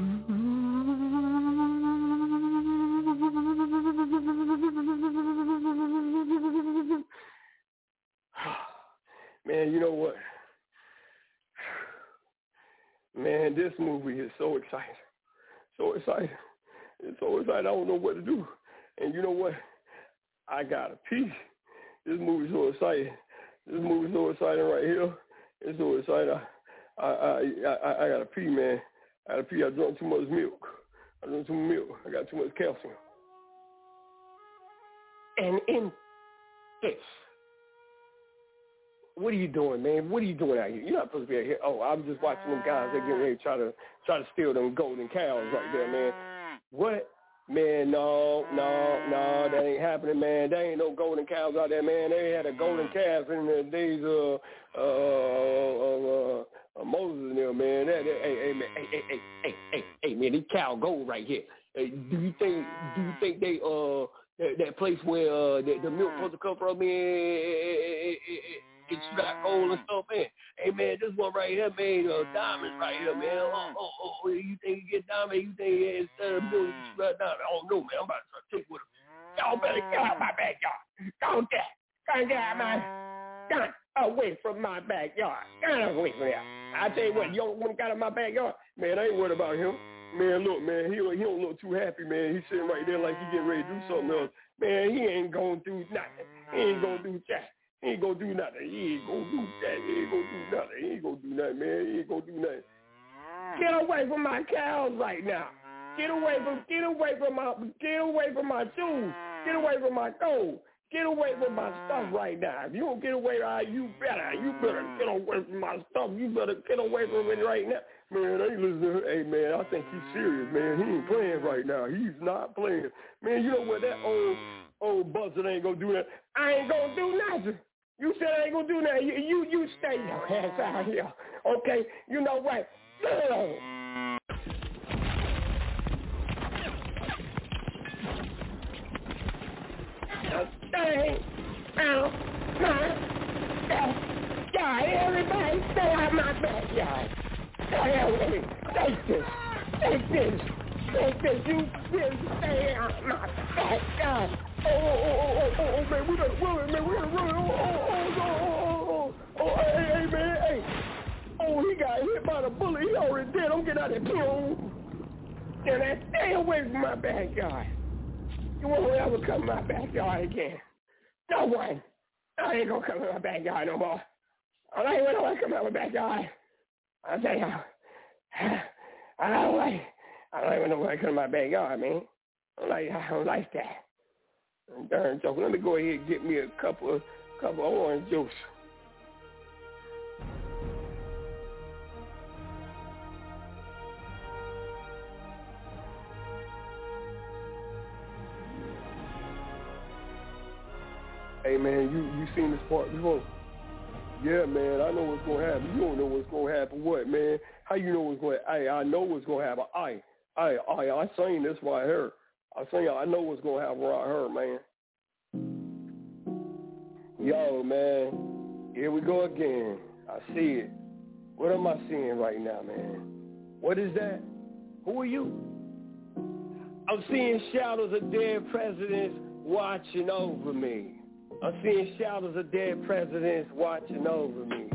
Man, you know what? Man, this movie is so exciting. So exciting. It's so exciting. I don't know what to do. And you know what? I got to pee. This movie's so exciting. This movie's so exciting right here. It's so exciting. I got to pee, man. I got to pee. I drank too much milk. I got too much calcium. And in this, what are you doing, man? What are you doing out here? You're not supposed to be out here. Oh, I'm just watching them guys that get ready to try to steal them golden cows right there, man. What? Man, no, that ain't happening, man. There ain't no golden cows out there, man. They had a golden calf in the days of Moses and them, man. Hey, man, this cow gold right here. Do you think they that place where the milk supposed to come from, man? It's got gold and stuff, man. Hey, man, this one right here made diamonds right here, man. Oh, you think you get diamonds? You think instead of milk, you got diamonds? I don't know, man. I'm about to take with them. Y'all better get out my backyard. Don't get away from my backyard. Get away from there. I tell you what, you don't want to get out of my backyard. Man, I ain't worried about him. Man, look, man, he don't look too happy, man. He's sitting right there like he getting ready to do something else. Man, he ain't going to do nothing. He ain't going to do that. He ain't gonna do nothing. He ain't gonna do that. He ain't gonna do nothing. He ain't gonna do nothing, man. He ain't gonna do nothing. Get away from my cows right now. Get away from my shoes. Get away from my gold. Get away from my stuff right now. If you don't get away, you better get away from my stuff. You better get away from it right now. Man, I ain't listening. Hey, man, I think he's serious, man. He ain't playing right now. He's not playing. Man, you know what? That old buzzard ain't gonna do that. I ain't gonna do nothing. You said I ain't gonna do nothing. You stay your ass out here. Okay, you know what? Stay out my backyard. Everybody stay out my backyard. Stay away. Take this. Take this. Take this. You will stay out my backyard. Oh, man, we gotta run, man. We gotta run. Hey, man, hey. Oh, he got hit by the bullet. He already dead. I'm getting out of here. And I stay away from my backyard. You won't ever come to my backyard again. No one. I ain't gonna come to my backyard no more. I ain't gonna come to my backyard. I tell you, I don't even know when I come to my backyard, man. I don't like that. Darn joke. Let me go ahead and get me a couple of orange juice. Hey, man, you seen this part before? Yeah, man, I know what's going to happen. You don't know what's going to happen. What, man? How you know what's going to happen? I know what's going to happen. I seen this right here. I know what's going to happen right here, man. Yo, man, here we go again. I see it. What am I seeing right now, man? What is that? Who are you? I'm seeing shadows of dead presidents watching over me. I'm seeing shadows of dead presidents watching over me.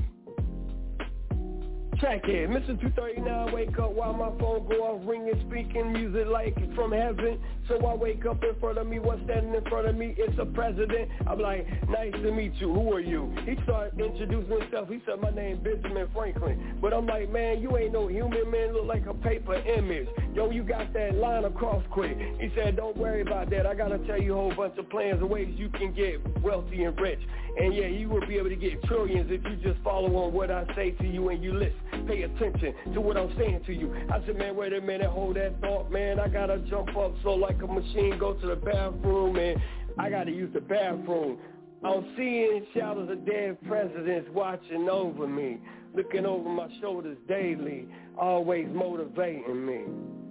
Check it. Mr. 239, wake up while my phone go off ringing, speaking music like it's from heaven. So I wake up in front of me, what's standing in front of me? It's a president. I'm like, nice to meet you. Who are you? He started introducing himself. He said, my name Benjamin Franklin. But I'm like, man, you ain't no human, man. Look like a paper image. Yo, you got that line across quick. He said, don't worry about that. I got to tell you a whole bunch of plans and ways you can get wealthy and rich. And yeah, you will be able to get trillions if you just follow on what I say to you and you listen. Pay attention to what I'm saying to you. I said, man, wait a minute, hold that thought, man. I got to jump up so like a machine, go to the bathroom, and I got to use the bathroom. I'm seeing shadows of dead presidents watching over me, looking over my shoulders daily, always motivating me.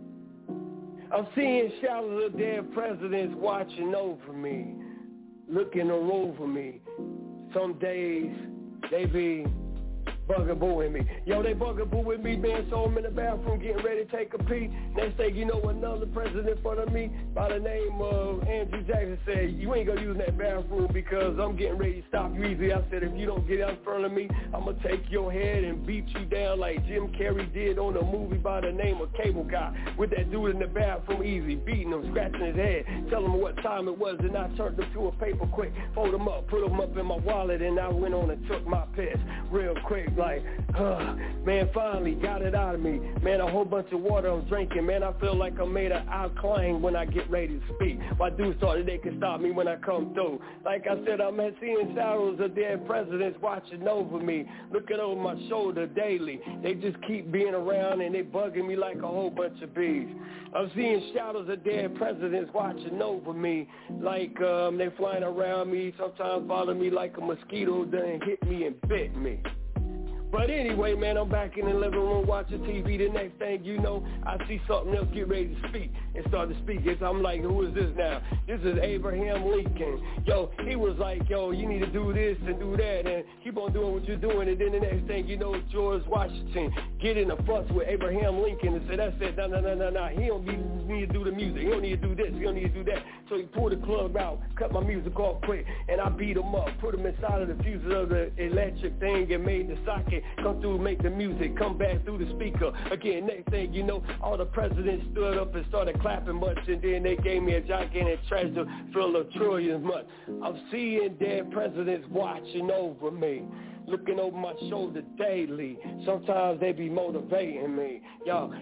I'm seeing shadows of dead presidents watching over me, looking over me. Some days they be bugabooing me. Yo, they bugaboo with me, man, so I'm in the bathroom getting ready to take a pee. Next thing you know, another president in front of me by the name of Andrew Jackson said, you ain't gonna use that bathroom because I'm getting ready to stop you easy. I said, if you don't get out in front of me, I'm gonna take your head and beat you down like Jim Carrey did on a movie by the name of Cable Guy with that dude in the bathroom easy, beating him, scratching his head, telling him what time it was, and I turned him to a paper quick, fold him up, put him up in my wallet, and I went on and took my piss real quick. Like, man, finally got it out of me. Man, a whole bunch of water I'm drinking. Man, I feel like I'm made of alkaline when I get ready to speak. My dudes thought that they could stop me when I come through. Like I said, I'm seeing shadows of dead presidents watching over me, looking over my shoulder daily. They just keep being around and they bugging me like a whole bunch of bees. I'm seeing shadows of dead presidents watching over me, like they flying around me, sometimes follow me like a mosquito, then hit me and bit me. But anyway, man, I'm back in the living room watching TV. The next thing you know, I see something else get ready to speak and start to speak. I'm like, who is this now? This is Abraham Lincoln. Yo, he was like, yo, you need to do this and do that and keep on doing what you're doing. And then the next thing you know, George Washington get in a fuss with Abraham Lincoln and said, no. He don't need to do the music. He don't need to do this. He don't need to do that. So he pulled the club out, cut my music off quick, and I beat him up, put him inside of the fuses of the electric thing and made the socket come through, make the music, come back through the speaker. Again, next thing you know, all the presidents stood up and started clapping much, and then they gave me a gigantic treasure full of trillions much. I'm seeing dead presidents watching over me, looking over my shoulder daily. Sometimes they be motivating me. Yo,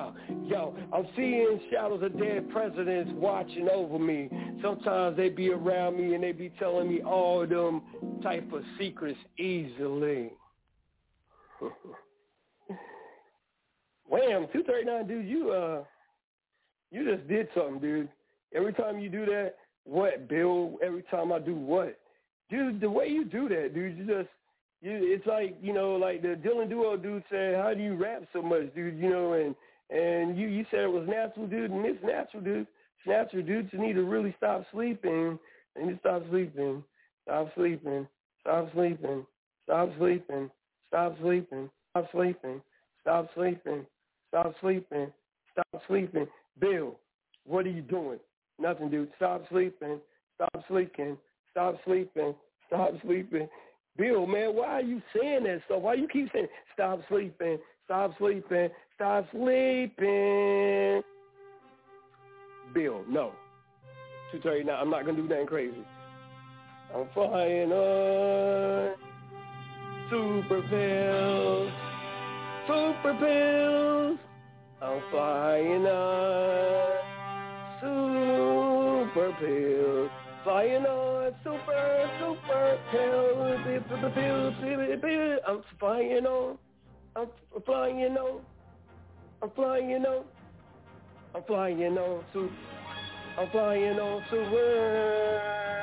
I'm seeing shadows of dead presidents watching over me. Sometimes they be around me and they be telling me all them type of secrets easily. Wham, 239, dude, you just did something, dude. Every time you do that, what, Bill? Every time I do what? Dude, the way you do that, dude, it's like, you know, like the Dylan Duo dude said, how do you rap so much, dude? You know, and you said it was natural, dude, and it's natural, dude. It's natural, dude. You need to really stop sleeping. You need to stop sleeping. Stop sleeping. Stop sleeping. Stop sleeping. Stop sleeping. Stop sleeping. Stop sleeping. Stop sleeping. Stop sleeping. Bill, what are you doing? Nothing, dude. Stop sleeping. Stop sleeping. Stop sleeping. Stop sleeping. Bill, man, why are you saying that stuff? Why you keep saying stop sleeping? Stop sleeping. Stop sleeping. Bill, no. 239. I'm not gonna do nothing crazy. I'm flying on super pills. Super pills. I'm flying on super pills. Flying on super pills. I'm flying on. I'm flying on. I'm flying on. I'm flying on super. I'm flying on super.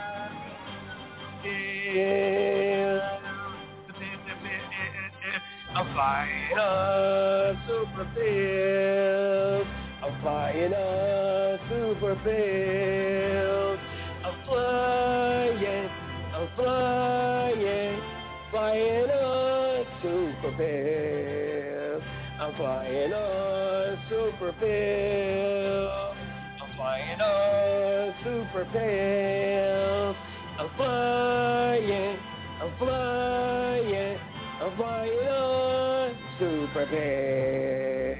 Yeah. I'm flying on super pills. I'm flying on super pills. I'm flying on super pills. I'm flying on super pills. I'm flying on super pills. I'm flying on super pills.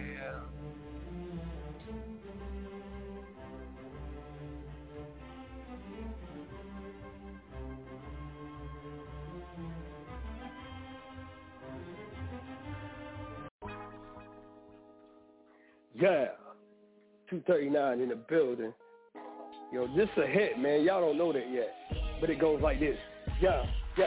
Yeah, 239 in the building. Yo, this a hit, man. Y'all don't know that yet, but it goes like this. Yeah.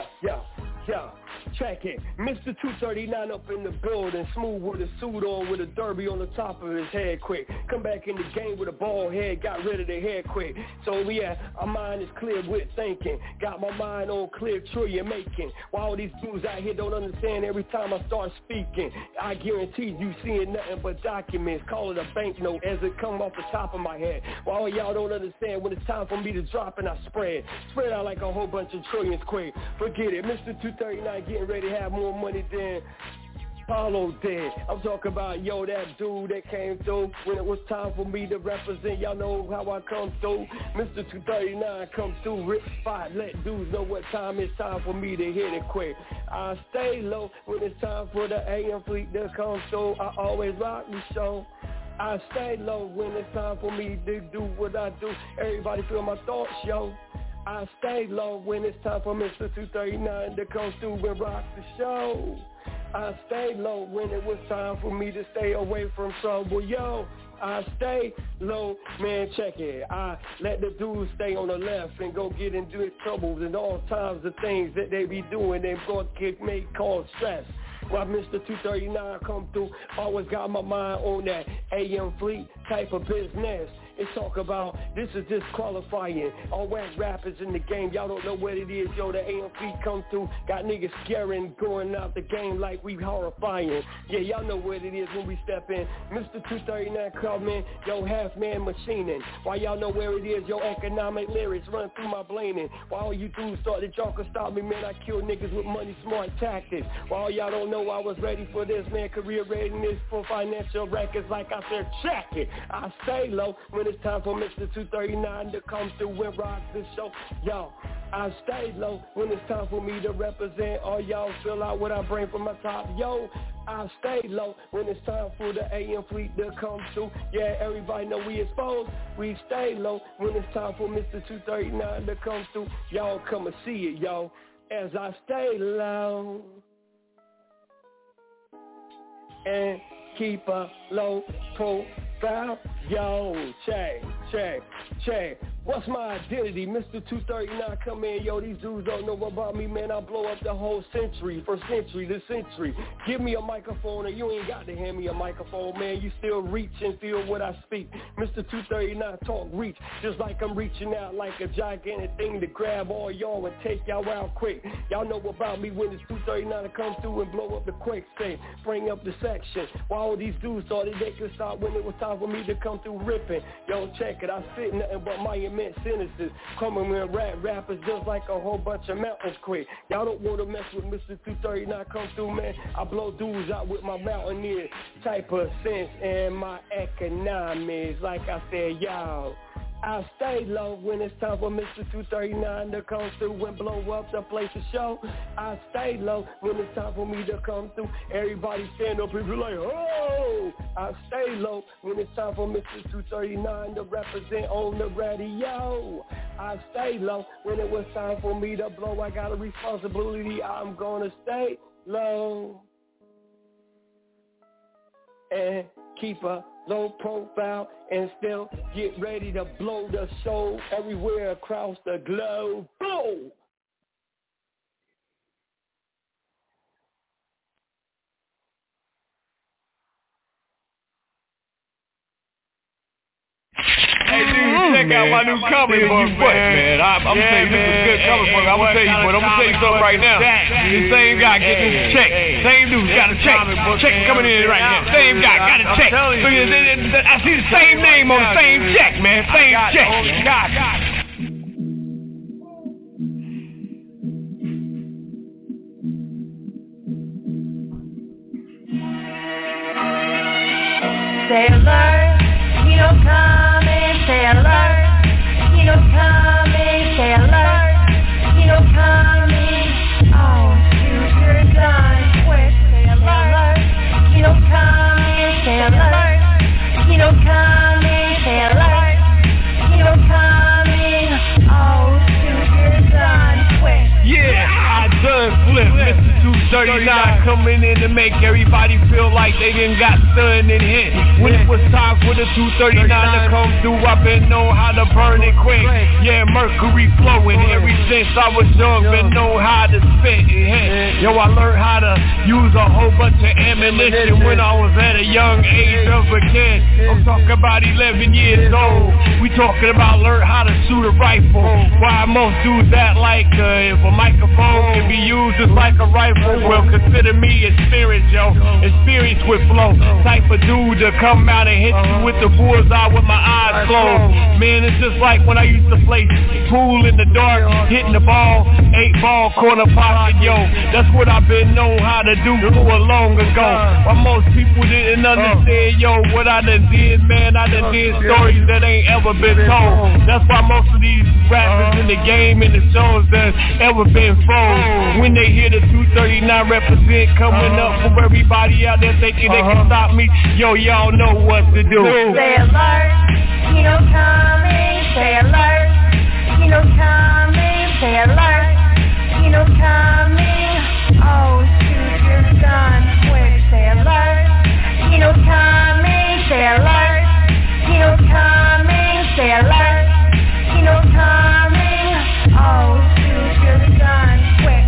Check it. Mr. 239 up in the building, smooth with a suit on, with a derby on the top of his head quick. Come back in the game with a bald head, got rid of the hair quick. So yeah, our mind is clear with thinking. Got my mind on clear trillion making. While all these dudes out here don't understand every time I start speaking. I guarantee you seeing nothing but documents. Call it a banknote as it come off the top of my head. While y'all don't understand when it's time for me to drop and I spread out like a whole bunch of trillions quick. Forget it, Mr. 239 getting ready to have more money than Paulo did. I'm talking about, yo, that dude that came through when it was time for me to represent. Y'all know how I come through. Mr. 239 come through, rip spot, let dudes know what time it's time for me to hit it quick. I stay low when it's time for the AM fleet to come through. I always rock the show. I stay low when it's time for me to do what I do. Everybody feel my thoughts, yo. I stay low when it's time for Mr. 239 to come through and rock the show. I stay low when it was time for me to stay away from trouble, yo. I stay low, man, check it. I let the dudes stay on the left and go get into his troubles and all times of things that they be doing. They go get made cause stress. While Mr. 239 come through, always got my mind on that AM fleet type of business. It's talk about, this is disqualifying. All whack rappers in the game, y'all don't know what it is, yo, the AM fleet come through. Got niggas scaring, going out the game like we horrifying. Yeah, y'all know what it is when we step in. Mr. 239 come in, yo, half-man machining. While y'all know where it is, yo, economic lyrics run through my blaming. While all you dudes thought that y'all could stop me, man, I kill niggas with money smart tactics. While y'all don't know I was ready for this, man, career readiness for financial records, like I said, check it. I stay low when it's time for Mr. 239 to come through and rock the show. Yo, I stay low when it's time for me to represent. All y'all feel out what I bring from my top. Yo, I stay low when it's time for the AM fleet to come through. Yeah, everybody know we exposed. We stay low when it's time for Mr. 239 to come through. Y'all come and see it, yo, as I stay low and keep a low profile. Yo, check. What's my identity? Mr. 239 come in, yo, these dudes don't know about me, man. I blow up the whole century, first century, this century. Give me a microphone, and you ain't got to hand me a microphone, man. You still reach and feel what I speak. Mr. 239 talk reach, just like I'm reaching out like a gigantic thing to grab all y'all and take y'all out quick. Y'all know about me when it's 239 to come through and blow up the quick, say, bring up the section. Why all these dudes thought that they could stop when it was time for me to come through ripping. Yo, check it, I spit nothing but my immense sentences. Coming with rappers just like a whole bunch of mountains quick. Y'all don't want to mess with Mr. 239 come through, man. I blow dudes out with my mountaineer type of sense and my economics. Like I said, y'all, I stay low when it's time for Mr. 239 to come through and blow up the place to show. I stay low when it's time for me to come through. Everybody stand up and be like, oh! I stay low when it's time for Mr. 239 to represent on the radio. I stay low when it was time for me to blow. I got a responsibility. I'm gonna stay low and keep a low profile and still get ready to blow the show everywhere across the globe. Blow! Hey, dude, check out my new comic book, man. I'm gonna tell you, this is a good comic book. I'm gonna tell you, but I'm gonna tell you something right now. The same guy getting this check. Same dude got a check. Check coming in right now. Same guy got a check. I see the same name on the same check, man. Same check. God. Stay alert, you know coming, stay alert, you know coming, stay alert, you know coming, oh, shoot your gun, quick, stay alert, you know coming, stay alert, you know coming, stay alert, you know coming, oh, shoot your gun, quick. Yeah, I done flip, Mr. 239 coming in to make everybody feel like they done got stunned and hit. When it was time for the 239 to come through, I've been known how to burn it quick. Yeah, mercury flowing ever since I was young, been known how to spit and hit. Yo, I learned how to use a whole bunch of ammunition when I was at a young age of a kid. I'm talking about 11 years old. We talking about learn how to shoot a rifle. Why most dudes act like if a microphone can be used just like a rifle, well, consider me experienced, yo. Experience with flow. Type of dude to come out and hit you with the bullseye with my eyes closed. Man, it's just like when I used to play pool in the dark, hitting the ball, 8-ball corner pocket, yo. That's what I've been known how to do for long ago. But most people didn't understand, yo, what I done did, man. I done did stories that ain't ever been told. That's why most of these rappers in the game and the shows that ever been froze. When they hear the 239 represent coming up from everybody out there thinking they can stop me, yo, y'all know what to do. Stay alert, you know coming, stay alert, you know coming, stay alert, you know coming, oh, shoot your gun, quick, stay alert, you know coming, stay alert, you know coming, stay alert, you know coming, oh, shoot your gun, quick.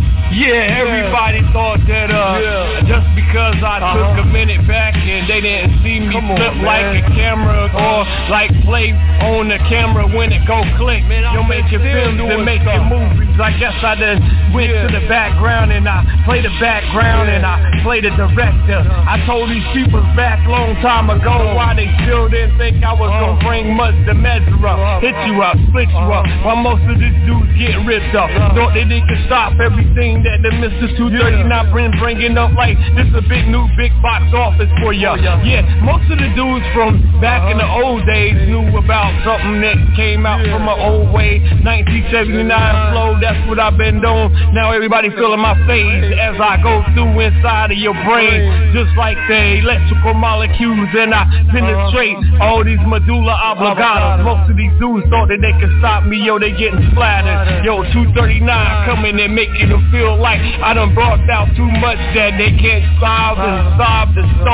Yeah, everybody thought that just because I took a minute back and they didn't see me flip like a camera or like play on the camera when it go click. You're making films and making movies. I guess I done went to the background and I play the background and I play the director. I told these people back long time ago why they still didn't think I was gonna bring much to measure up. Hit you up, split you up, while most of these dudes getting ripped up. Thought that they could stop everything that the Mr. 239 bringing up like this a big new big box office for ya. Yeah, most of the dudes from back in the old days knew about something that came out from an old way. 1979 flow, that's what I've been doing. Now everybody feeling my phase as I go through inside of your brain, just like the electrical molecules, and I penetrate all these medulla oblongata. Most of these dudes thought that they could stop me, yo, they getting splattered. Yo, 239 coming and making them feel like I done brought out too much that they can't solve and solve the stumper.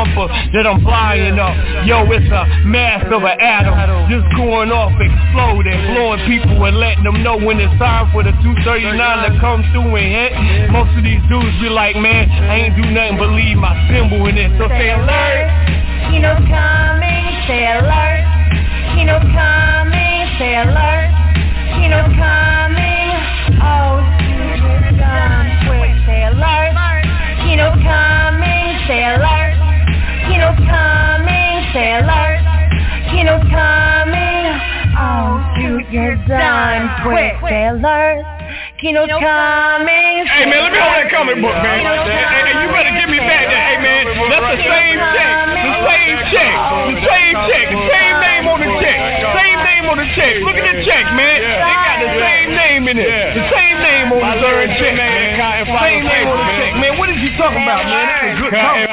that I'm flying up. Yo, it's a mass of an atom, just going off, exploding, blowing people and letting them know when it's time for the 239 to come through and hit. Most of these dudes be like, man, I ain't do nothing but leave my symbol in it. So say alert, Kino's coming, say alert. Kino's coming, say alert. Kino's coming, oh, you're done quick, say alert. Kino's coming, say alert. Kino's coming, say alert. Kino's coming, oh, shoot, you're done quick, say alert. Kino's coming. Hey man, let me hold that comic book, man. Hey, you better give me back that. Hey man, that's the same check. The same check. The same check. The same name on the check. Same name on the check. Look at the check, man. They got the same name in it. The same name on the third check. Same name on the check, man. What is you talking about, man? That's a good comic.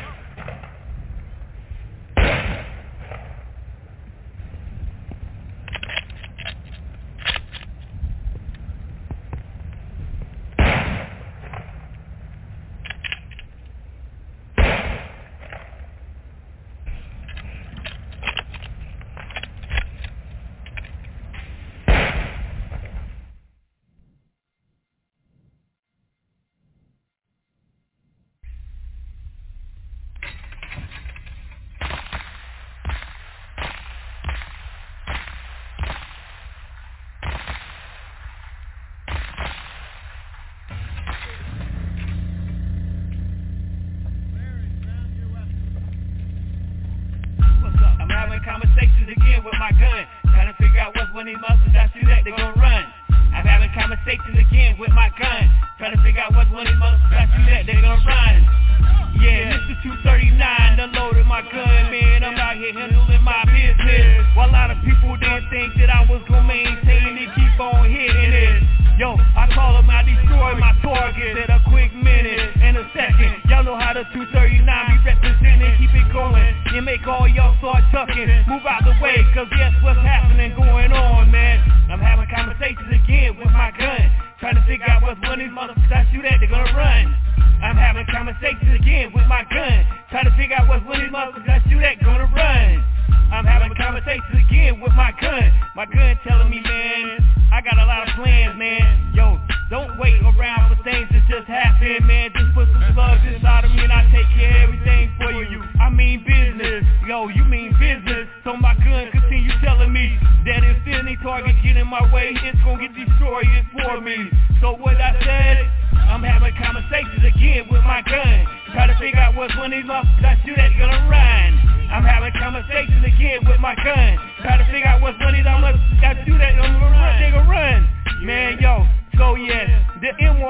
Conversations again with my gun, trying to figure out what's one of these motherfuckers I shoot at, they gon' run. I'm having conversations again with my gun, trying to figure out what's one of these motherfuckers I shoot at, they gon' run. Yeah, Mr. 239, unloaded my gun, man, I'm out here handling my business. While a lot of people didn't think that I was gon' maintain it, keep on hitting it. Yo, I call them, I destroy my targets at a quick minute and a second. Y'all know how the 239 be represented, keep it going. And make all y'all start tucking, move out the way, cause guess what's happening going on, man. I'm having conversations again with my gun, trying to figure out what's one of these motherfuckers I shoot at, they're gonna run. I'm having conversations again with my gun, trying to figure out what's one of these motherfuckers I shoot at, gonna run. I'm having conversations again with my gun telling me, man, I got a lot of plans, man. Yo, don't wait around for things to just happen, man. Just put some slugs inside of me and I take care of everything for you. I mean business, yo, you mean business. So my gun continue telling me that if any target get in my way, it's gonna get destroyed, it's for me. So what I said, I'm having conversations again with my gun, try to figure out what's one of these motherfuckers I shoot at gonna run. I'm having conversations again with my gun, try to figure out what's one of these motherfuckers I shoot at gonna run, they gonna run. Man, yo, so yeah, the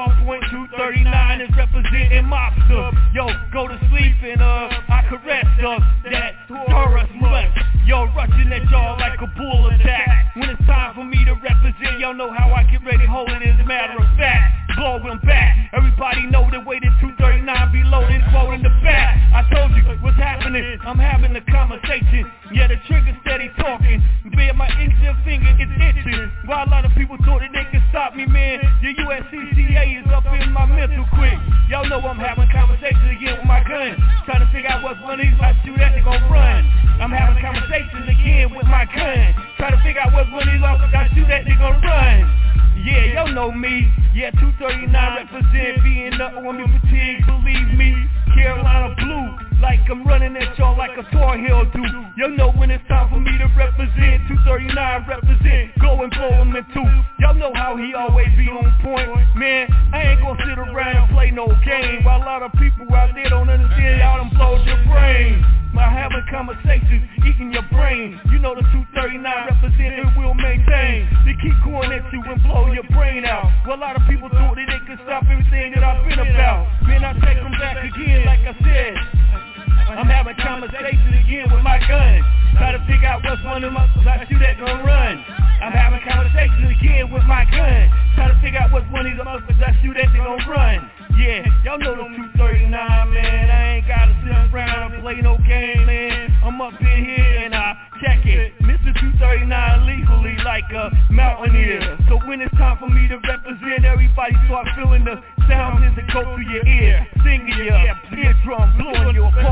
M1.239 is representing mobster. Yo, go to sleep and I caress that Taurus much. Yo, rushing at y'all like a bull attack. When it's time for me to represent, y'all know how I get ready, hold it as a matter of fact. Blow them back. Everybody know the way that 239 be loaded, quote in the back. I told you what's happening. I'm having a conversation. Yeah, the trigger steady talking. Man, my index finger is itching. While a lot of people thought that they could stop me, man, the USCCA is up in my mental quick. Y'all know I'm having conversations again with my gun, trying to figure out what's one of these I shoot at, they gon' run. I'm having conversations again with my gun, trying to figure out what's one of these I shoot at, they gon' run. Yeah, y'all know me. Yeah, 239 represent being up on me fatigue, believe me. Carolina blue, like I'm running at y'all like a Tar Heel do. Y'all know when it's time for me to represent. 239 represent, go and blow him in two. Y'all know how he always be on point. Man, I ain't gonna sit around and play no game, while a lot of people out there don't understand, y'all done blowed your brain. My having conversations, eating your brain. You know the 239 represent and will maintain. They keep going at you and blow your brain out. Well, a lot of people thought that they could stop everything that I've been about. Man, I take them back again, like I said. I'm having conversations again with my gun, try to figure out what's one of them I shoot at gonna run. I'm having conversations again with my gun, try to figure out what's one of these motherfuckers I shoot at they gonna run. Yeah, y'all know the 239, man. I ain't gotta sit around and play no game, man. I'm up in here and I check it. Mr. 239 legally like a mountaineer. So when it's time for me to represent, everybody start feeling the sounds that go through your ear, singing your eardrum, blowing you apart. Y'all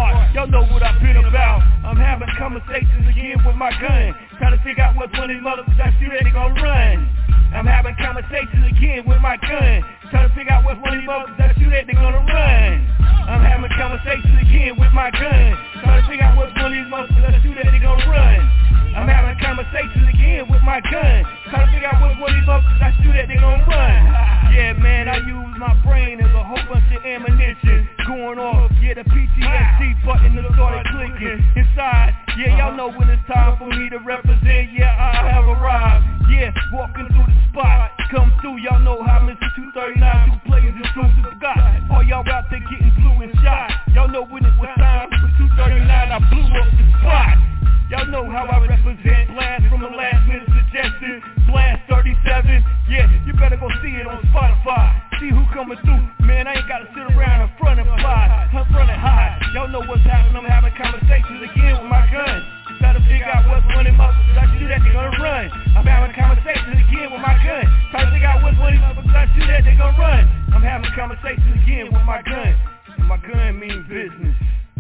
know what I've been about. I'm having conversations again with my gun, trying to figure out what one of these motherfuckers I shoot at they gon' run. I'm having conversations again with my gun, trying to figure out what one of these motherfuckers I shoot at they gonna run. I'm having conversations again with my gun, trying to figure out what one of these motherfuckers I shoot at they gonna run. I'm having conversations again with my gun, trying to figure out what one of these motherfuckers I shoot at they gonna run. Yeah, man, I use my brain as a whole bunch of ammunition going off. Yeah, the PTSD button that started clicking inside. Yeah, y'all know when it's time for me to represent. Yeah, I have arrived. Yeah, walking through the spot, come through. Y'all know how Mr. 239 do players and troops is got. All y'all out there getting blue and shot. Y'all know when it was time for 239, I blew up the spot. Y'all know how I represent. Blast from the last minute suggestion. Blast 37. Yeah, you better go see it on Spotify. See who coming through. Man, I ain't gotta sit around in front and fly. I'm front and high. Y'all know what's happening. I'm having conversations again with my gun. Trying to figure out what's one of them motherfuckers I shoot at, they gonna run. I'm having conversations again with my gun. Trying to figure out what's one of them motherfuckers I shoot at, they gonna run. I'm having conversations again with my gun. And my gun means business.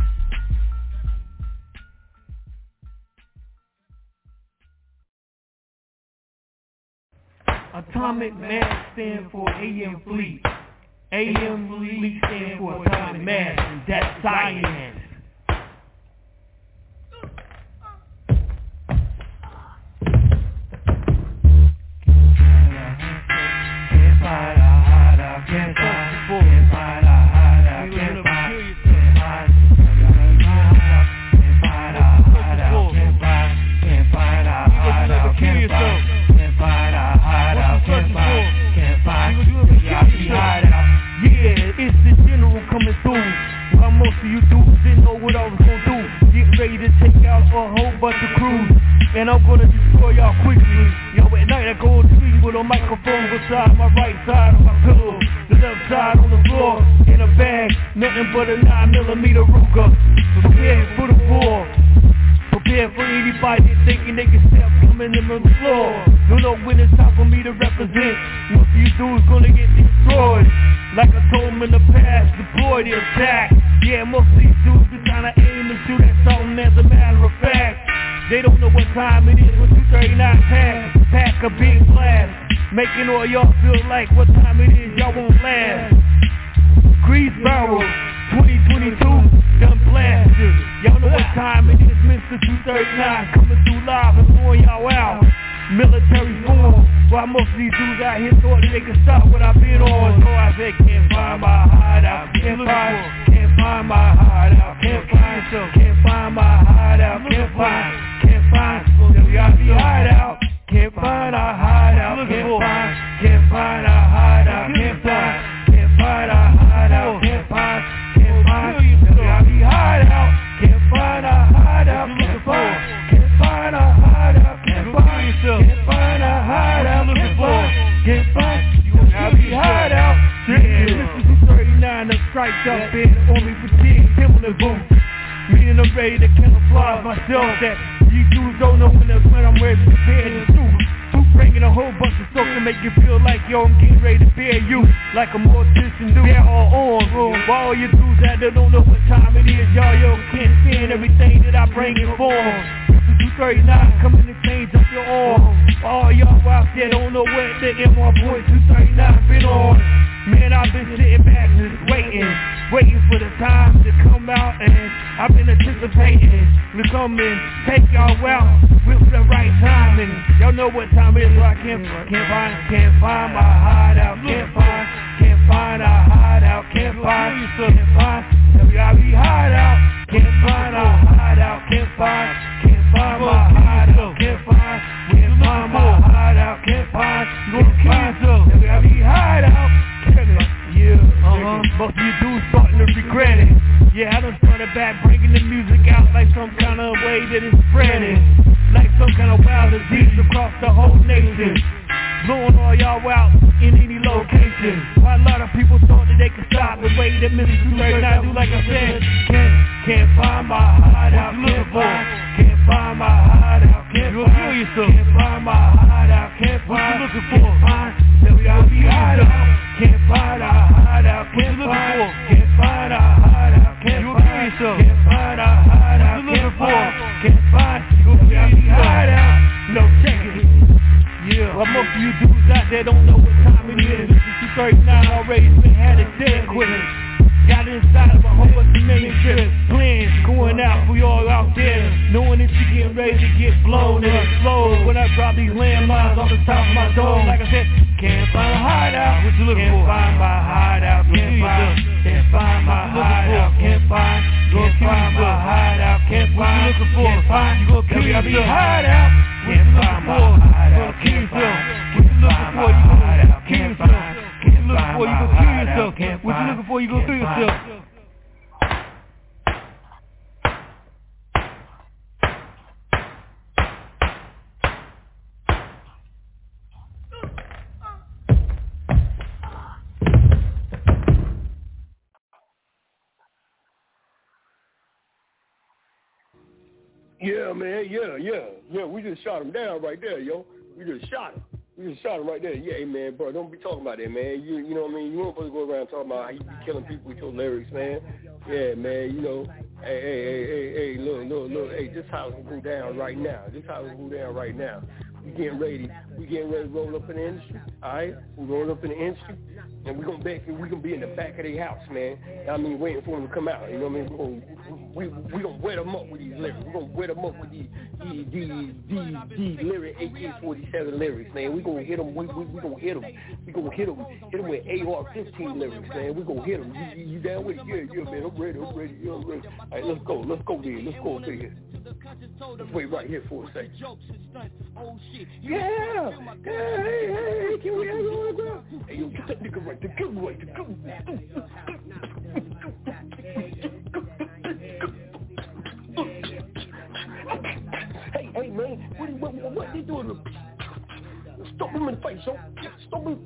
Atomic Mass stand for AM Fleet. AM Fleet stand for Atomic Mass, and that's science. Can't find a hideout, can't find a hideout, can't find a hideout, can't find a hideout, can't find a hideout, can't find. Yeah, it's the general coming through. While most of you dudes didn't know what I was gonna do. Get ready to take out a whole bunch of crews, and I'm gonna destroy y'all quickly. Yo, at night I go to sleep with a microphone beside my right side of my pillow, the left side on the floor, in a bag, nothing but a 9mm Ruger. Prepared for the war. Prepare for anybody thinking they can step coming in on the floor. Don't know when it's time for me to represent. Most of you dudes gonna get destroyed. Like I told them in the past, deploy the attack. Yeah, most of these dudes be trying to aim and shoot at something as a matter of fact. They don't know what time it is when 239 pack a big blast, making all y'all feel like what time it is y'all won't last. Grease barrels, 2022, done blasted. Y'all know what time it is, Mr. 239 coming through live and blowing y'all out. Military form, while most of these dudes out here thought they could stop what I've been on. So I said, can't find my hideout, can't find my hideout, can't find my hideout, can't find, WIB hideout, can't find a hideout, can't find a hideout, can't find a hideout, can't find, WIB hideout, can't find a hideout, can't find a hideout, can't find a hideout, can't find, WIB hideout. Yeah, this is 39 that strikes up in on me fatigue, Timberland boots. Meaning I'm ready to camouflage myself that these dudes don't know when I'm ready to bear the truth. Bringing a whole bunch of stuff to make you feel like, yo, I'm getting ready to bear you like a mortician do. They're all on, bro. All you dudes out there don't know what time it is, y'all, yo, can't stand everything that I bring in form. 239 coming to change up your arm. All y'all out there don't know what the MR boy 239 been on. Man, I've been sitting back just waiting for the time to come out, and I've been anticipating to come and take y'all out with the right time. And y'all know what time it is, so I can't find my hideout, can't find a hideout, can't find WIB hideout, can't find a hideout, can't find my hideout, can't find my hideout, can't find WIB hideout. Yeah, most of you dudes starting to regret it. Yeah, I done started back bringing the music out like some kind of way that it's spreading, like some kind of wild disease across the whole nation, blowing all y'all out in any location. While a lot of people thought that they could stop the way that Mr. 239 do, like I said, can't find my hideout, can't find my hideout, can't find my hideout, can't find WIB hideout, can't find a hideout, can't find a hideout, can't find a we all out there, knowing that you getting ready to get blown and explode. When I drop these landmines on the top of my dome, like I said, can't find a hideout. What you looking for? Can't find my hideout. Can't find my hideout. Can't find my hideout. Can't find. What you looking for? Can't find. You gonna kill yourself? Hideout. Can't find my hideout. Kill yourself. What you looking for? You gonna kill yourself. What you looking for? You gonna kill yourself. What you looking for? You gonna kill yourself. Yeah, man, yeah. We just shot him down right there, yo. We just shot him right there. Yeah, man, bro, don't be talking about that, man. You know what I mean? You don't supposed to go around talking about how you be killing people with your lyrics, man. Yeah, man, you know. Hey, look. Hey, this house will go down right now. We getting ready to roll up in the industry, all right? We roll up in the industry, and we gonna be in the back of their house, man. I mean, waiting for them to come out. You know what I mean? We gonna wet them up with these lyrics. We gonna wet them up with these lyric AK-47 lyrics, man. We gonna hit them. We gonna hit them. We gonna hit them with AR-15 lyrics, man. We gonna hit them. You down with it? Yeah, man. I'm ready. Yeah, I'm ready. All right, let's go there. Let's go there. Let's wait right here for a second. Yeah. Hey, can we have you on the ground? Hey, you get that nigga right there. Get him right there. Hey, man, what they doing? Stop him in the face, yo. Stop him.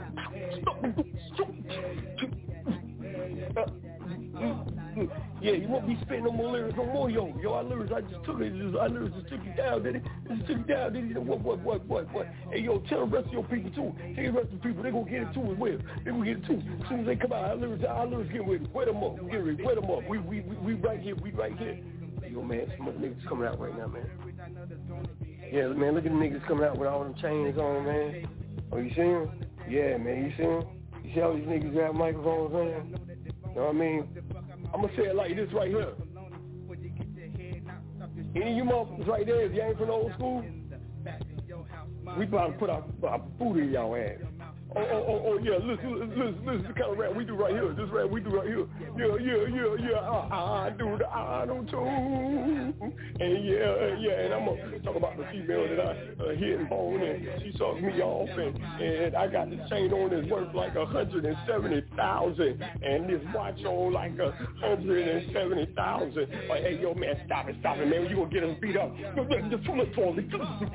Yeah, you won't be spitting no more lyrics no more, yo. Our lyrics, I just took it. I lyrics just took you down, did it? What? Hey, yo, tell the rest of your people, too. Tell the rest of the people, they gonna get it, too, as well. They gonna get it, too. As soon as they come out, our lyrics get ready. Wet them up. Get ready. Wet them up. We right here. Yo, man, some other niggas coming out right now, man. Yeah, man, look at the niggas coming out with all them chains on, man. Oh, you see them? Yeah, man, you see them? You see all these niggas got microphones on? You know what I mean? I'm going to say it like this right here. Any of you motherfuckers right there, if you ain't from the old school, we about to put our food in y'all ass. Oh, yeah, listen, this kind of rap we do right here. This rap we do right here. Yeah, I do too. And and I'm going to talk about the female that I hit and bone, and she sucks me off, and I got this chain on that's worth like $170,000, and this watch on like $170,000. Like, hey, yo, man, stop it, man. You going to get us beat up. Just too much for me.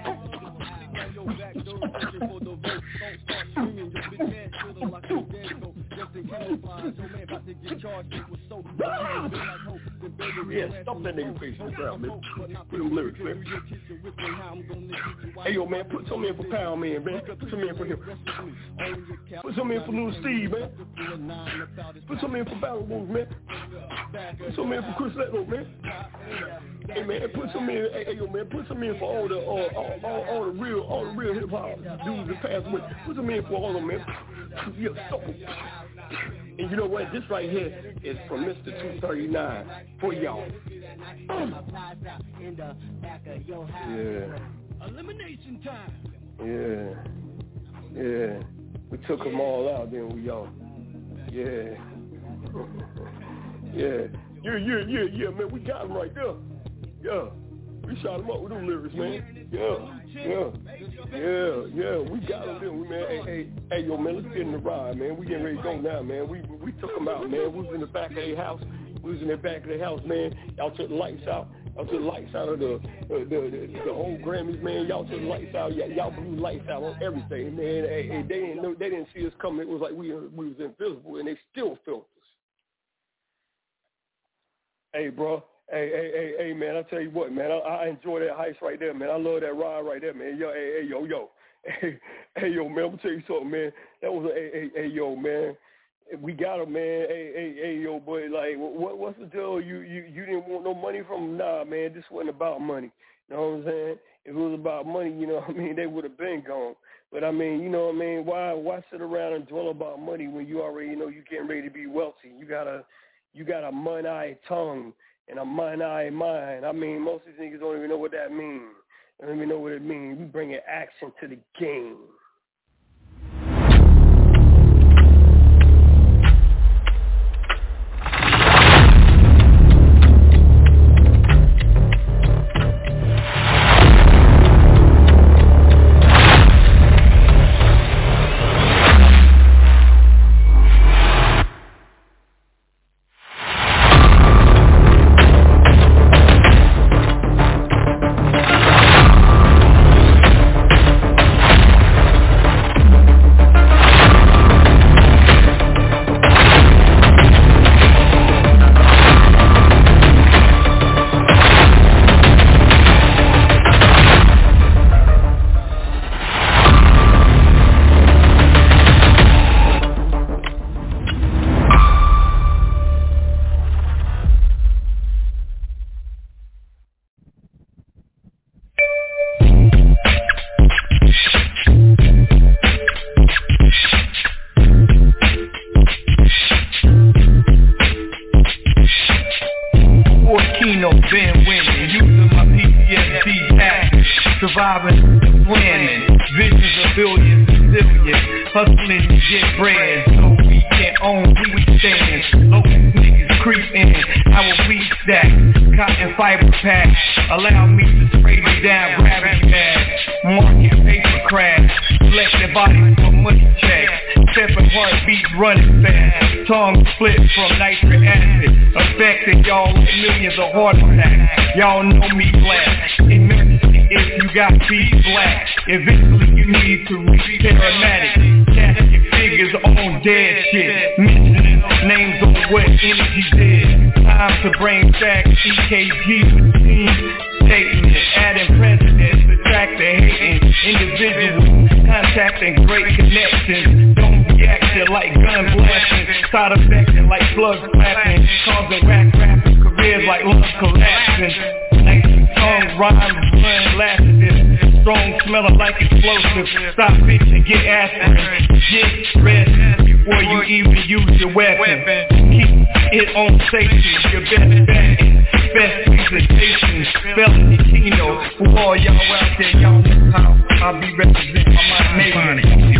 Yeah, stop that nigga face on the ground, man. Put them lyrics, man. Hey, yo, man, put some in for Pound Man, man. Put some in for him. Put some in for Lil Steve, man. Put some in for Battle Wolves, man. Put some in for Chris Letlow, man. Hey, man, put some in. Hey, yo, man, put some in for all the real hip hop dudes that passed away. Put some in for all of them, man. Yeah, stop them. And you know what? This right here is from Mr. 239 for y'all. Yeah. Elimination time. Yeah. We took them all out, didn't we, y'all? Yeah. Yeah, man. We got them right there. Yeah. We shot them up with them lyrics, man. Yeah. We got them, didn't we, man? Hey, yo, man, let's get in the ride, man. We getting ready to go now, man. We took them out, man. We was in the back of their house. Man. Y'all took the lights out. Y'all took the lights out of the whole Grammys, man. Y'all took the lights out. Y'all blew the lights out on everything, man. Hey, they didn't see us coming. It was like we was invisible, and they still felt us. Hey, bro. Hey, man, I tell you what, man, I enjoy that heist right there, man. I love that ride right there, man. Yo. Hey, yo, man, I'm gonna tell you something, man. That was hey, yo, man. We got him, man. Hey, yo, boy, like, what's the deal? You didn't want no money from him? Nah, man, this wasn't about money. You know what I'm saying? If it was about money, you know what I mean, they would have been gone. But, I mean, you know what I mean? Why sit around and dwell about money when you already know you're getting ready to be wealthy? You got a one-eyed tongue. and I'm mine, I mine. I mean, most of these niggas don't even know what that means. They don't even know what it means. We bringing action to the game. Y'all know me black. Emergency if you got beef black. Eventually you need to reach paramedic. Cash your figures on dead shit. Mentioning names on what energy did. Time to bring back EKG routine statement. Adding presidents, subtract the hating individuals. Contacting great connections. Don't be acting like gun blasting. Side effecting like slugs clapping. Causing rappers careers like lungs collapsing. Like tongue rhymes, blood laxative. Strong smelling like explosives. Stop bitching, get aspirin. Get rest before you even use your weapon. Keep it on safety, your best bet. Best presentation, felony Kino. For all y'all out there, y'all know how I'll be representing my nation.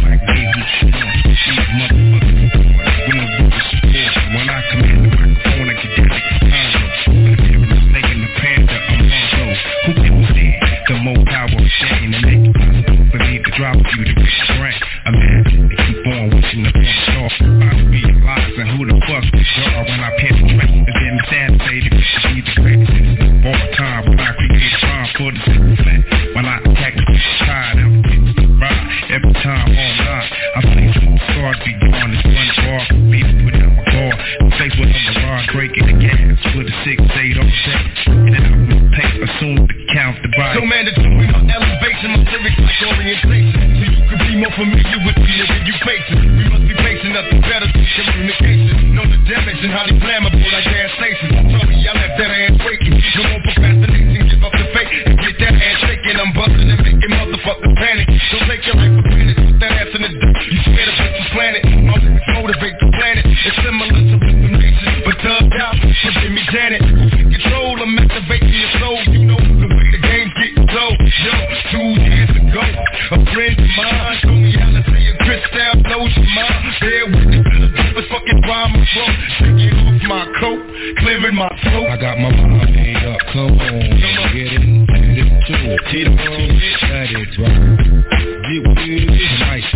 When I command the microphone, I get down like a condo. When the people are making the panda, I'm on those. Who people say the more power of shame and make it possible for me to drop you to big strength. Imagine they keep on wishing the front door. I'll realize and who the fuck is y'all when I penetrate. And then assassinated to be the greatest of all time. When I create a bomb for the simple fact. When I attack the side, I'm right every time online. I play some stars beyond this one bar. People put out my car. Face with a mirage, breaking the gas with a 6-8 on the deck. And then I will take soon to count the body. So mandatory, my elevation, my lyrics like orientation. So you could be more familiar with the nigga you facing. We must be facing nothing better than communication. Know the damage and highly flammable like gas stations. Sorry, I left that ass waking. No more procrastination, give up the fake and get that ass shaking. I'm busting and making motherfuckers panic. Don't take your life for granted. Put that ass in the dirt. You swear to put this planet. My lyrics motivate the planet. It's similar to information, but thugged out. So give me Janet. Who's in control? I'm activating your soul. You know the way the game's getting low. Yo, 2 years ago, a friend of mine told me how to say a crystal blows your mind. Bear with it to the deepest fucking rhyme of flow. Taking off my coat, clearing my throat. I got my mind made up. Come on, get it. Get it too. Let it drop. Get with it, nice.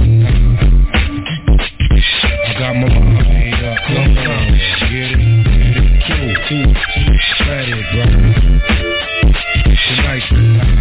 I got my mind made up. Come on, get it. Too. Let it drop. Tonight.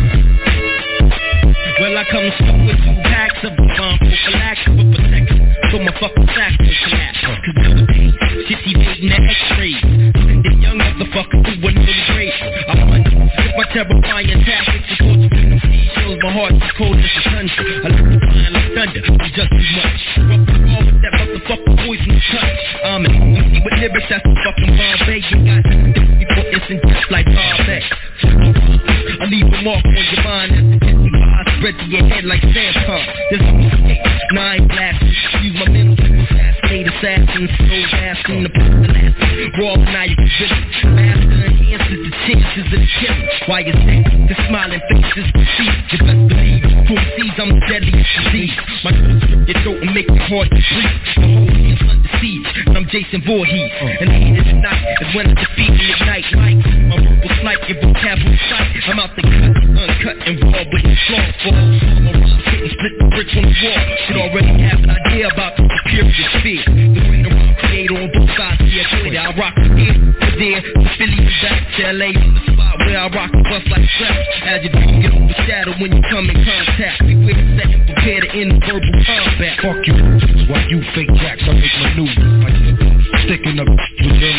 Well, I come stuck with 2 packs of the bomb prophylaxis for protection. So my fucking sack will collapse. Cause nowadays, shit evading the x-rays. Send the young motherfucker to another grade. I wonder if my terrifying tactics support you in the sea shows my heart is cold as the tundra. I look to flying like thunder, I'm just too much. Rub the ball with that motherfucking poisonous touch. I'm an MC with lyrics that's a fucking Bombay. You got before instant just like Bombay. I leave a mark on your mind as the spread to your head like Samsung. There's no mistake, 9 glasses. Use my mental to assassinate a assassins, so asking the last raw maniacal master enhances the chances of killing. Why is that? The smiling faces deceive. You best believe, from seeds I'm the deadliest disease. My throat strip your throat and make it hard to breathe. The whole hand's under siege, and I'm Jason Voorhees. And the heat of the night is when I defeat and ignite lights. My verbal slight, your vocabulary sight. I'm out the cut, uncut and raw, but it's strong for my rhymes hitting split the bricks on the wall. Should already have an idea about the superior sphere. The way the rhyme creator on both sides here. I rock from here to there, to Philly to back to LA, the spot where I rock and bust like straps. As your dream get overshadowed when you come in contact. We with set and prepare to end verbal combat. Fuck you, while you fake jacks, I make maneuvers. Sticking up with your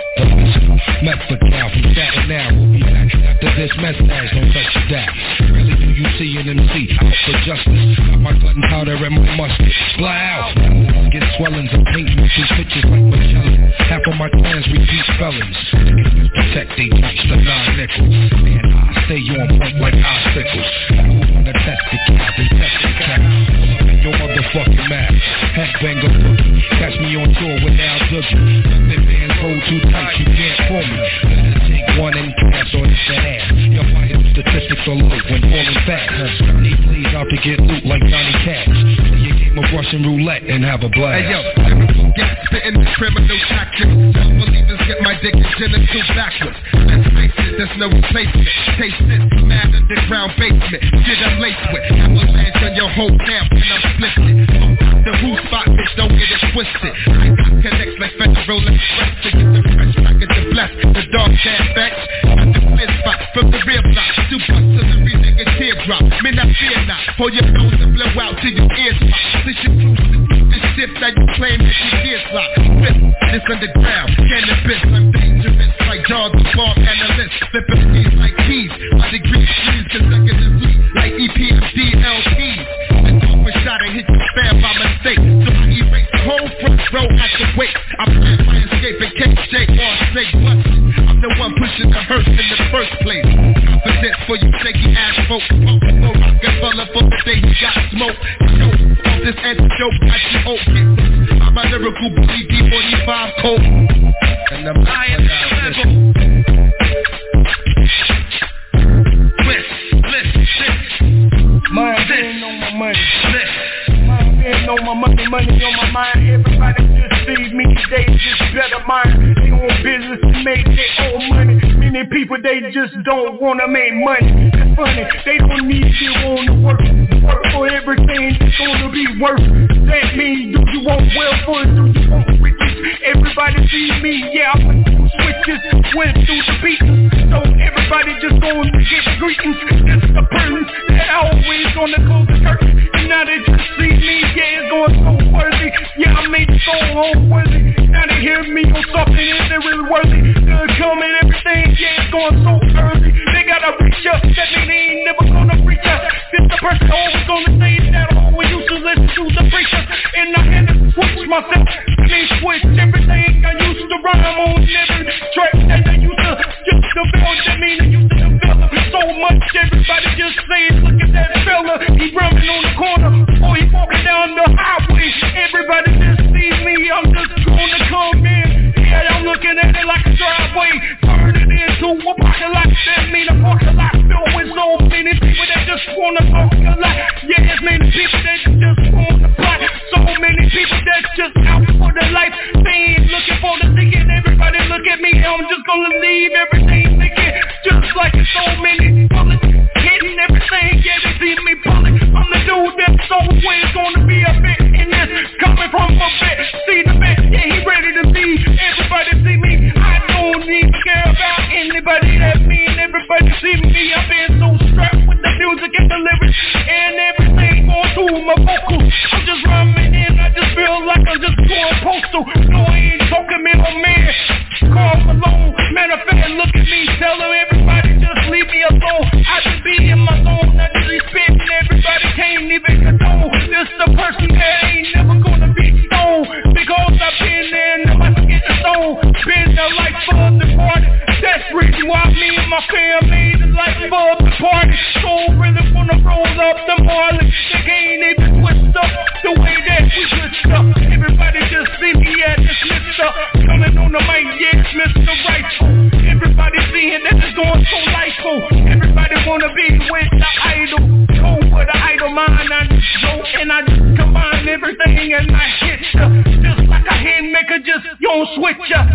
method now from Staten Island. We'll be back after this message, don't touch your dad. Really do you see an MC out for justice? Got my gun powder and my mustard. Fly out, get swellings and paint me through pictures like Magellan. Half of my clans repeat felons. Protect they touch the 9 nickels. And I stay on point like icicles. I'm gonna test the cow, then test the cow. Your motherfucking mouth. Headbanger boogie. Catch me on tour with Al Dougie. Nothing bands hold too tight, you can't fool me. Better take one and pass on the ass. Your fire statistics are low when falling fast. Need please out to get loot like Johnny Cash. You game of Russian roulette and have a blast. Hey yo, gas spitting the criminal tactics. Self-believers get my dick and genitals backwards. Let's face it, there's no replacement. Taste this, mad underground basement. Shit I'm laced with. Avalanche on your whole camp and I'm splitting. The who spot, bitch, don't get it twisted. I got connects like Federal Express to get the fresh package to bless the dog stand backs. Got the clear spot from the rear block. Two bucks to every nigga teardrop. Men, I fear not. Hold your nose and blow out till your ears pop. This shit cruising. This shit that you claim that you gears lock. This underground, cannabis, I'm dangerous. Like Jaws, the bomb analyst. Flipping keys like keys. My degree used consecutively like EPMD LPs. And off a shot and hit your fam by mistake. So I erase the whole front row at the wake. I plan my escape and KJ on snake busted. I'm the one pushing the hearse in the first place. Confidence for you shaky ass folks. No Rockefeller for the day he got smoke. Yo, all this antidote got you open. I'm a lyrical BD45 coat. And I'm lying level. Mind being on my money. Mind being on my money, money on my mind. Everybody just see me, they just better mind. They own business to make their own money. Many people, they just don't wanna make money. It's funny, they don't need to wanna work for everything that's gonna be worth. That means, do you want welfare, do you want riches? Everybody see me, yeah, I went through switches, went through the beatings. So everybody just gonna get greetings. It's the person that always gonna close the curtain. And now they just see me, yeah, it's going so worthy. Yeah, I made it so worthy. Now they hear me on something, is it really worthy? They're coming, everything, yeah, it's going so early. They gotta reach up, that mean they ain't never gonna reach up. This the person always gonna say that I always used to listen to the preacher. And I had to switch myself, switch everything I used to rhyme on every track that I used to just develop. That mean I used to develop so much. Everybody just says, look at that fella, he running on the corner or he walking down the highway. Everybody just sees me, I'm just gonna come in. Yeah, I'm looking at it like a driveway, turn it into a parking lot. That mean a parking lot filled with so many people that just wanna talk a lot. Yeah, there's many people that just wanna plot. So many people that just out for the life. They ain't looking for the ticket. Everybody look at me, I'm just gonna leave everything thinking. Just like so many bullets hitting everything. Yeah, they see me pulling. I'm the dude that's always gonna be a bit in this. Coming from a bit, see the bit. Yeah, he ready to see. Everybody see me. I don't even care about anybody that mean. Everybody see me. I've been so strapped with the music and the lyrics and everything going through my vocals. I'm just rhyming in. I just feel like I'm just going postal. No, he ain't talking me, my man. Call Malone. Matter of fact, look at me. Tell him everybody just leave me alone. I just be in my zone. I just be spitting. Everybody can't even condone. This the person that ain't never gonna be stoned. Because I've been there and I'm about to get the stone. Been the life of the party. That's the reason why me and my fam made the life of the party. So really wanna roll up the Marley. They can't even twist up the way that we twist up. Everybody just see me wanna be with the idol, go with the idol mind. I just go and I just combine everything and I hit ya. Just like a hand maker, just you don't switch ya.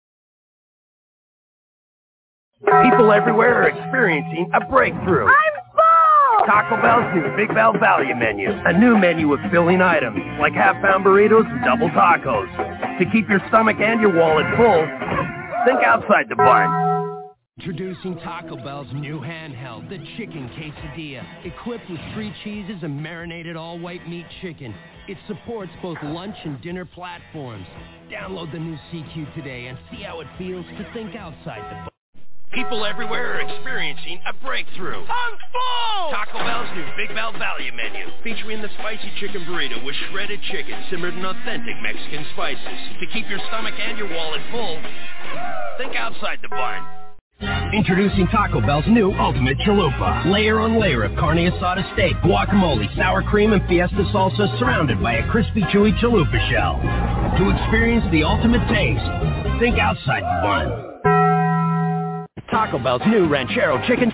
People everywhere are experiencing a breakthrough. I'm Taco Bell's new Big Bell Value Menu. A new menu of filling items, like half-pound burritos and double tacos. To keep your stomach and your wallet full, think outside the bun. Introducing Taco Bell's new handheld, the Chicken Quesadilla. Equipped with 3 cheeses and marinated all-white meat chicken. It supports both lunch and dinner platforms. Download the new CQ today and see how it feels to think outside the box. People everywhere are experiencing a breakthrough. I'm full! Taco Bell's new Big Bell Value Menu, featuring the spicy chicken burrito with shredded chicken simmered in authentic Mexican spices. To keep your stomach and your wallet full, think outside the bun. Introducing Taco Bell's new Ultimate Chalupa. Layer on layer of carne asada steak, guacamole, sour cream, and fiesta salsa surrounded by a crispy, chewy chalupa shell. To experience the ultimate taste, think outside the bun. Taco Bell's new Ranchero Chicken.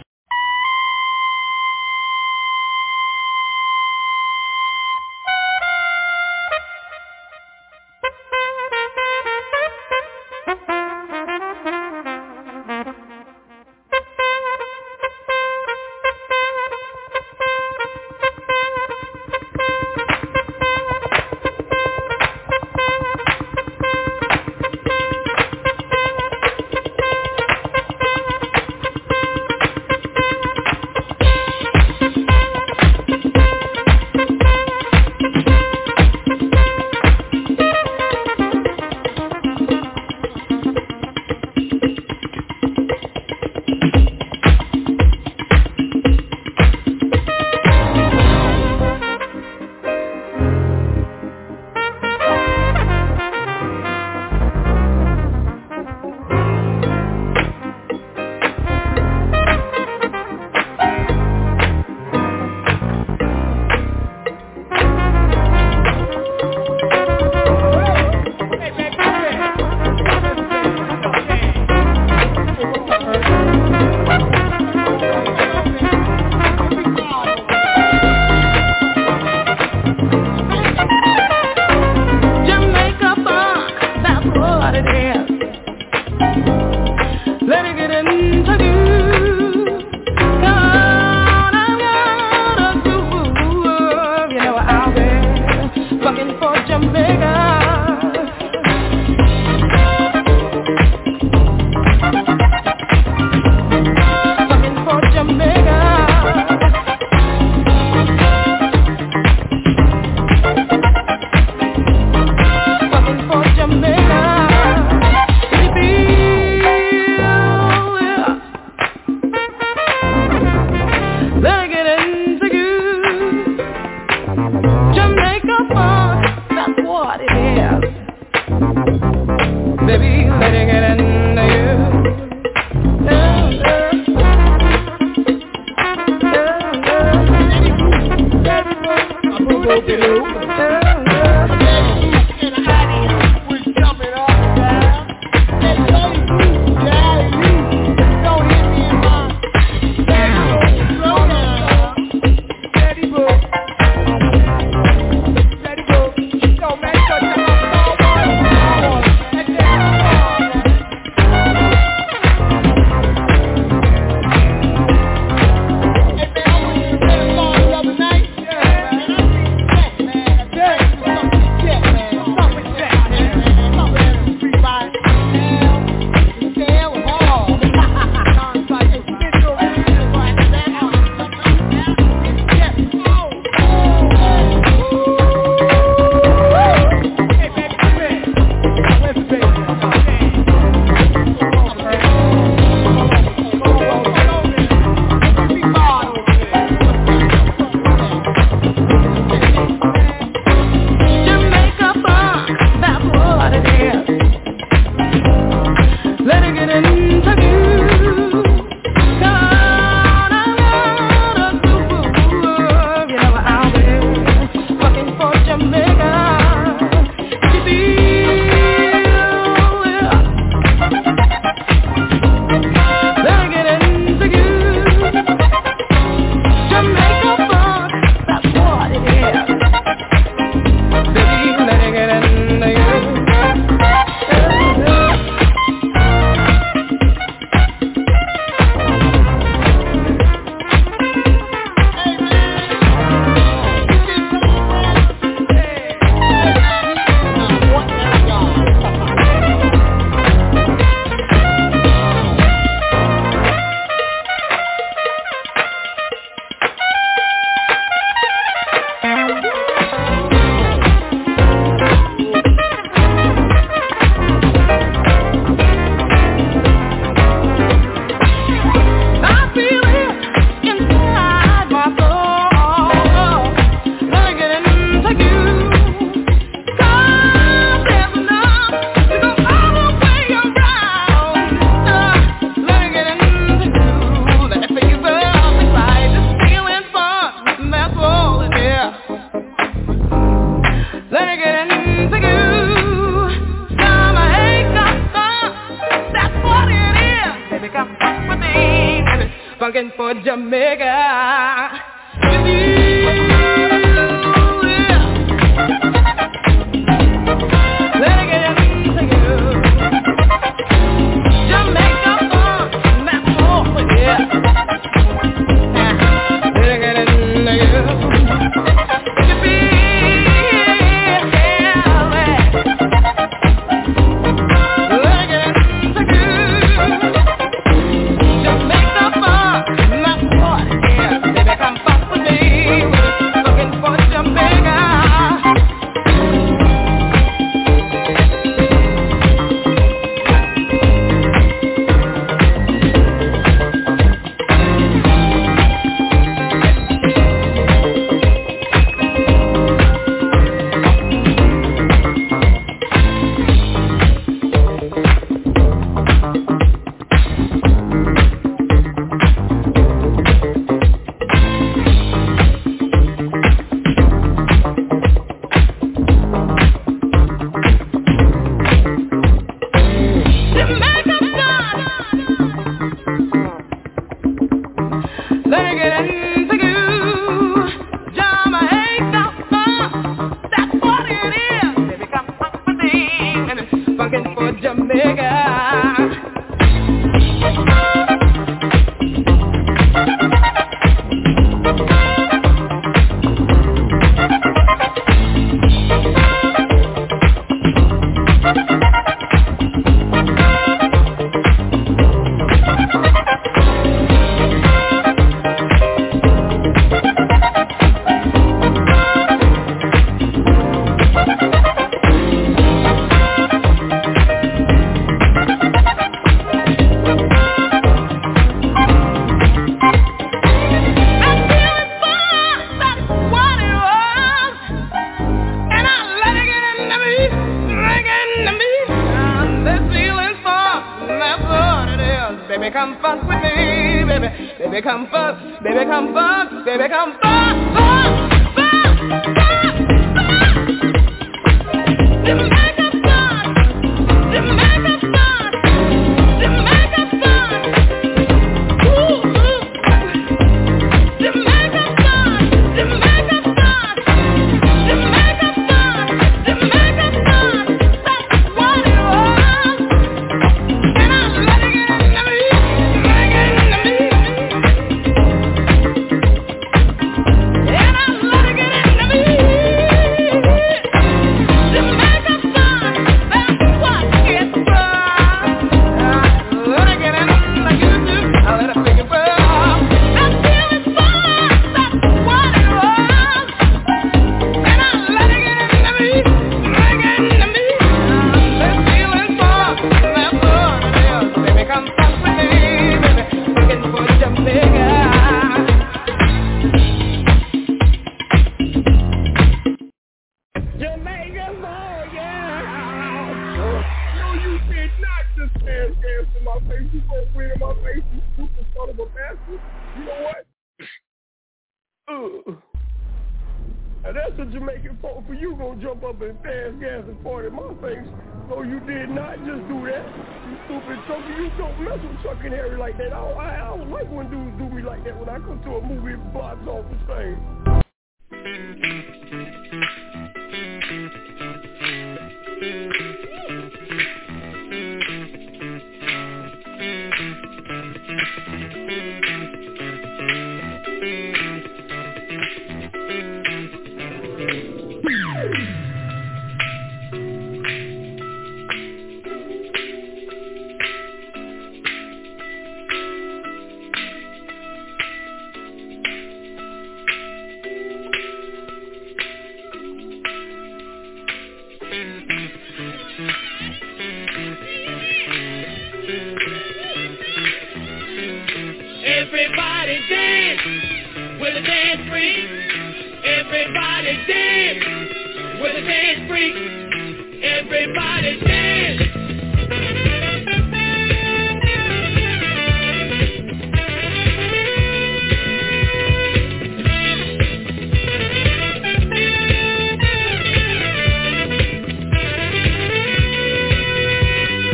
Jamaica.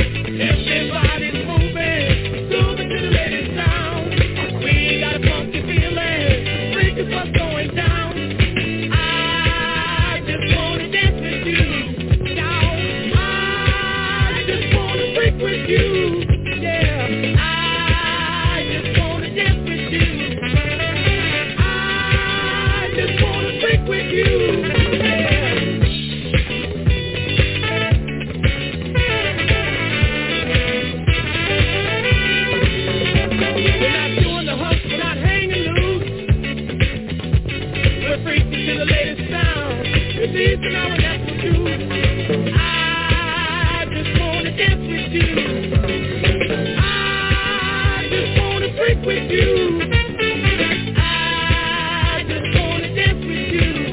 Everybody's moving to the latest sound. We got a funky beat. listen now and dance with you. I just wanna dance with you. I just wanna freak with you. I just wanna dance with you.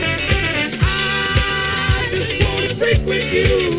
I just wanna freak with you.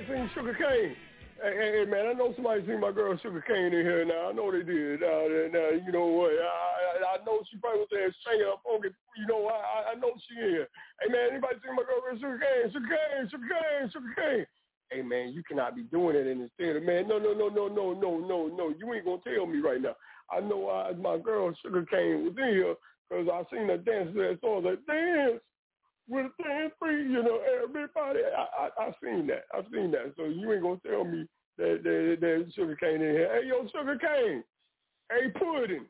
seen Sugar Cane? Hey, man, I know somebody seen my girl Sugar Cane in here now. I know they did. Now, you know what? I know she probably was there singing up funky. You know, I know she in here. Hey, man, anybody seen my girl Sugar Cane? Sugar Cane, Sugar Cane, Sugar Cane. Hey, man, you cannot be doing it in the theater, man. No. You ain't going to tell me right now. I know my girl Sugar Cane was in here because I seen her dance to that song. Like, dance with a dance free, you know, everybody. I seen that. So you ain't going to tell me that Sugar Cane in here. Hey, yo, Sugar Cane. Hey, Pudding.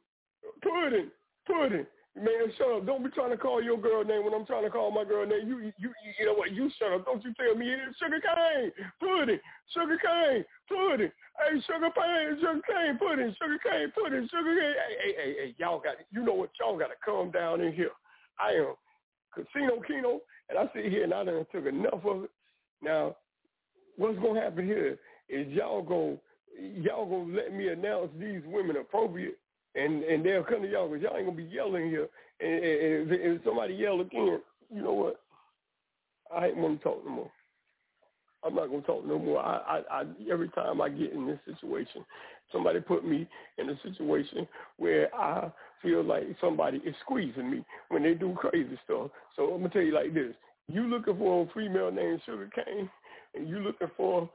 Man, shut up. Don't be trying to call your girl name when I'm trying to call my girl name. You know what? You shut up. Don't you tell me it's Sugar Cane, Pudding, Sugar Cane, Pudding. Hey, Sugar Cane, Pudding, Sugar Cane, Pudding, Sugar Cane. Hey, y'all got, you know what? Y'all got to calm down in here. I am Casino Kino, and I sit here and I done took enough of it. Now, what's going to happen here is y'all gonna let me announce these women appropriate. And they'll come to y'all because y'all ain't going to be yelling here. And if somebody yell again, you know what? I ain't want to talk no more. I'm not going to talk no more. I every time I get in this situation, somebody put me in a situation where I feel like somebody is squeezing me when they do crazy stuff. So I'm going to tell you like this. You looking for a female named Sugar Cane, and you looking for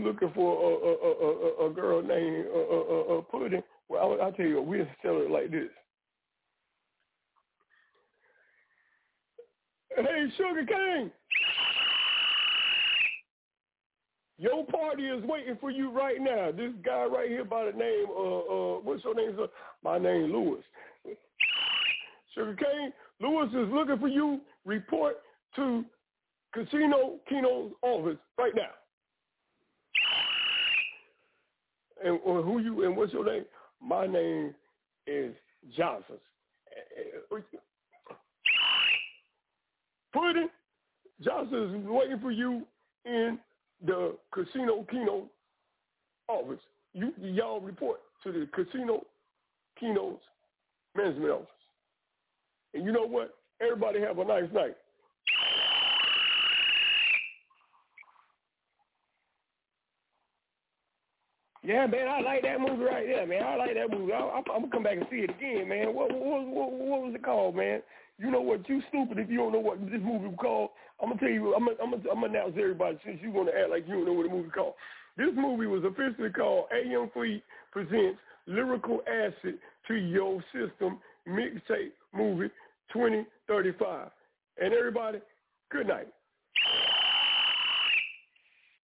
a girl named Pudding. Well, I'll tell you what, we'll tell it like this. Hey, Sugar Cane, your party is waiting for you right now. This guy right here by the name, what's your name, sir? My name, Lewis. Sugar Cane, Lewis is looking for you. Report to Casino Kino's office right now. And who you and what's your name? My name is Johnson. Pudding, Johnson is waiting for you in the Casino Kino office. Y'all report to the Casino Kino's management office. And you know what? Everybody have a nice night. Yeah, man, I like that movie right there, man. I like that movie. I'm gonna come back and see it again, man. What was it called, man? You know what? You stupid if you don't know what this movie was called. I'm gonna tell you. I'm gonna announce to everybody since you want to act like you don't know what the movie called. This movie was officially called A.M. Fleet Presents Lyrical Acid to Your System Mixtape Movie 2035. And everybody, good night.